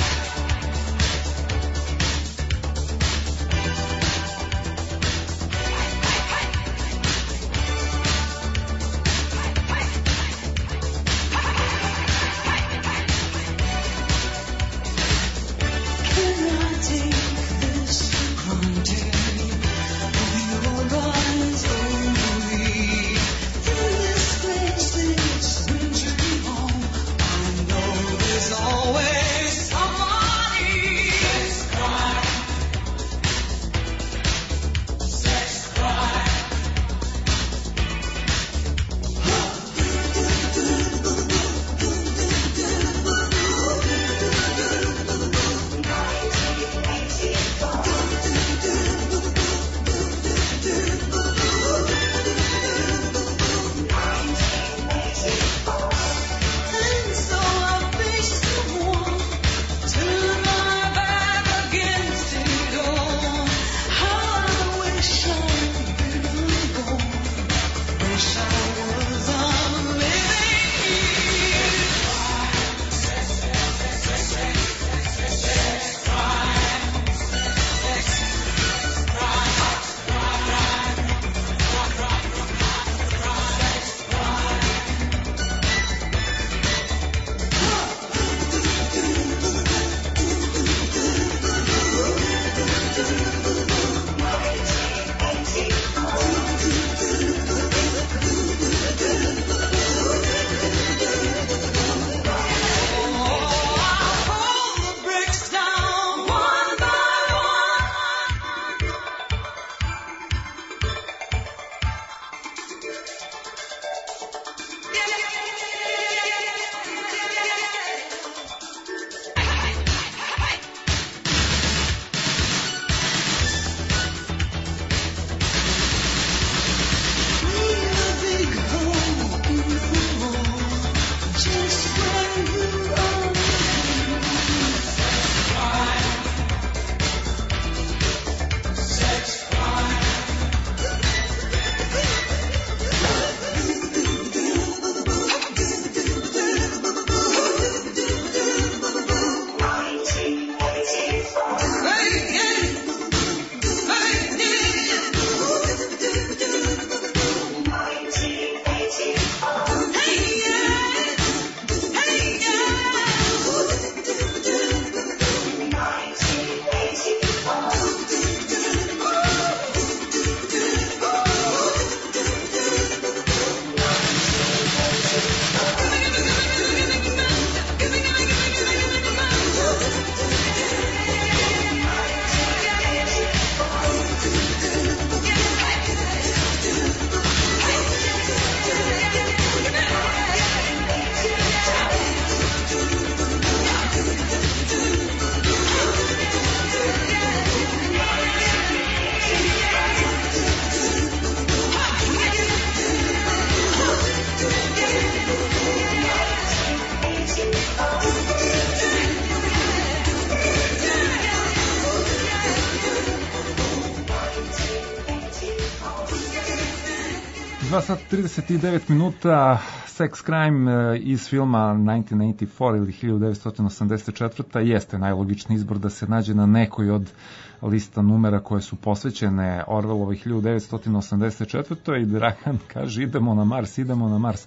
dva sata trideset devet minuta, Sex Crime iz filma nineteen eighty-four ili hiljadu devetsto osamdeset četvrta jeste najlogičniji izbor da se nađe na nekoj od lista numera koje su posvećene Orwellovoj hiljadu devetsto osamdeset četvrtoj i Dragan kaže idemo na Mars, idemo na Mars.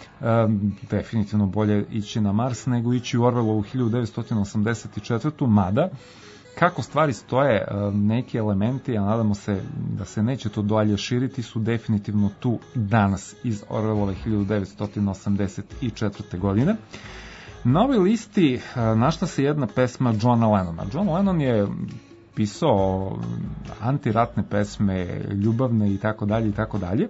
Um, definitivno bolje ići na Mars nego ići u Orwellovu hiljadu devetsto osamdeset četvrtu, mada kako stvari stoje, neki elementi, a nadamo se da se neće to dalje širiti, su definitivno tu danas iz Orwellove hiljadu devetsto osamdeset četvrte godine. Na ovoj listi našla se jedna pesma Johna Lennona. John Lennon je pisao antiratne pesme, ljubavne i tako dalje i tako dalje.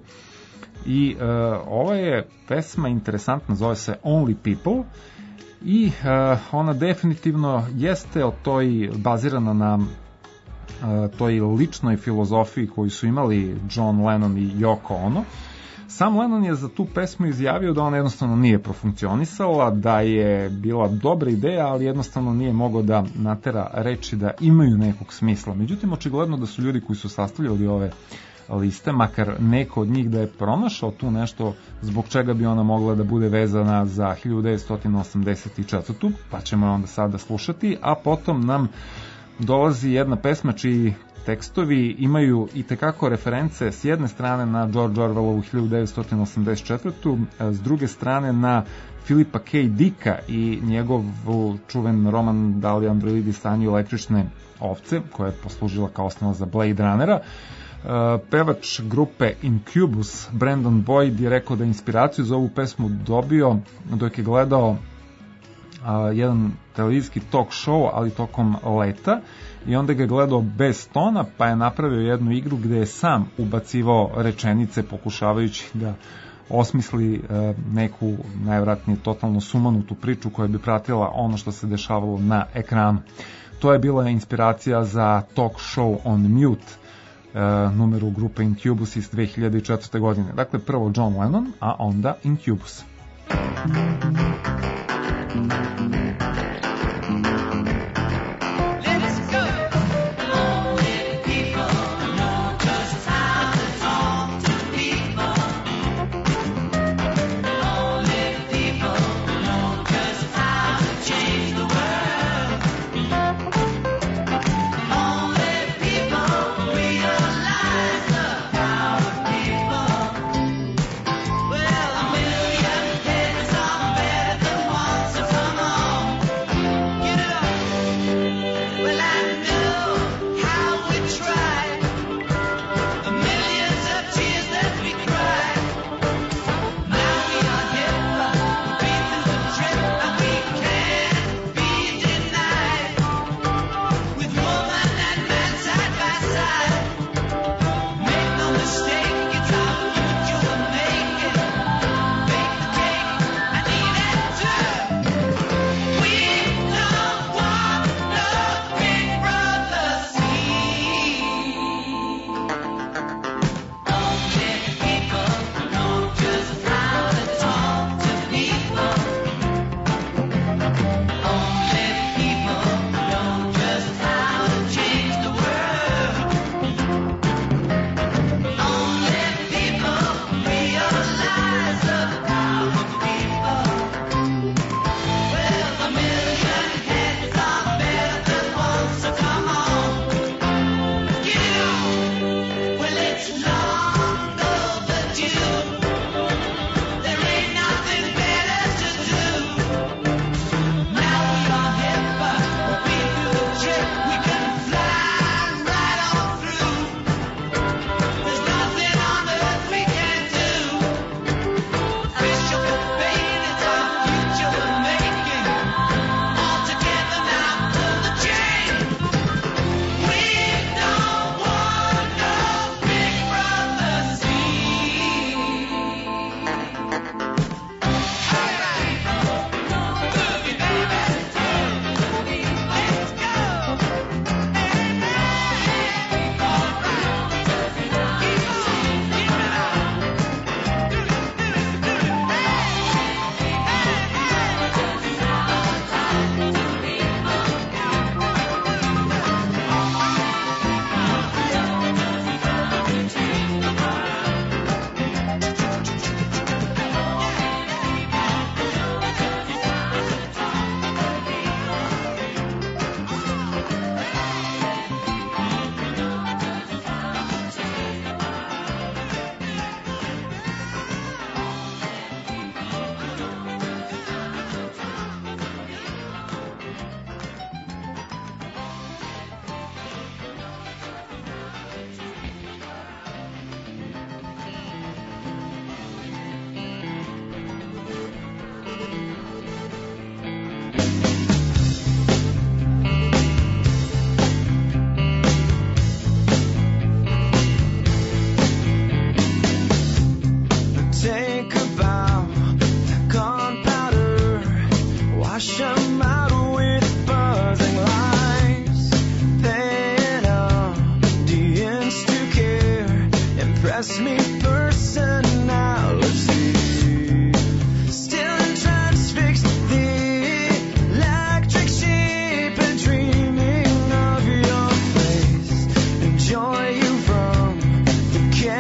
I uh, ova je pesma interesantna, zove se Only People. I uh, ona definitivno jeste o toj, bazirana na uh, toj ličnoj filozofiji koju su imali John Lennon i Yoko Ono. Sam Lennon je za tu pesmu izjavio da ona jednostavno nije profunkcionisala, da je bila dobra ideja, ali jednostavno nije mogao da natera reči da imaju nekog smisla. Međutim, očigledno da su ljudi koji su sastavljali ove liste, makar neko od njih da je pronašao tu nešto zbog čega bi ona mogla da bude vezana za hiljadu devetsto osamdeset četvrtu. Pa ćemo je onda sada slušati, a potom nam dolazi jedna pesma čiji tekstovi imaju i tekako reference s jedne strane na George Orwellovu hiljadu devetsto osamdeset četvrtu, s druge strane na Philipa K. Dicka i njegov čuven roman Da li androidi stanju električne ovce, koja je poslužila kao osnova za Blade Runnera. Pevač grupe Incubus, Brandon Boyd, je rekao da je inspiraciju za ovu pesmu dobio dok je gledao a, jedan televizijski talk show, ali tokom leta, i onda ga je gledao bez tona, pa je napravio jednu igru gde je sam ubacivao rečenice pokušavajući da osmisli e, neku najvratnije totalno sumanutu priču koja bi pratila ono što se dešavalo na ekranu. To je bila inspiracija za talk show on mute, e, numeru grupe Incubus iz dve hiljade četvrte. godine. Dakle, prvo John Lennon, a onda Incubus. Joy you from the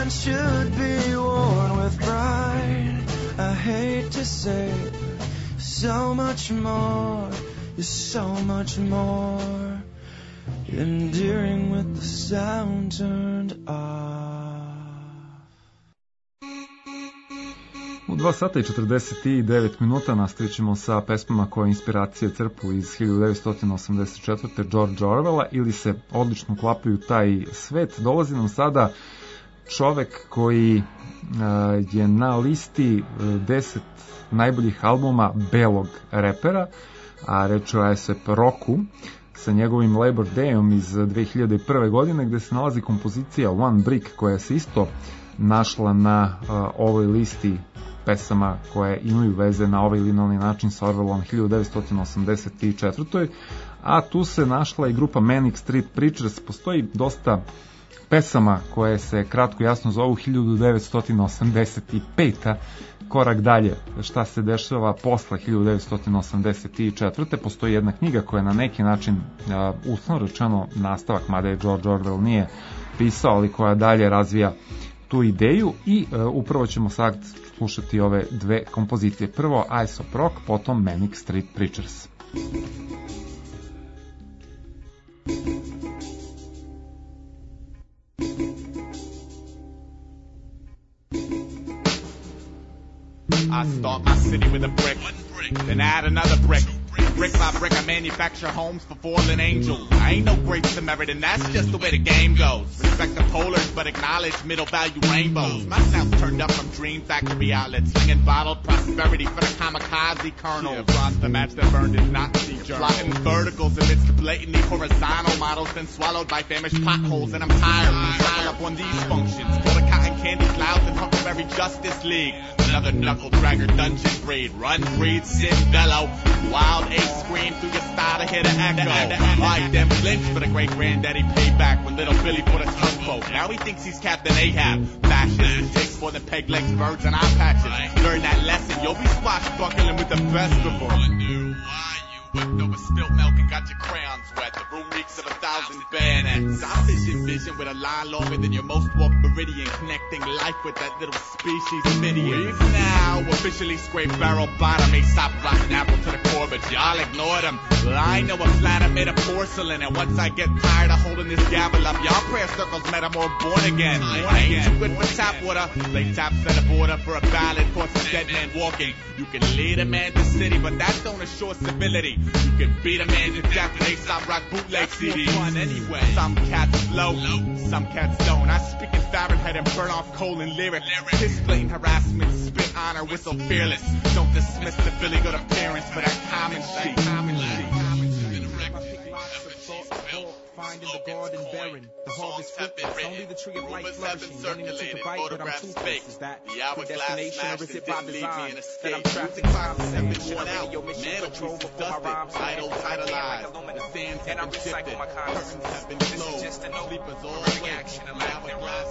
one should be worn with pride. I hate to say so much more, you're so much more endearing with the sound turned off. U dva sata i četrdeset devet minuta nastavit ćemo sa pesmama koje inspiracije crpu iz hiljadu devetsto osamdeset četvrte. George Orwella ili se odlično uklapaju u taj svet. Dolazi nam sada čovek koji uh, je na listi deset najboljih albuma belog repera, a reč o A S A P Rocku sa njegovim Labor Dayom iz dve hiljade prve. godine, gde se nalazi kompozicija One Brick koja se isto našla na uh, ovoj listi pesama koje imaju veze na ovaj ili na onaj način sa Orwellom hiljadu devetsto osamdeset četvrte. A tu se našla i grupa Manic Street Preachers. Postoji dosta pesama koje se kratko jasno zovu hiljadu devetsto osamdeset pete. Korak dalje, šta se dešava posle hiljadu devetsto osamdeset četvrte. Postoji jedna knjiga koja je na neki način uh, uslovno rečeno nastavak, mada je George Orwell nije pisao, ali koja dalje razvija tu ideju i uh, upravo ćemo sad slušati ove dve kompozicije. Prvo A S A P Rock, potom Manic Street Preachers. I start my city with a brick, then add another brick. Brick by brick, I manufacture homes for fallen angels. I ain't no great Samaritan, that's just the way the game goes. Respect the polars, but acknowledge middle value rainbows. My sound's turned up from Dream Factory outlets, slinging bottled prosperity for the kamikaze colonel. Yeah, frost the match that burned his Nazi journal. Plotting verticals amidst the blatantly horizontal models, then swallowed by famished potholes. And I'm tired of piling up on these functions. Kill the cotton candy clouds and Huckleberry Justice League. Another knuckle dragger dungeon raid. Run, breathe, sit, bellow. Wild ace scream through your style to hear the echo. Like them flinch for the great granddaddy payback when little Billy put a tugboat. Now he thinks he's Captain Ahab. Fascist takes more than peg legs, birds, and eye patches. Learn that lesson, you'll be swashbuckling with the best of them. Whipped over spilt milk and got your crayons wet. The room reeks of a thousand bayonets. I vision vision with a line longer than your most walked meridian, connecting life with that little species Midian. We've now officially scraped barrel bottom. Aesop rotten apple to the core, but y'all ignored them. Well, I know a planet made of porcelain, and once I get tired of holding this gavel up, y'all prayer circles met I'm more born again. Born I ain't too good for tap water. Lay taps at a border for a ballad, force a dead man walking. You can lead a man to city, but that don't assure civility. You can beat a man to death with Aesop rock bootleg C Ds. Fun anyway. Some cats flow, some cats don't. I speak in Fahrenheit and burn off coal and lyric. Piss blatant harassment, spit honor, whistle fearless. Don't dismiss the Billy good appearance for that common sheet. Common sheet. Finding the garden barren, the harvest fruitless, only the tree of life flourishing. Wanting to take a bite, but I'm toothless. Is that predestination or is it by design that I'm trapped in time and seven out? Your mission control before my rhymes idle, idolized, and I'm recycling my consciousness. This is just an overreaction of my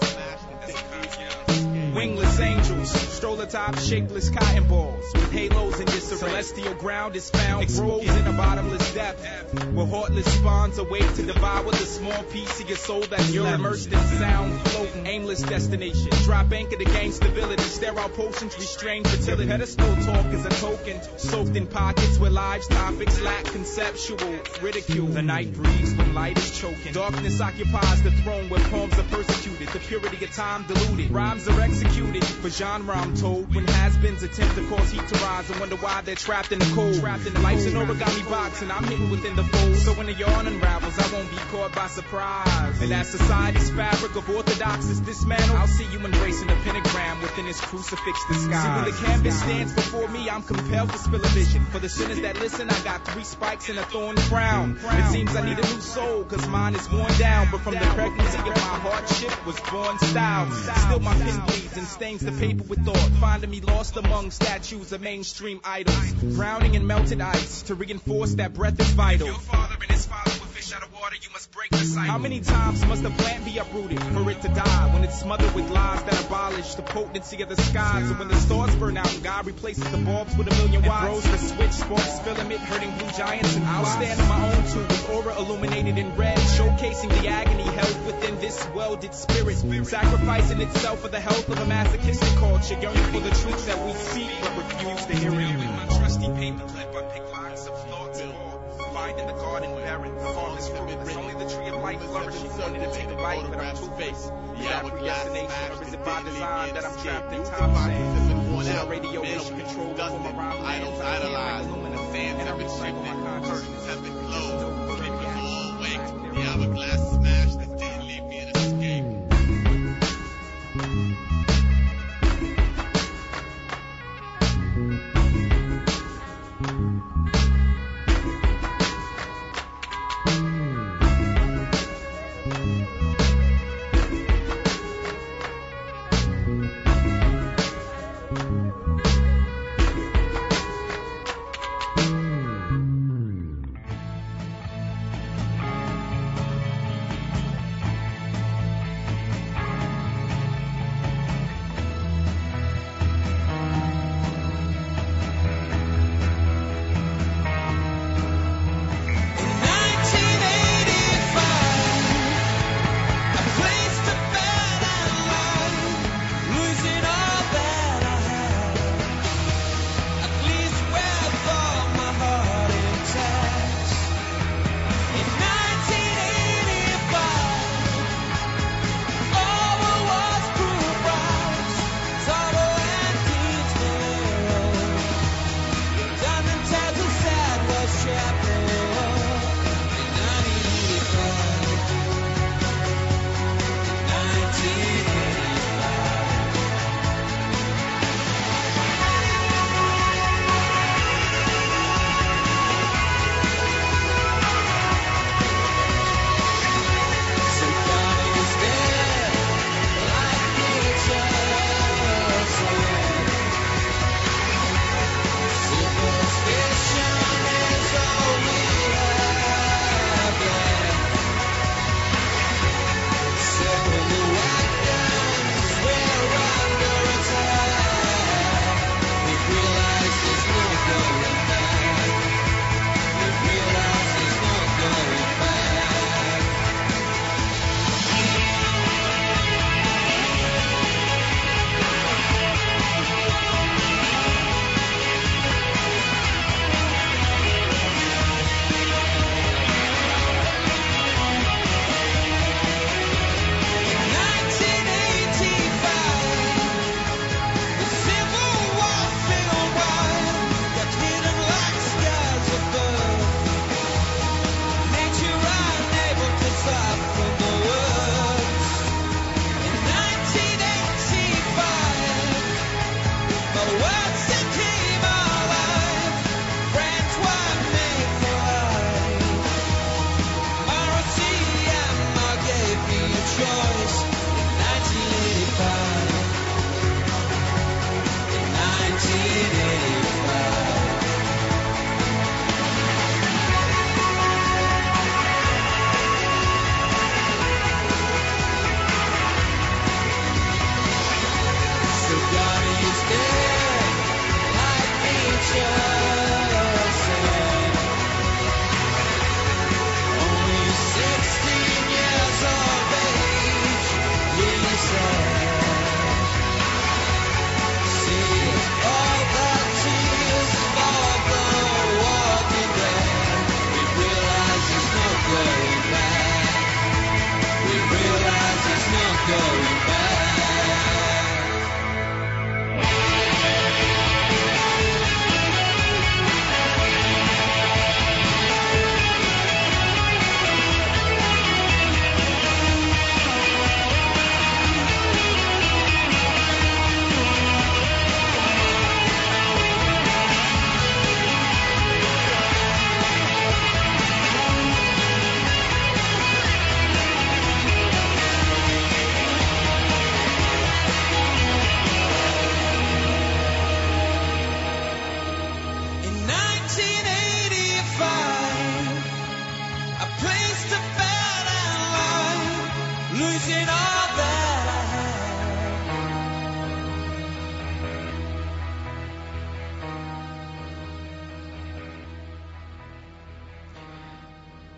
wingless angels, stroll atop shapeless cotton balls with halos in disarray. Celestial ground is found exposed in a bottomless depth, where heartless spawns await to devour the small piece of your soul that's you're immersed in sound, floating, aimless destination. Drop anchor to gain stability, sterile potions restrain fertility. Pedestal talk is a token, soaked in pockets where lives topics lack conceptual ridicule. The night breathes when light is choking. Darkness occupies the throne where poems are persecuted. The purity of time diluted. Rhymes are executed. For genre I'm told, when has-beens attempt to cause heat to rise and wonder why they're trapped in the cold. Trapped in the life's an origami box and I'm hidden within the fold. So when the yarn unravels, I won't be caught by surprise. And as society's fabric of orthodox is dismantled, I'll see you embracing the pentagram within its crucifix disguise. See when the canvas stands before me, I'm compelled to spill a vision. For the sinners that listen, I got three spikes and a thorn crown. It seems I need a new soul, cause mine is worn down. But from the pregnancy of my hardship was born style. Still my pen bleeds and stains the paper with thought, finding me lost among statues of mainstream idols, drowning in melted ice to reinforce that breath is vital. Your father and his father were fish out of water, you must break the cycle. How many times must a plant be uprooted for it to die? When it's smothered with lies that abolish the potency of the skies. And when the stars burn out and God replaces the bulbs with a million watts, throws the switch, sparks filament, hurting blue giants and I'll stand on my own too, with aura illuminated in red, showcasing the agony held within this welded spirit, sacrificing itself for the health of a masochistic culture, yearning for the truth that we speak but refuse to hear it. With my trusty paper clip, I pick locks of thoughts and all. Find in the garden barren, the harvest fruit. It's only the tree of life flourishing. Wanted to take a bite, but I'm two-faced. Is that predestination, or is it by design that I'm trapped in time sand? Should a radio wish control over my rhyme? Idols idolized, fans have been shifted, curtains have been closed, people all awake, the hourglass smashed that didn't leave me an escape.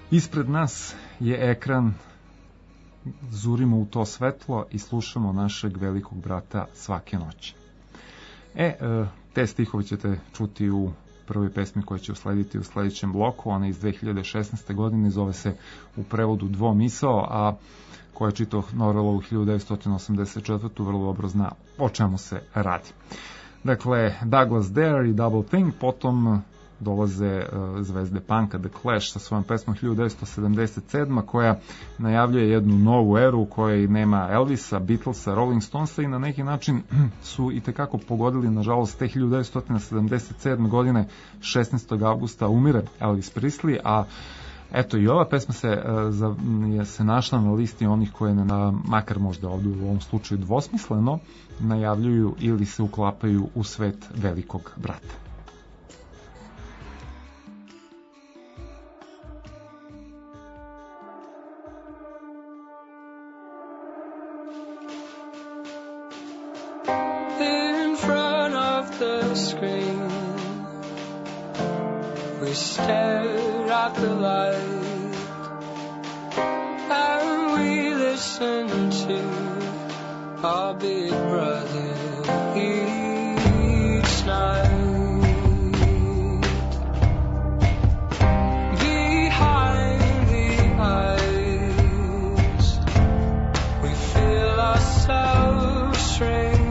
Ispred nas je ekran, zurimo u to svetlo i slušamo našeg velikog brata svake noći. E, te stihove ćete čuti u prvoj pesmi koja će uslediti u sledećem bloku, ona iz dve hiljade šesnaeste. godine, zove se u prevodu Dvomisao, a koja je čitao Norvelo u hiljadu devetsto osamdeset četvrtoj. vrlo dobro zna o čemu se radi. Dakle, Douglas Dare i Double Think, potom dolaze uh, zvezde punka The Clash sa svojom pesmom hiljadu devetsto sedamdeset sedme. koja najavljuje jednu novu eru u kojoj nema Elvisa, Beatlesa, Rolling Stonesa i na neki način su i tekako pogodili, nažalost, te hiljadu devetsto sedamdeset sedme. godine šesnaestog avgusta umire Elvis Presley, a eto i ova pesma se, uh, za, je se našla na listi onih koje na, makar možda ovdje u ovom slučaju dvosmisleno najavljuju ili se uklapaju u svet velikog brata. Screen, we stare at the light and we listen to our big brother each night. Behind the eyes we feel ourselves shrink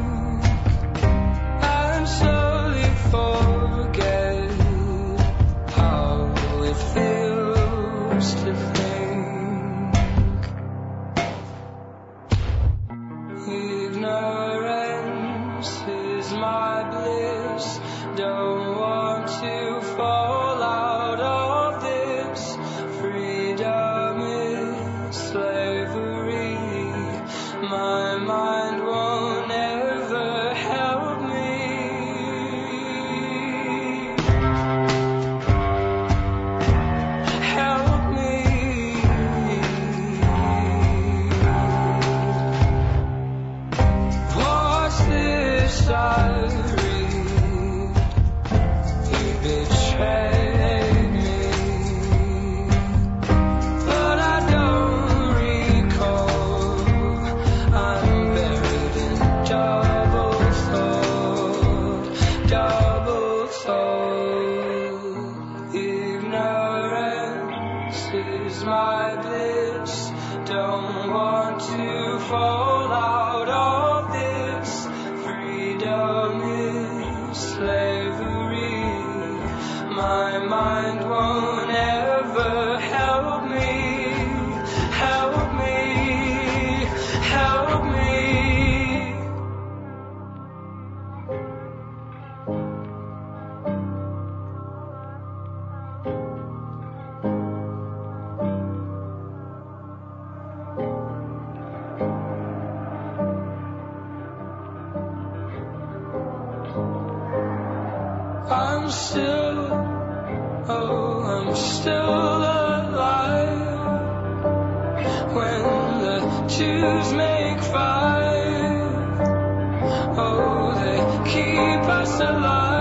and slowly forget how it feels to think. Ignorance is my bliss. Don't want to fall out of this. Freedom is slavery. My mind won't ever help me. I'm still, oh, I'm still alive when the twos make five. Oh, they keep us alive.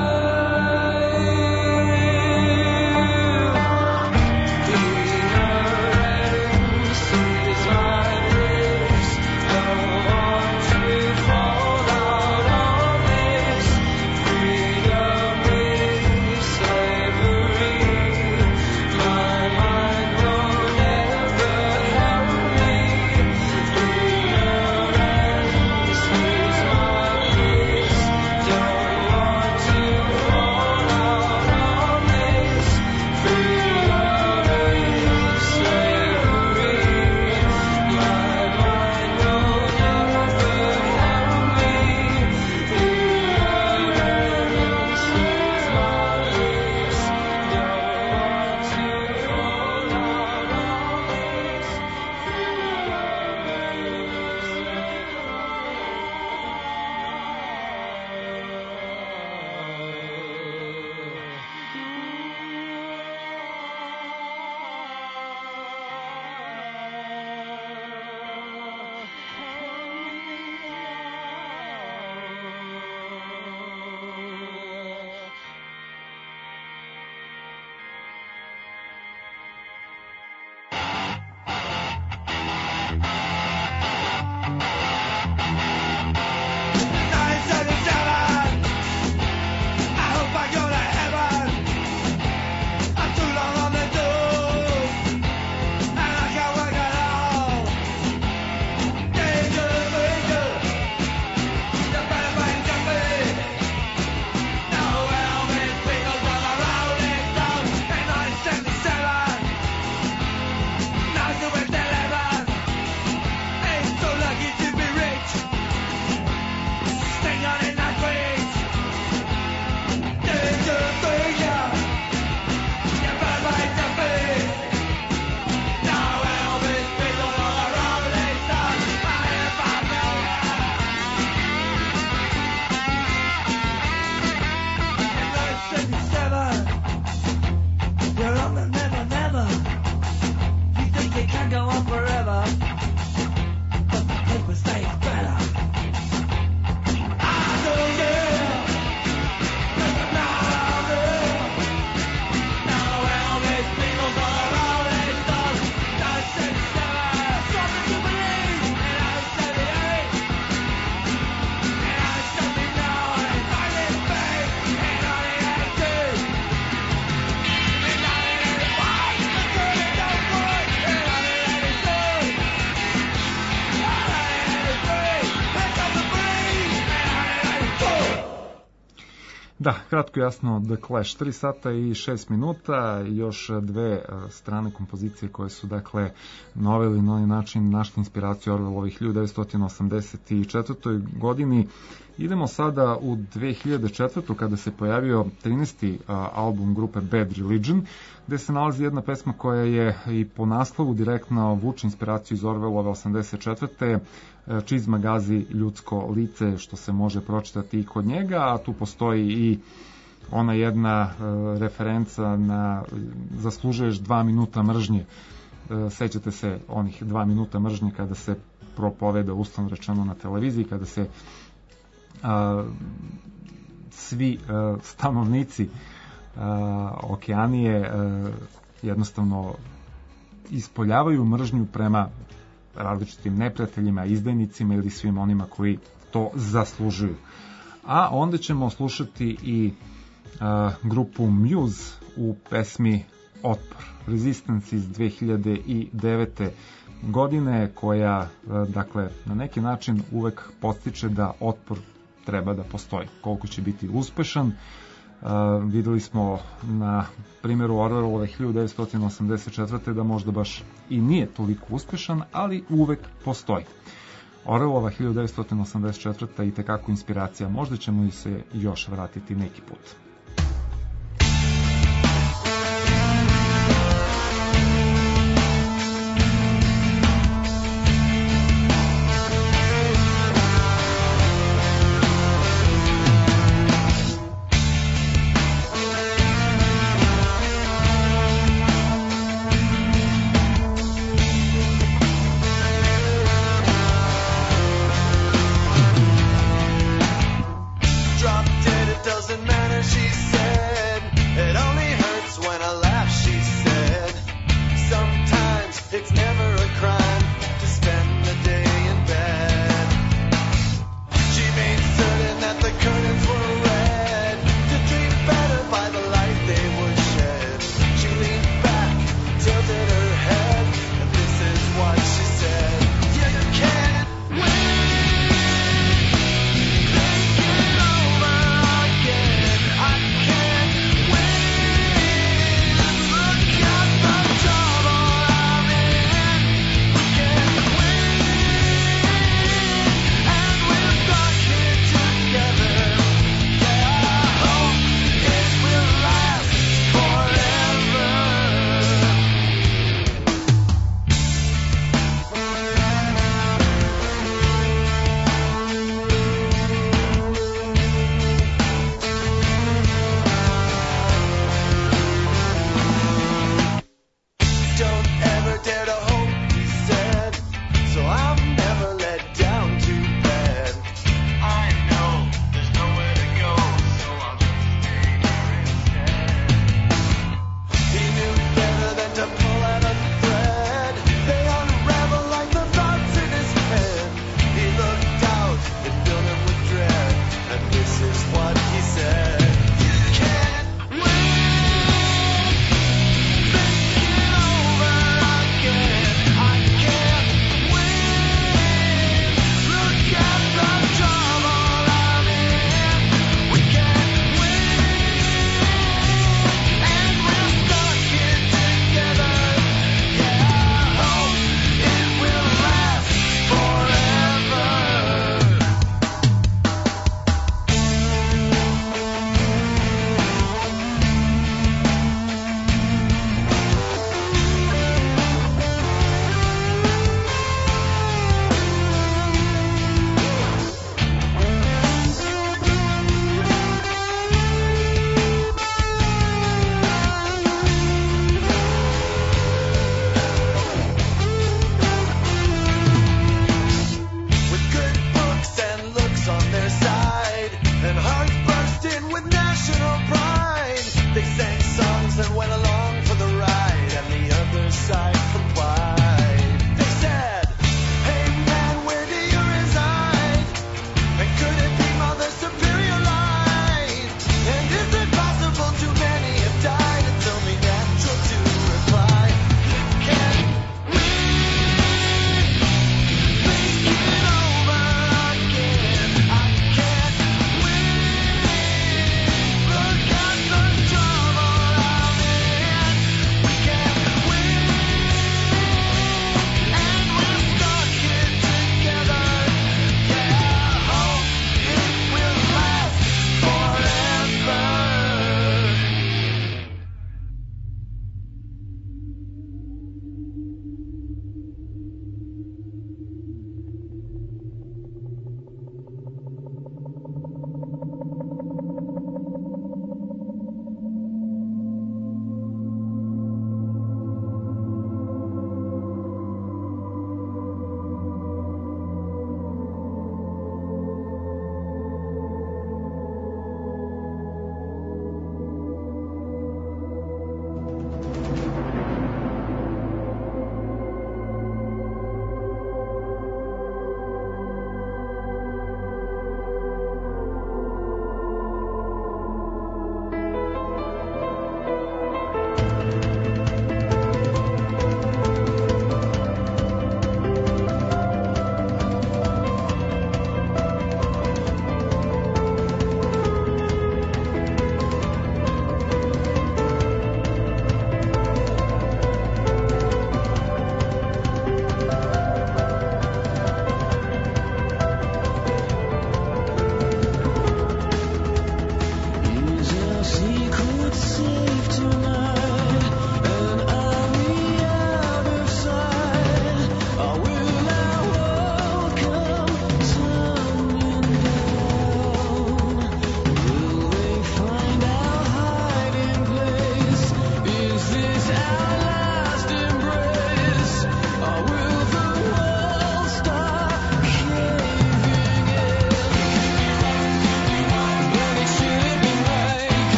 Ignorance is my bliss. Don't want to fall out of this. Freedom is slavery. My mind won't ever help me. Ignorance Da, kratko jasno, The Clash, tri sata i šest minuta, još dve strane kompozicije koje su, dakle, nove ili na ovaj način našli inspiraciju Orwellovih hiljadu devetsto osamdeset četvrtoj godini. Idemo sada u dve hiljade četvrtu kada se pojavio trinaesti album grupe Bad Religion, gde se nalazi jedna pesma koja je i po naslovu direktno vuče inspiraciju iz Orwellove osamdeset četvrte Čizma gazi ljudsko lice, što se može pročitati i kod njega, a tu postoji i ona jedna uh, referenca na zaslužuješ dva minuta mržnje. Uh, sećate se onih dva minuta mržnje kada se propoveda uslovno rečeno na televiziji, kada se uh, svi uh, stanovnici uh, Okeanije uh, jednostavno ispoljavaju mržnju prema različitim neprijateljima, izdajnicima ili svim onima koji to zaslužuju. A onda ćemo slušati i uh, grupu Muse u pesmi Otpor, Resistance iz dve hiljade devete godine, koja uh, dakle na neki način uvek podstiče da otpor treba da postoji. Koliko će biti uspešan, Uh, videli smo na primjeru Orwellove hiljadu devetsto osamdeset četvrte da možda baš i nije toliko uspešan, ali uvek postoji. Orwellova hiljadu devetsto osamdeset četvrta i tekako inspiracija, možda ćemo i se još vratiti neki put. Drop dead, it doesn't matter. She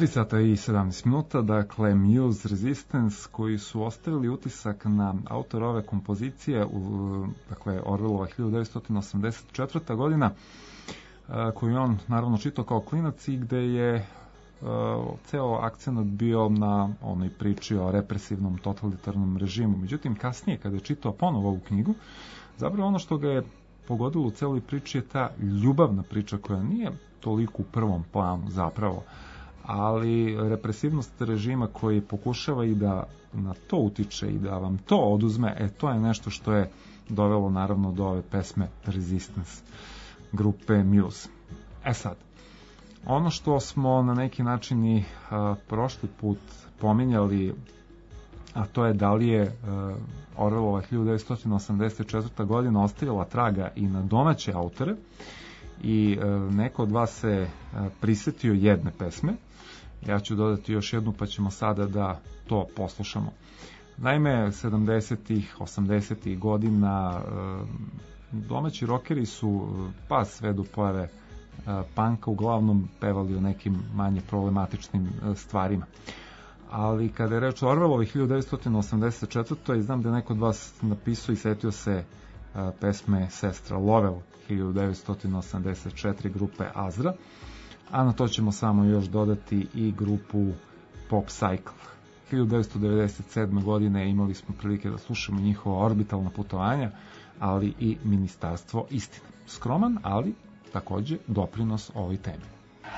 tri sata i sedamnaest minuta, dakle Muse Resistance, koji su ostavili utisak na autora ove kompozicije, u, dakle Orwellova hiljadu devetsto osamdeset četvrta godina, koju on naravno čitao kao klinac i gde je uh, ceo akcenat bio na onoj priči o represivnom totalitarnom režimu. Međutim, kasnije, kada je čitao ponovo ovu knjigu, zapravo ono što ga je pogodilo u celoj priči je ta ljubavna priča koja nije toliko u prvom planu zapravo, ali represivnost režima koji pokušava i da na to utiče i da vam to oduzme, e to je nešto što je dovelo naravno do ove pesme Resistance grupe Muse. E sad, ono što smo na neki način i a, prošli put pominjali, a to je da li je a, Orwellova hiljadu devetsto osamdeset četvrta godina ostavila traga i na domaće autore, i a, neko od vas se a, prisetio jedne pesme. Ja ću dodati još jednu, pa ćemo sada da to poslušamo. Naime, sedamdesetih, osamdesetih godina a, domaći rokeri su, pa sve do pojave panka, uglavnom pevali o nekim manje problematičnim stvarima. Ali kada je reč o Orwellovi hiljadu devetsto osamdeset četvrtoj znam da je neko od vas napisao i setio se pesme Sestra Lovell hiljadu devetsto osamdeset četiri grupe Azra, a na to ćemo samo još dodati i grupu Pop Cycle. hiljadu devetsto devedeset sedme godine imali smo prilike da slušamo njihova orbitalna putovanja, ali i Ministarstvo istine. Skroman, ali takođe doprinos ovoj temi.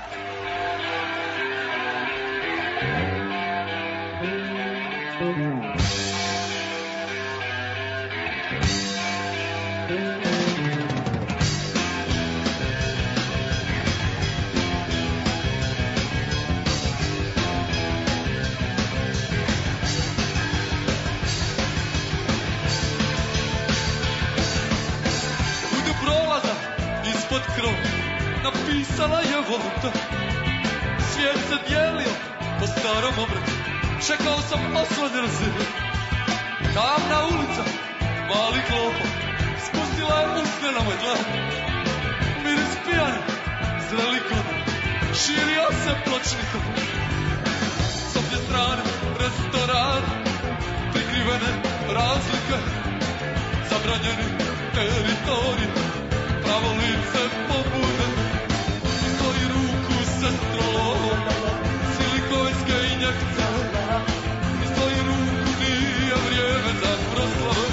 Napisala je voluta, svijet se dijelio po starom obratu. Čekao sam osvane zidu, tamna ulica, mali klopo, spustila je usne na moj dlan. Miris pijana, zreli kod, širio se pločnikom. S obje strane restoran, prikrivene razlike, zabranjeni teritorij, pravo lice pobude. Silikojske injekcije, iz tvoji ruku nije vrijeme za proslavu.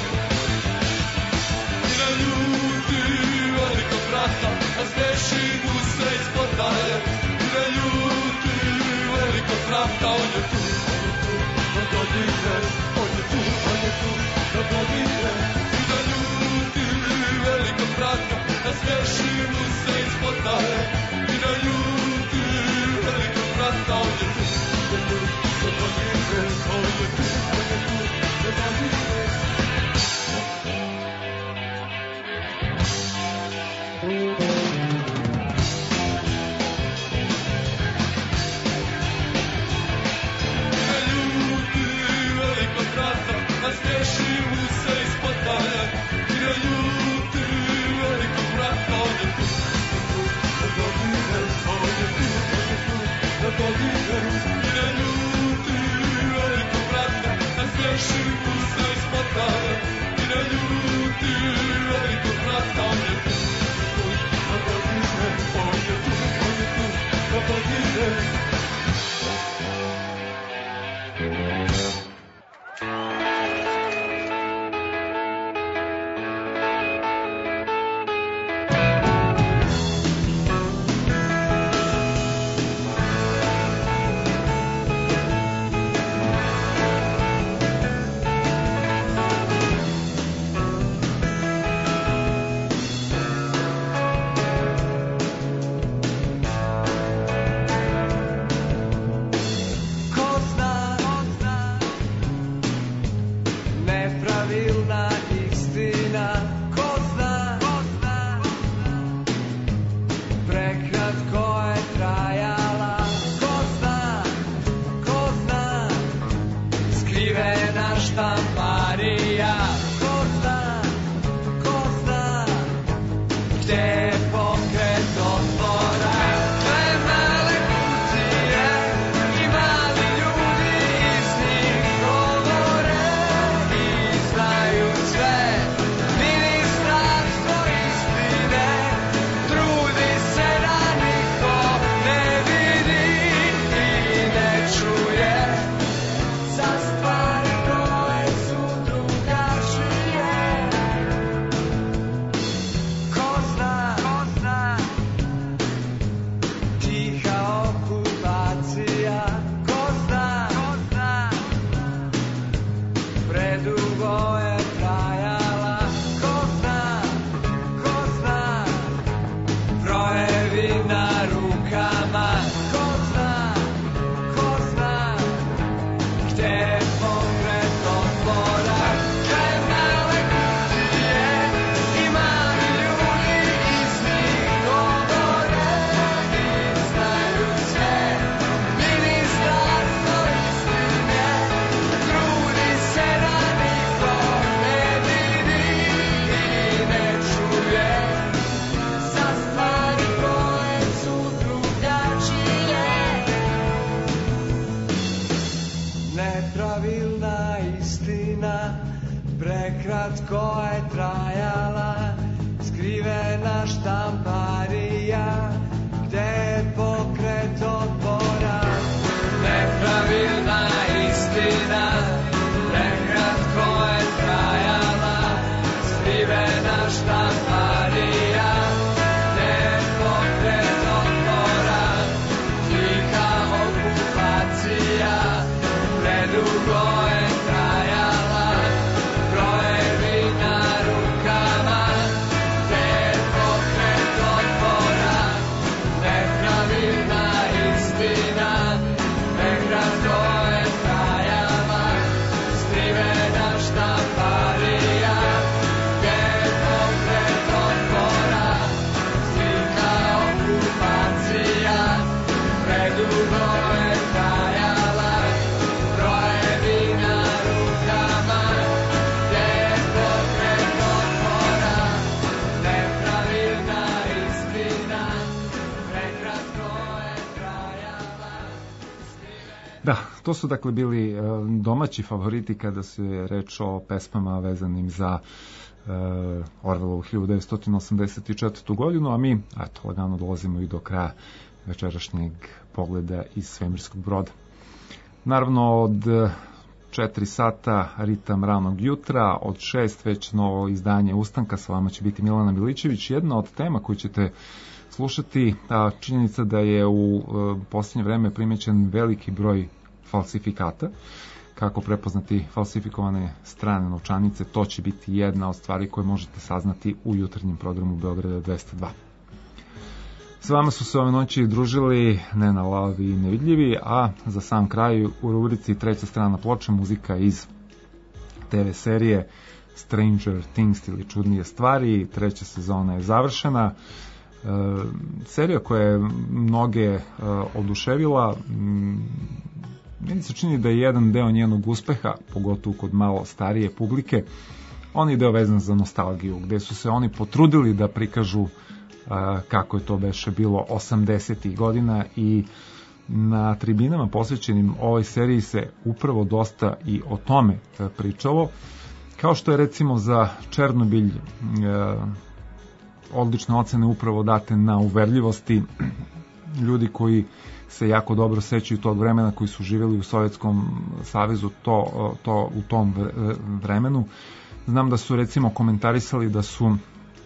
I ne ljuti velikog brata, a smiješi mu se ispod daje. I ne ljuti velikog brata, on je tu, dogodite, on je tu, on je tu, dogodite. I ne ljuti velikog brata, a smiješi mu se ispod daje. I ne ljuti velikog brata, on je tu, dogodite, on je tu, on je tu, dogodite. Pokret otvora, dve male kutije nepravilna istina, prekratko je trajala, skrivena štamparija, gde je pokret otpora. Nepravilna istina, prekratko je trajala, skrivena štamparija, gde je pokret otpora. Tiha okupacija, predugo je trajala, brojevi na rukama, gde je pokret otpora. Nepravilna istina, prekratko je trajala, skrivena štamparija, gde je pokret otpora. Tiha okupacija, predugo je trajala, brojevi na rukama, gde je pokret otpora. Nepravilna istina, prekratko je trajala. Da, to su dakle bili e, domaći favoriti kada se reč o pesmama vezanim za e, Orwellovu hiljadu devetsto osamdeset četvrtu godinu, a mi, eto, lagano dolazimo i do kraja večerašnjeg pogleda iz svemirskog broda. Naravno, od četiri sata ritam ranog jutra, od šest već novo izdanje Ustanka, sa vama će biti Milana Milićević. Jedna od tema koju ćete slušati, a činjenica da je u e, posljednje vreme primećen veliki broj falsifikata, kako prepoznati falsifikovane strane novčanice, to će biti jedna od stvari koje možete saznati u jutarnjem programu Beograda dvesta dva. S vama su se ove noći družili Nena Lavi i Nevidljivi, a za sam kraj u rubrici Treća strana ploče muzika iz te ve serije Stranger Things ili Čudnije stvari. Treća sezona je završena. E, serija koja je mnoge e, oduševila. Meni se čini da je jedan deo njenog uspeha, pogotovo kod malo starije publike, on je deo vezan za nostalgiju, gde su se oni potrudili da prikažu a, kako je to beše bilo osamdesetih godina, i na tribinama posvećenim ovoj seriji se upravo dosta i o tome pričalo, kao što je recimo za Černobilj e, odlične ocene upravo date na uverljivosti. Ljudi koji se jako dobro sećaju tog vremena, koji su živjeli u Sovjetskom savezu to, to u tom vremenu. Znam da su recimo komentarisali da su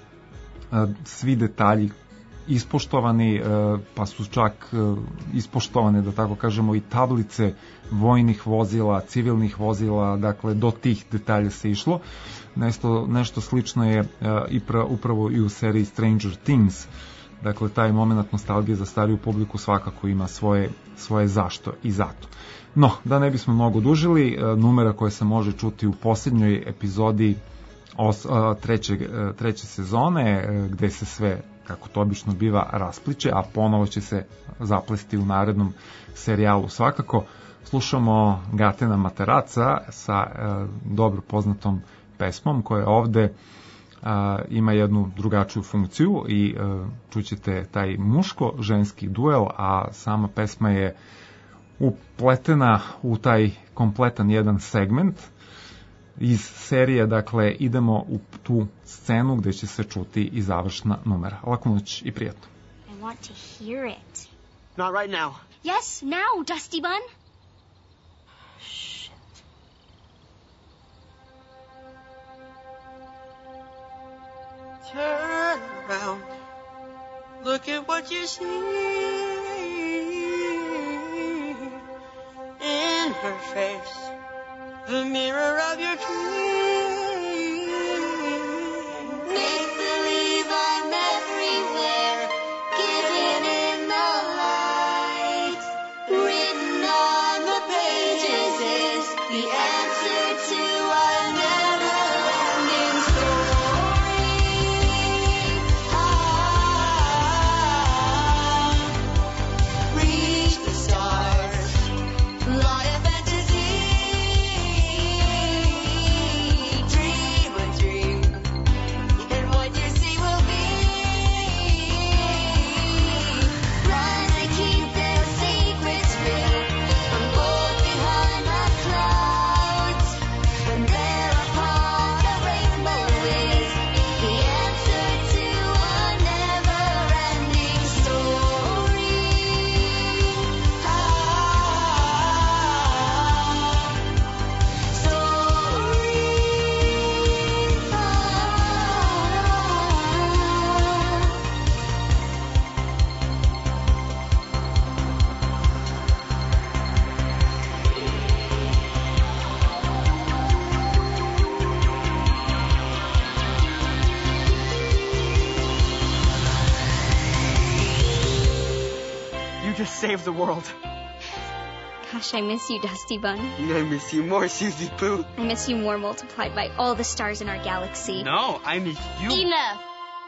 svi detalji ispoštovani, pa su čak ispoštovane, da tako kažemo, i tablice vojnih vozila, civilnih vozila, dakle do tih detalja se išlo. Nešto, nešto slično je i pra, upravo i u seriji Stranger Things. Dakle, taj moment nostalgije za stariju publiku svakako ima svoje, svoje zašto i zato. No, da ne bismo mnogo dužili, numera koja se može čuti u posljednjoj epizodi os, treće, treće sezone, gde se sve, kako to obično biva, raspliče, a ponovo će se zaplesti u narednom serijalu svakako. Slušamo Gatena Materaca sa e, dobro poznatom pesmom koja ovde a, ima jednu drugačiju funkciju i a, čućete taj muško-ženski duel, a sama pesma je upletena u taj kompletan jedan segment iz serije. Dakle, idemo u tu scenu gde će se čuti i završna numera. Laku noć i prijatno. I want to hear it. Not right now. Yes, now, Dusty Bun. Turn around, look at what you see in her face, the mirror of your dream. Make believe I'm everywhere, given in the light. Written on the pages is the answer to a never-ending story. Reach the stars, fly a fantasy. save the world. Gosh, I miss you, Dusty Bun. I miss you more, Susie Pooh. I miss you more multiplied by all the stars in our galaxy. No, I miss you. Enough!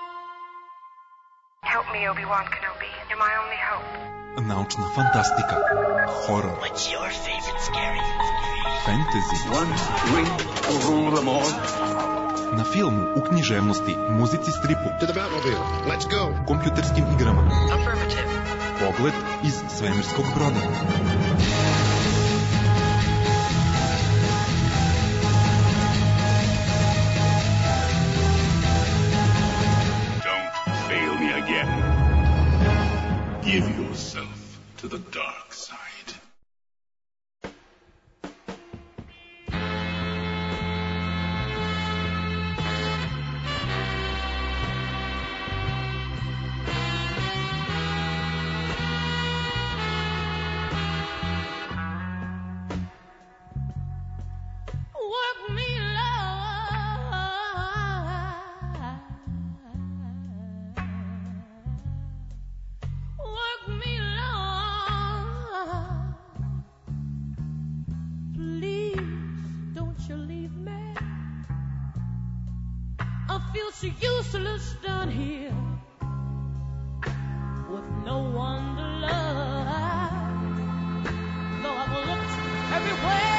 Help me, Obi-Wan Kenobi. You're my only hope. Naučna fantastika, horor, What's your favorite scary fantasy, One ring will rule them all. na filmu, u književnosti, muzici, stripu, To the Batmobile. Let's go. kompjuterskim igrama. Affirmative. Pogled iz svemirskog broda. Don't fail me again. Give yourself to the dark side. Work me, Lord. Work me, Lord. Please, don't you leave me. I feel so useless down here with no one to love. Though I've looked everywhere.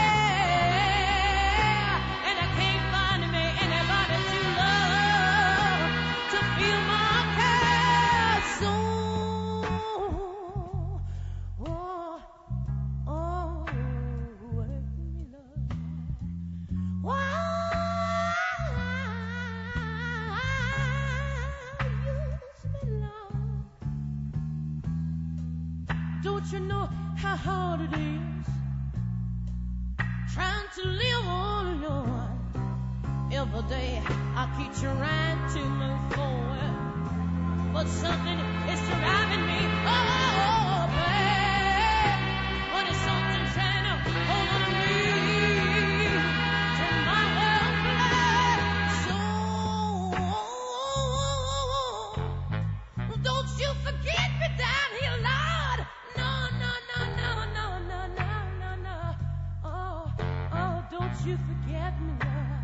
Don't you know how hard it is trying to live on your own? Every day I keep trying to move forward, but something is driving me oh, babe. But it's something trying to hold on to me, turn my world black. So don't you forget me down here, Lord. No, no, no, no, no, no, no, no, no. Oh, oh, don't you forget me, Lord.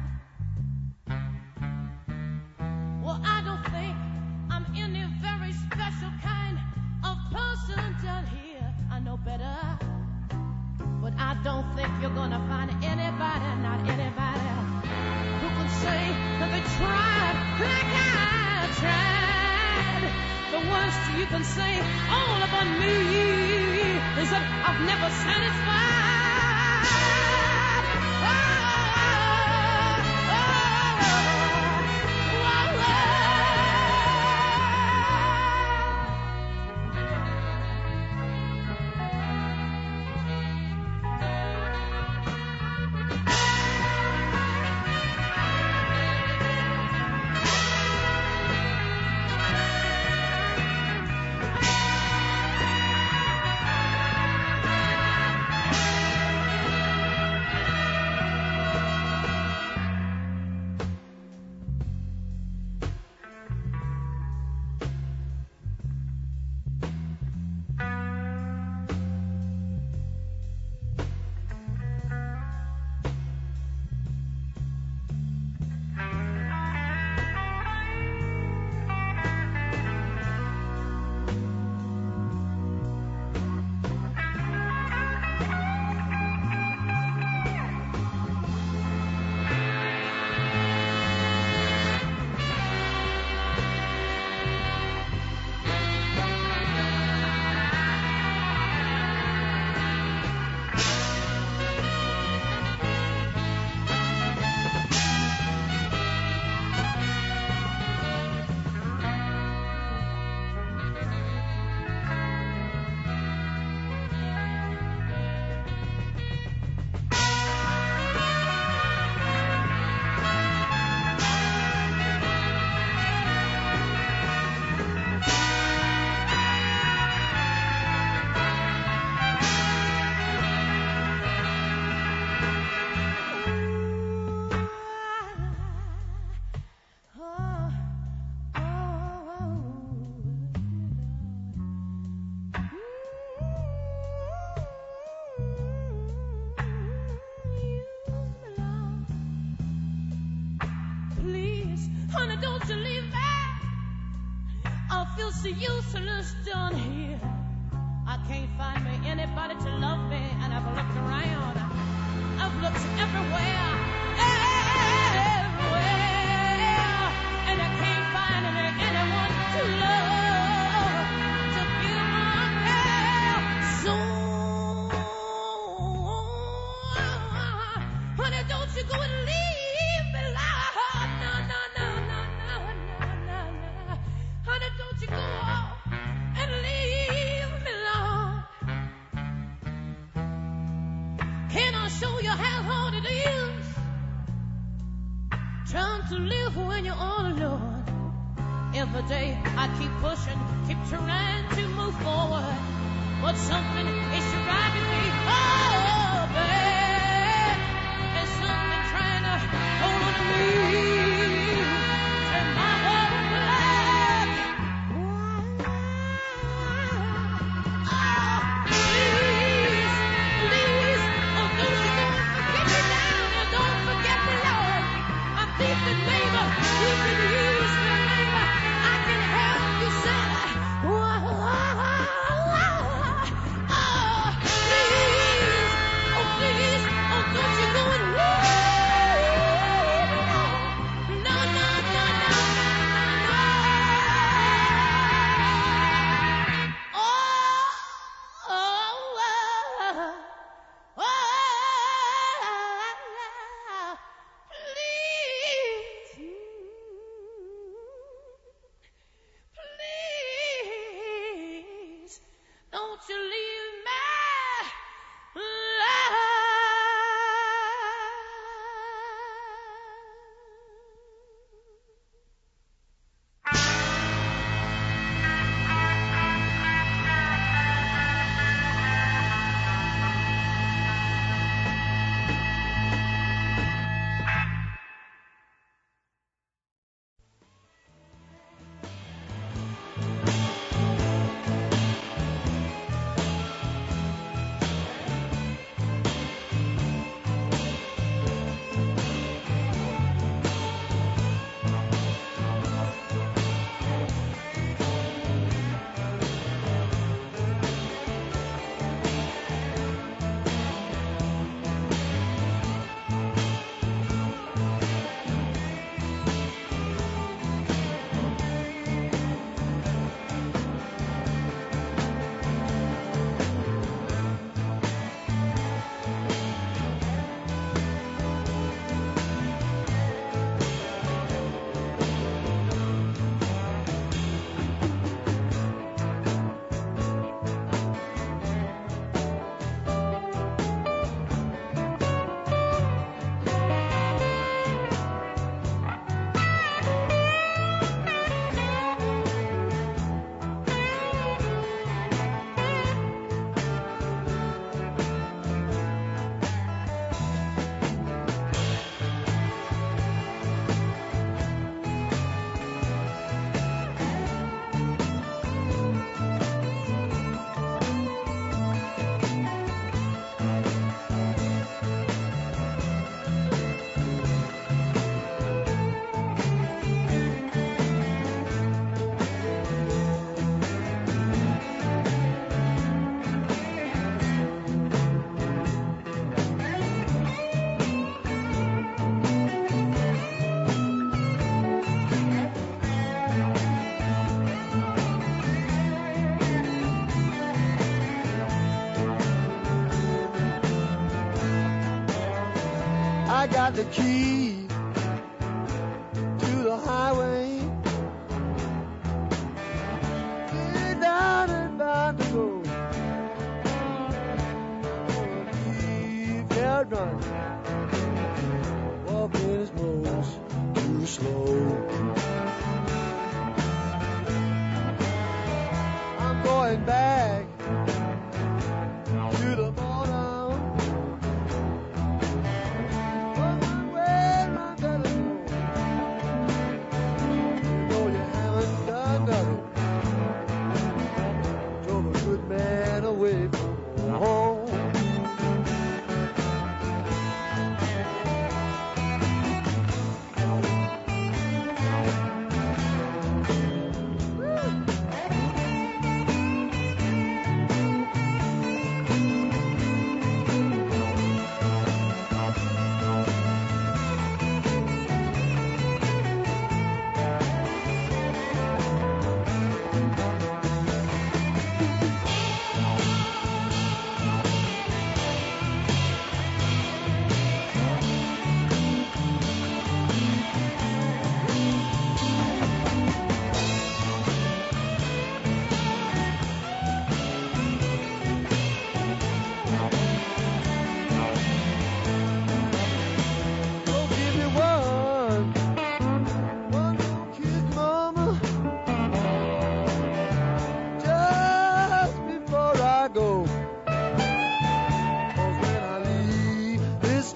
Well, I don't think I'm any very special kind of person down here. I know better. But I don't think you're gonna find anybody, not anybody, who can say that they tried like I tried. The worst you can say all about me is that I've never satisfied. Oh, oh, oh, oh, Honey, don't you leave me. I feel so useless down here. I can't find me anybody to love me, and I've looked around. I've looked everywhere, everywhere, and I can't find any, anyone to love, to feel my care. So, honey, don't you go and leave me, Lord. No, no, no, no, no, no, no, no. Honey, don't you go and leave me, Lord. Can I show you how hard it is trying to live when you're all alone? Every day I keep pushing, keep trying to move forward, but something is driving me oh bad. There's something trying to hold on to me, turn my heart black. Oh, please, please, oh, don't you go and forget me now, and don't forget me, Lord. I'm thinking, baby, you can use me, baby. I can help you, son. Oh, please, oh, please, oh, don't you go and leave me, Lord. No, no, no, no, no, no. Oh, oh, oh, oh, please, please, don't you leave me, I got the key to the highway. Get down and bound to go. Leave here running. Walking is most too slow. I'm going back to the border.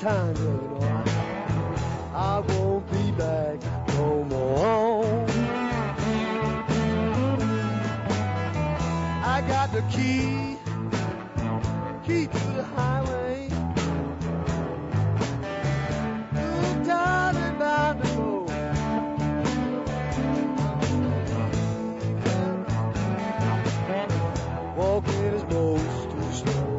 time, girl, you know, I, I won't be back no more. I got the key, key to the highway. Good time and bound to go. Walking is most too slow.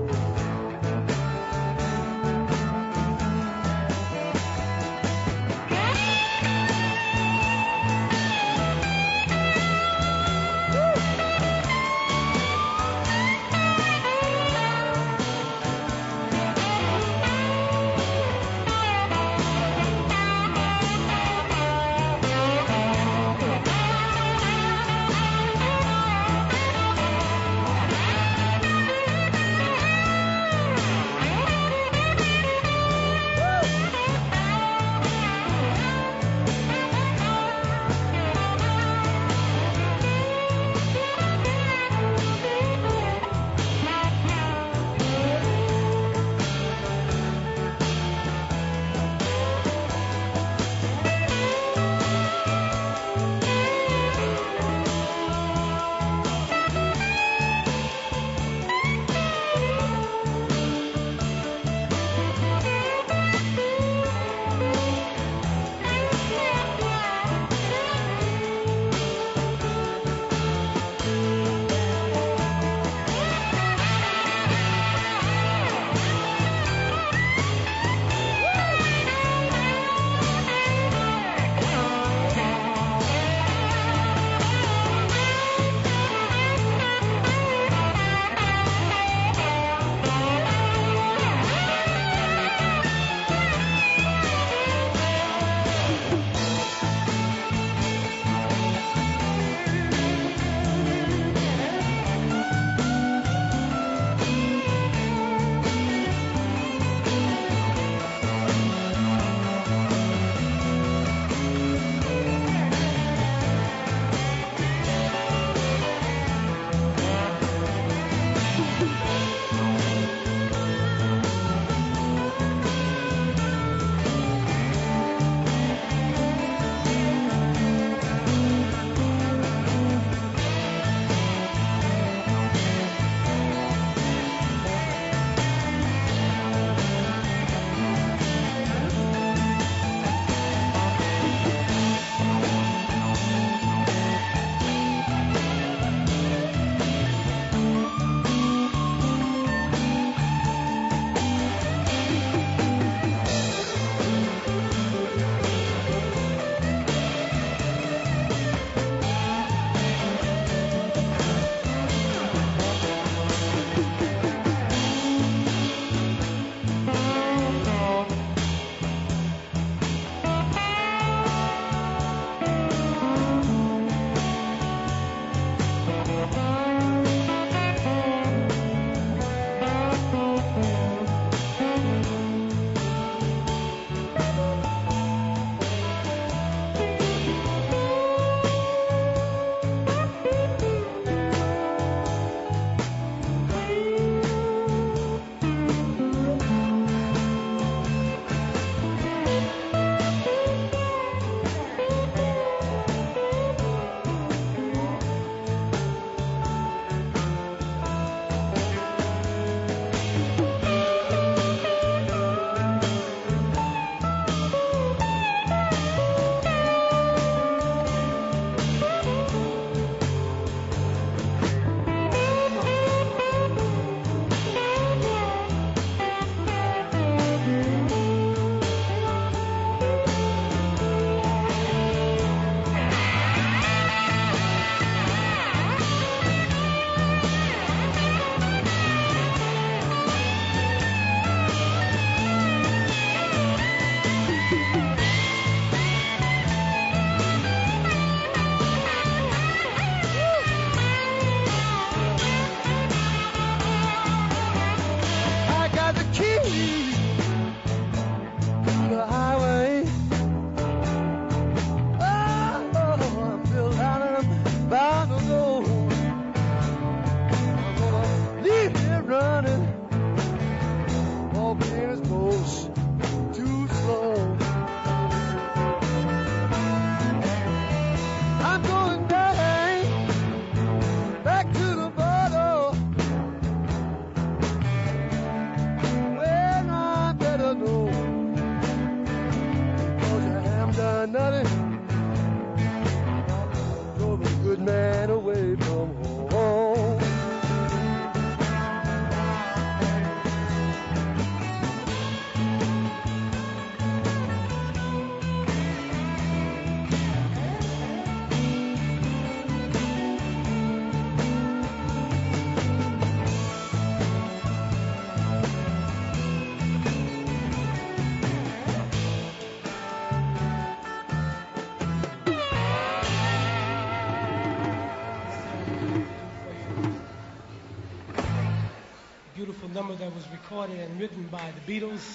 number that was recorded and written by the Beatles.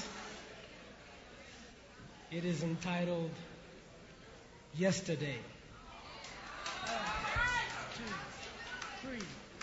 It is entitled Yesterday. One, two, three,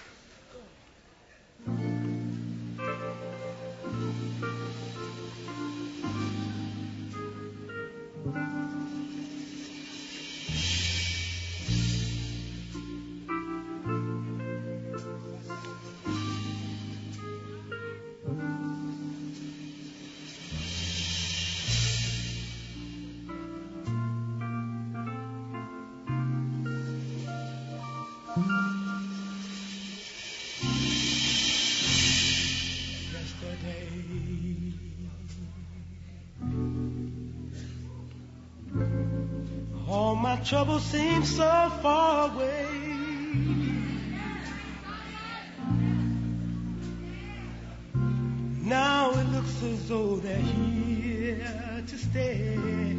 all my troubles seem so far away. Now it looks as though they're here to stay.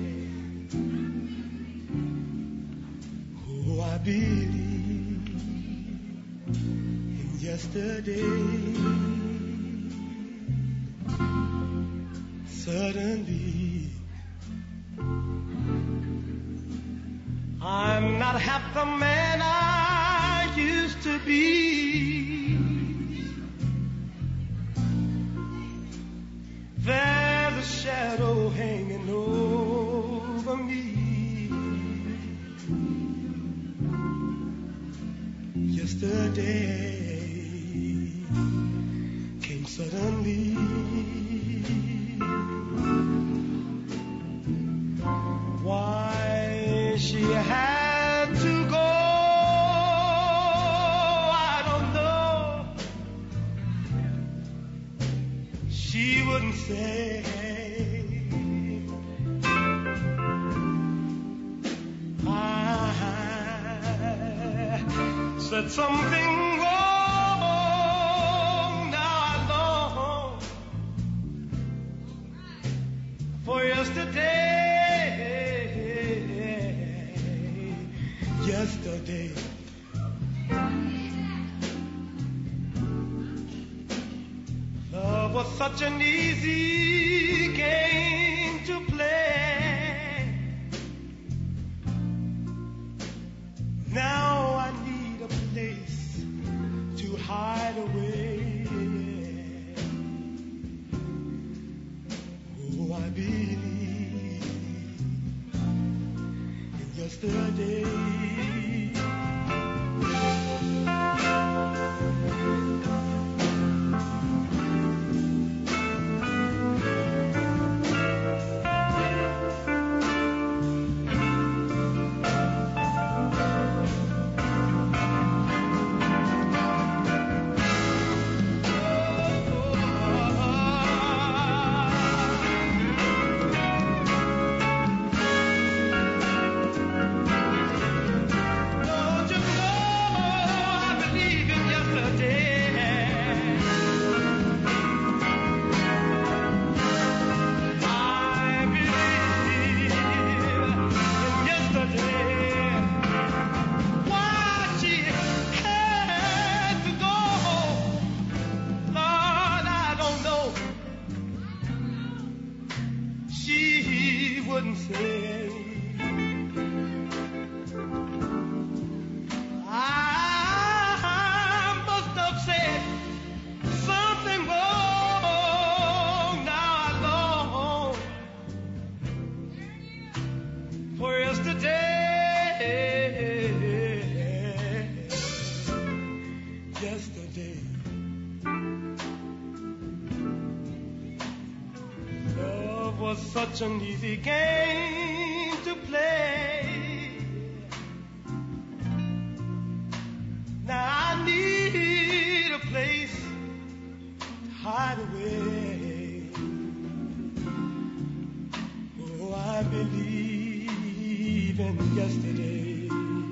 Oh, I believe in yesterday. Suddenly I'm not half the man I used to be. There's a shadow hanging over me. Yesterday came suddenly. Why she had to go, I don't know. She wouldn't say. I said something wrong. Now I long for yesterday. Yesterday, love was such an easy game to play. Now I need a place to hide away. Oh, I believe in yesterday. Such an easy game to play. Now I need a place to hide away. Oh, I believe in yesterday.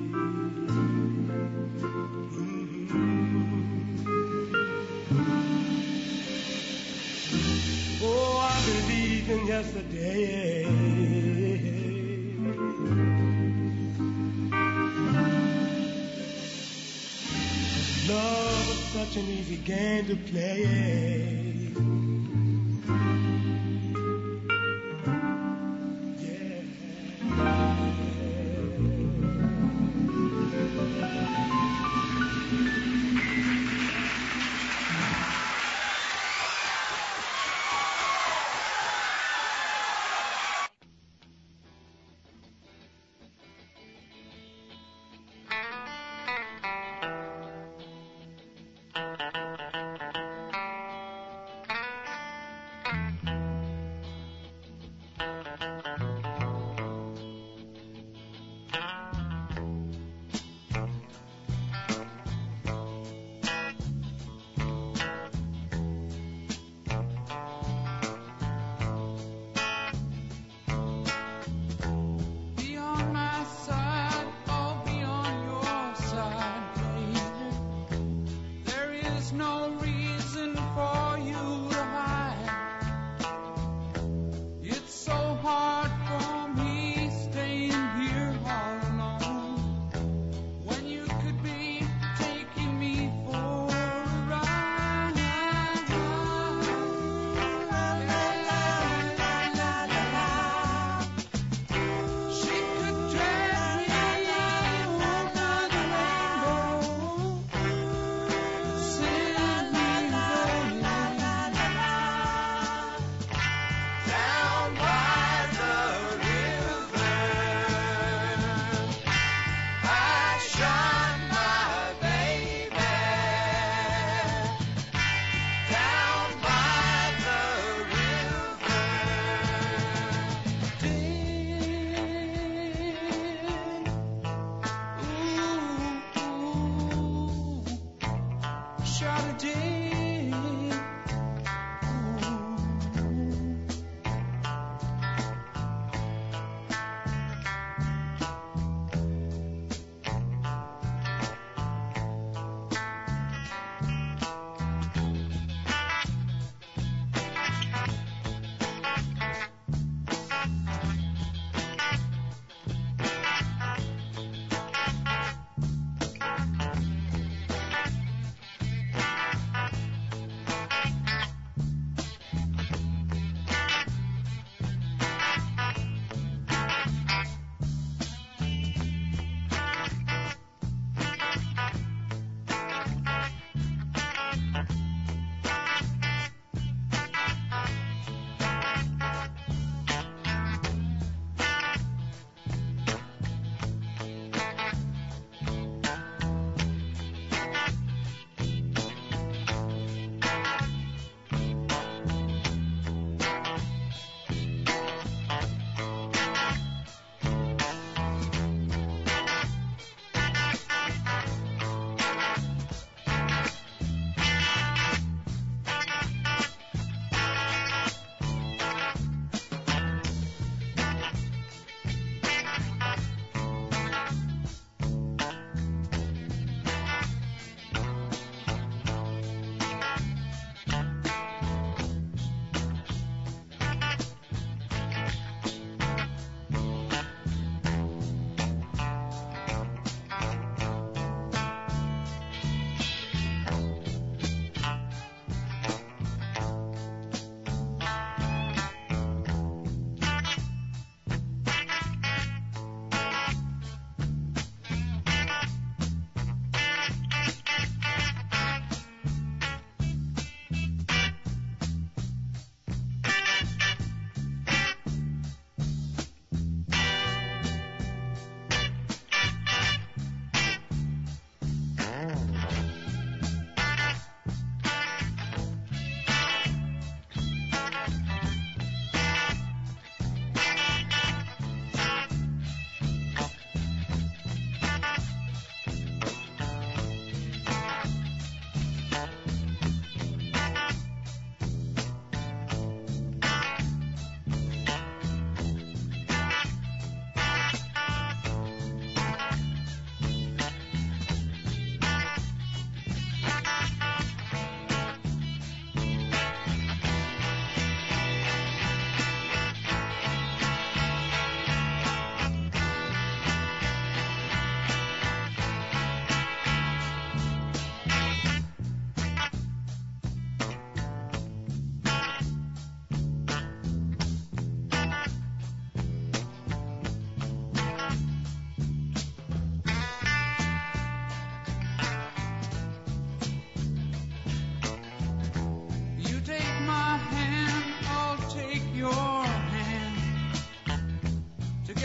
Mm-hmm. Oh, I believe in yesterday. Love was such an easy game to play.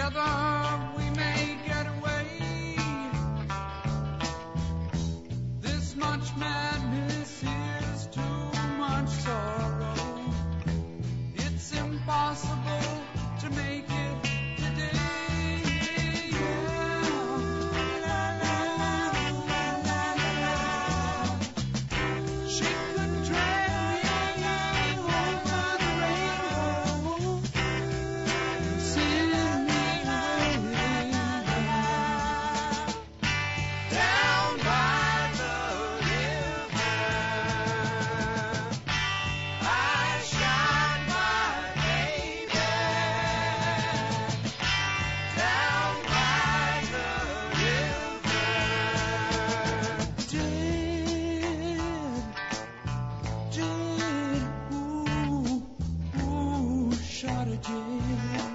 together we may get away. This much madness is too much sorrow. It's impossible to make it today. She could drag me over the rainbow and send me away. Down by the river, I shot my baby. Down by the river, dead, dead, ooh, ooh, shot again.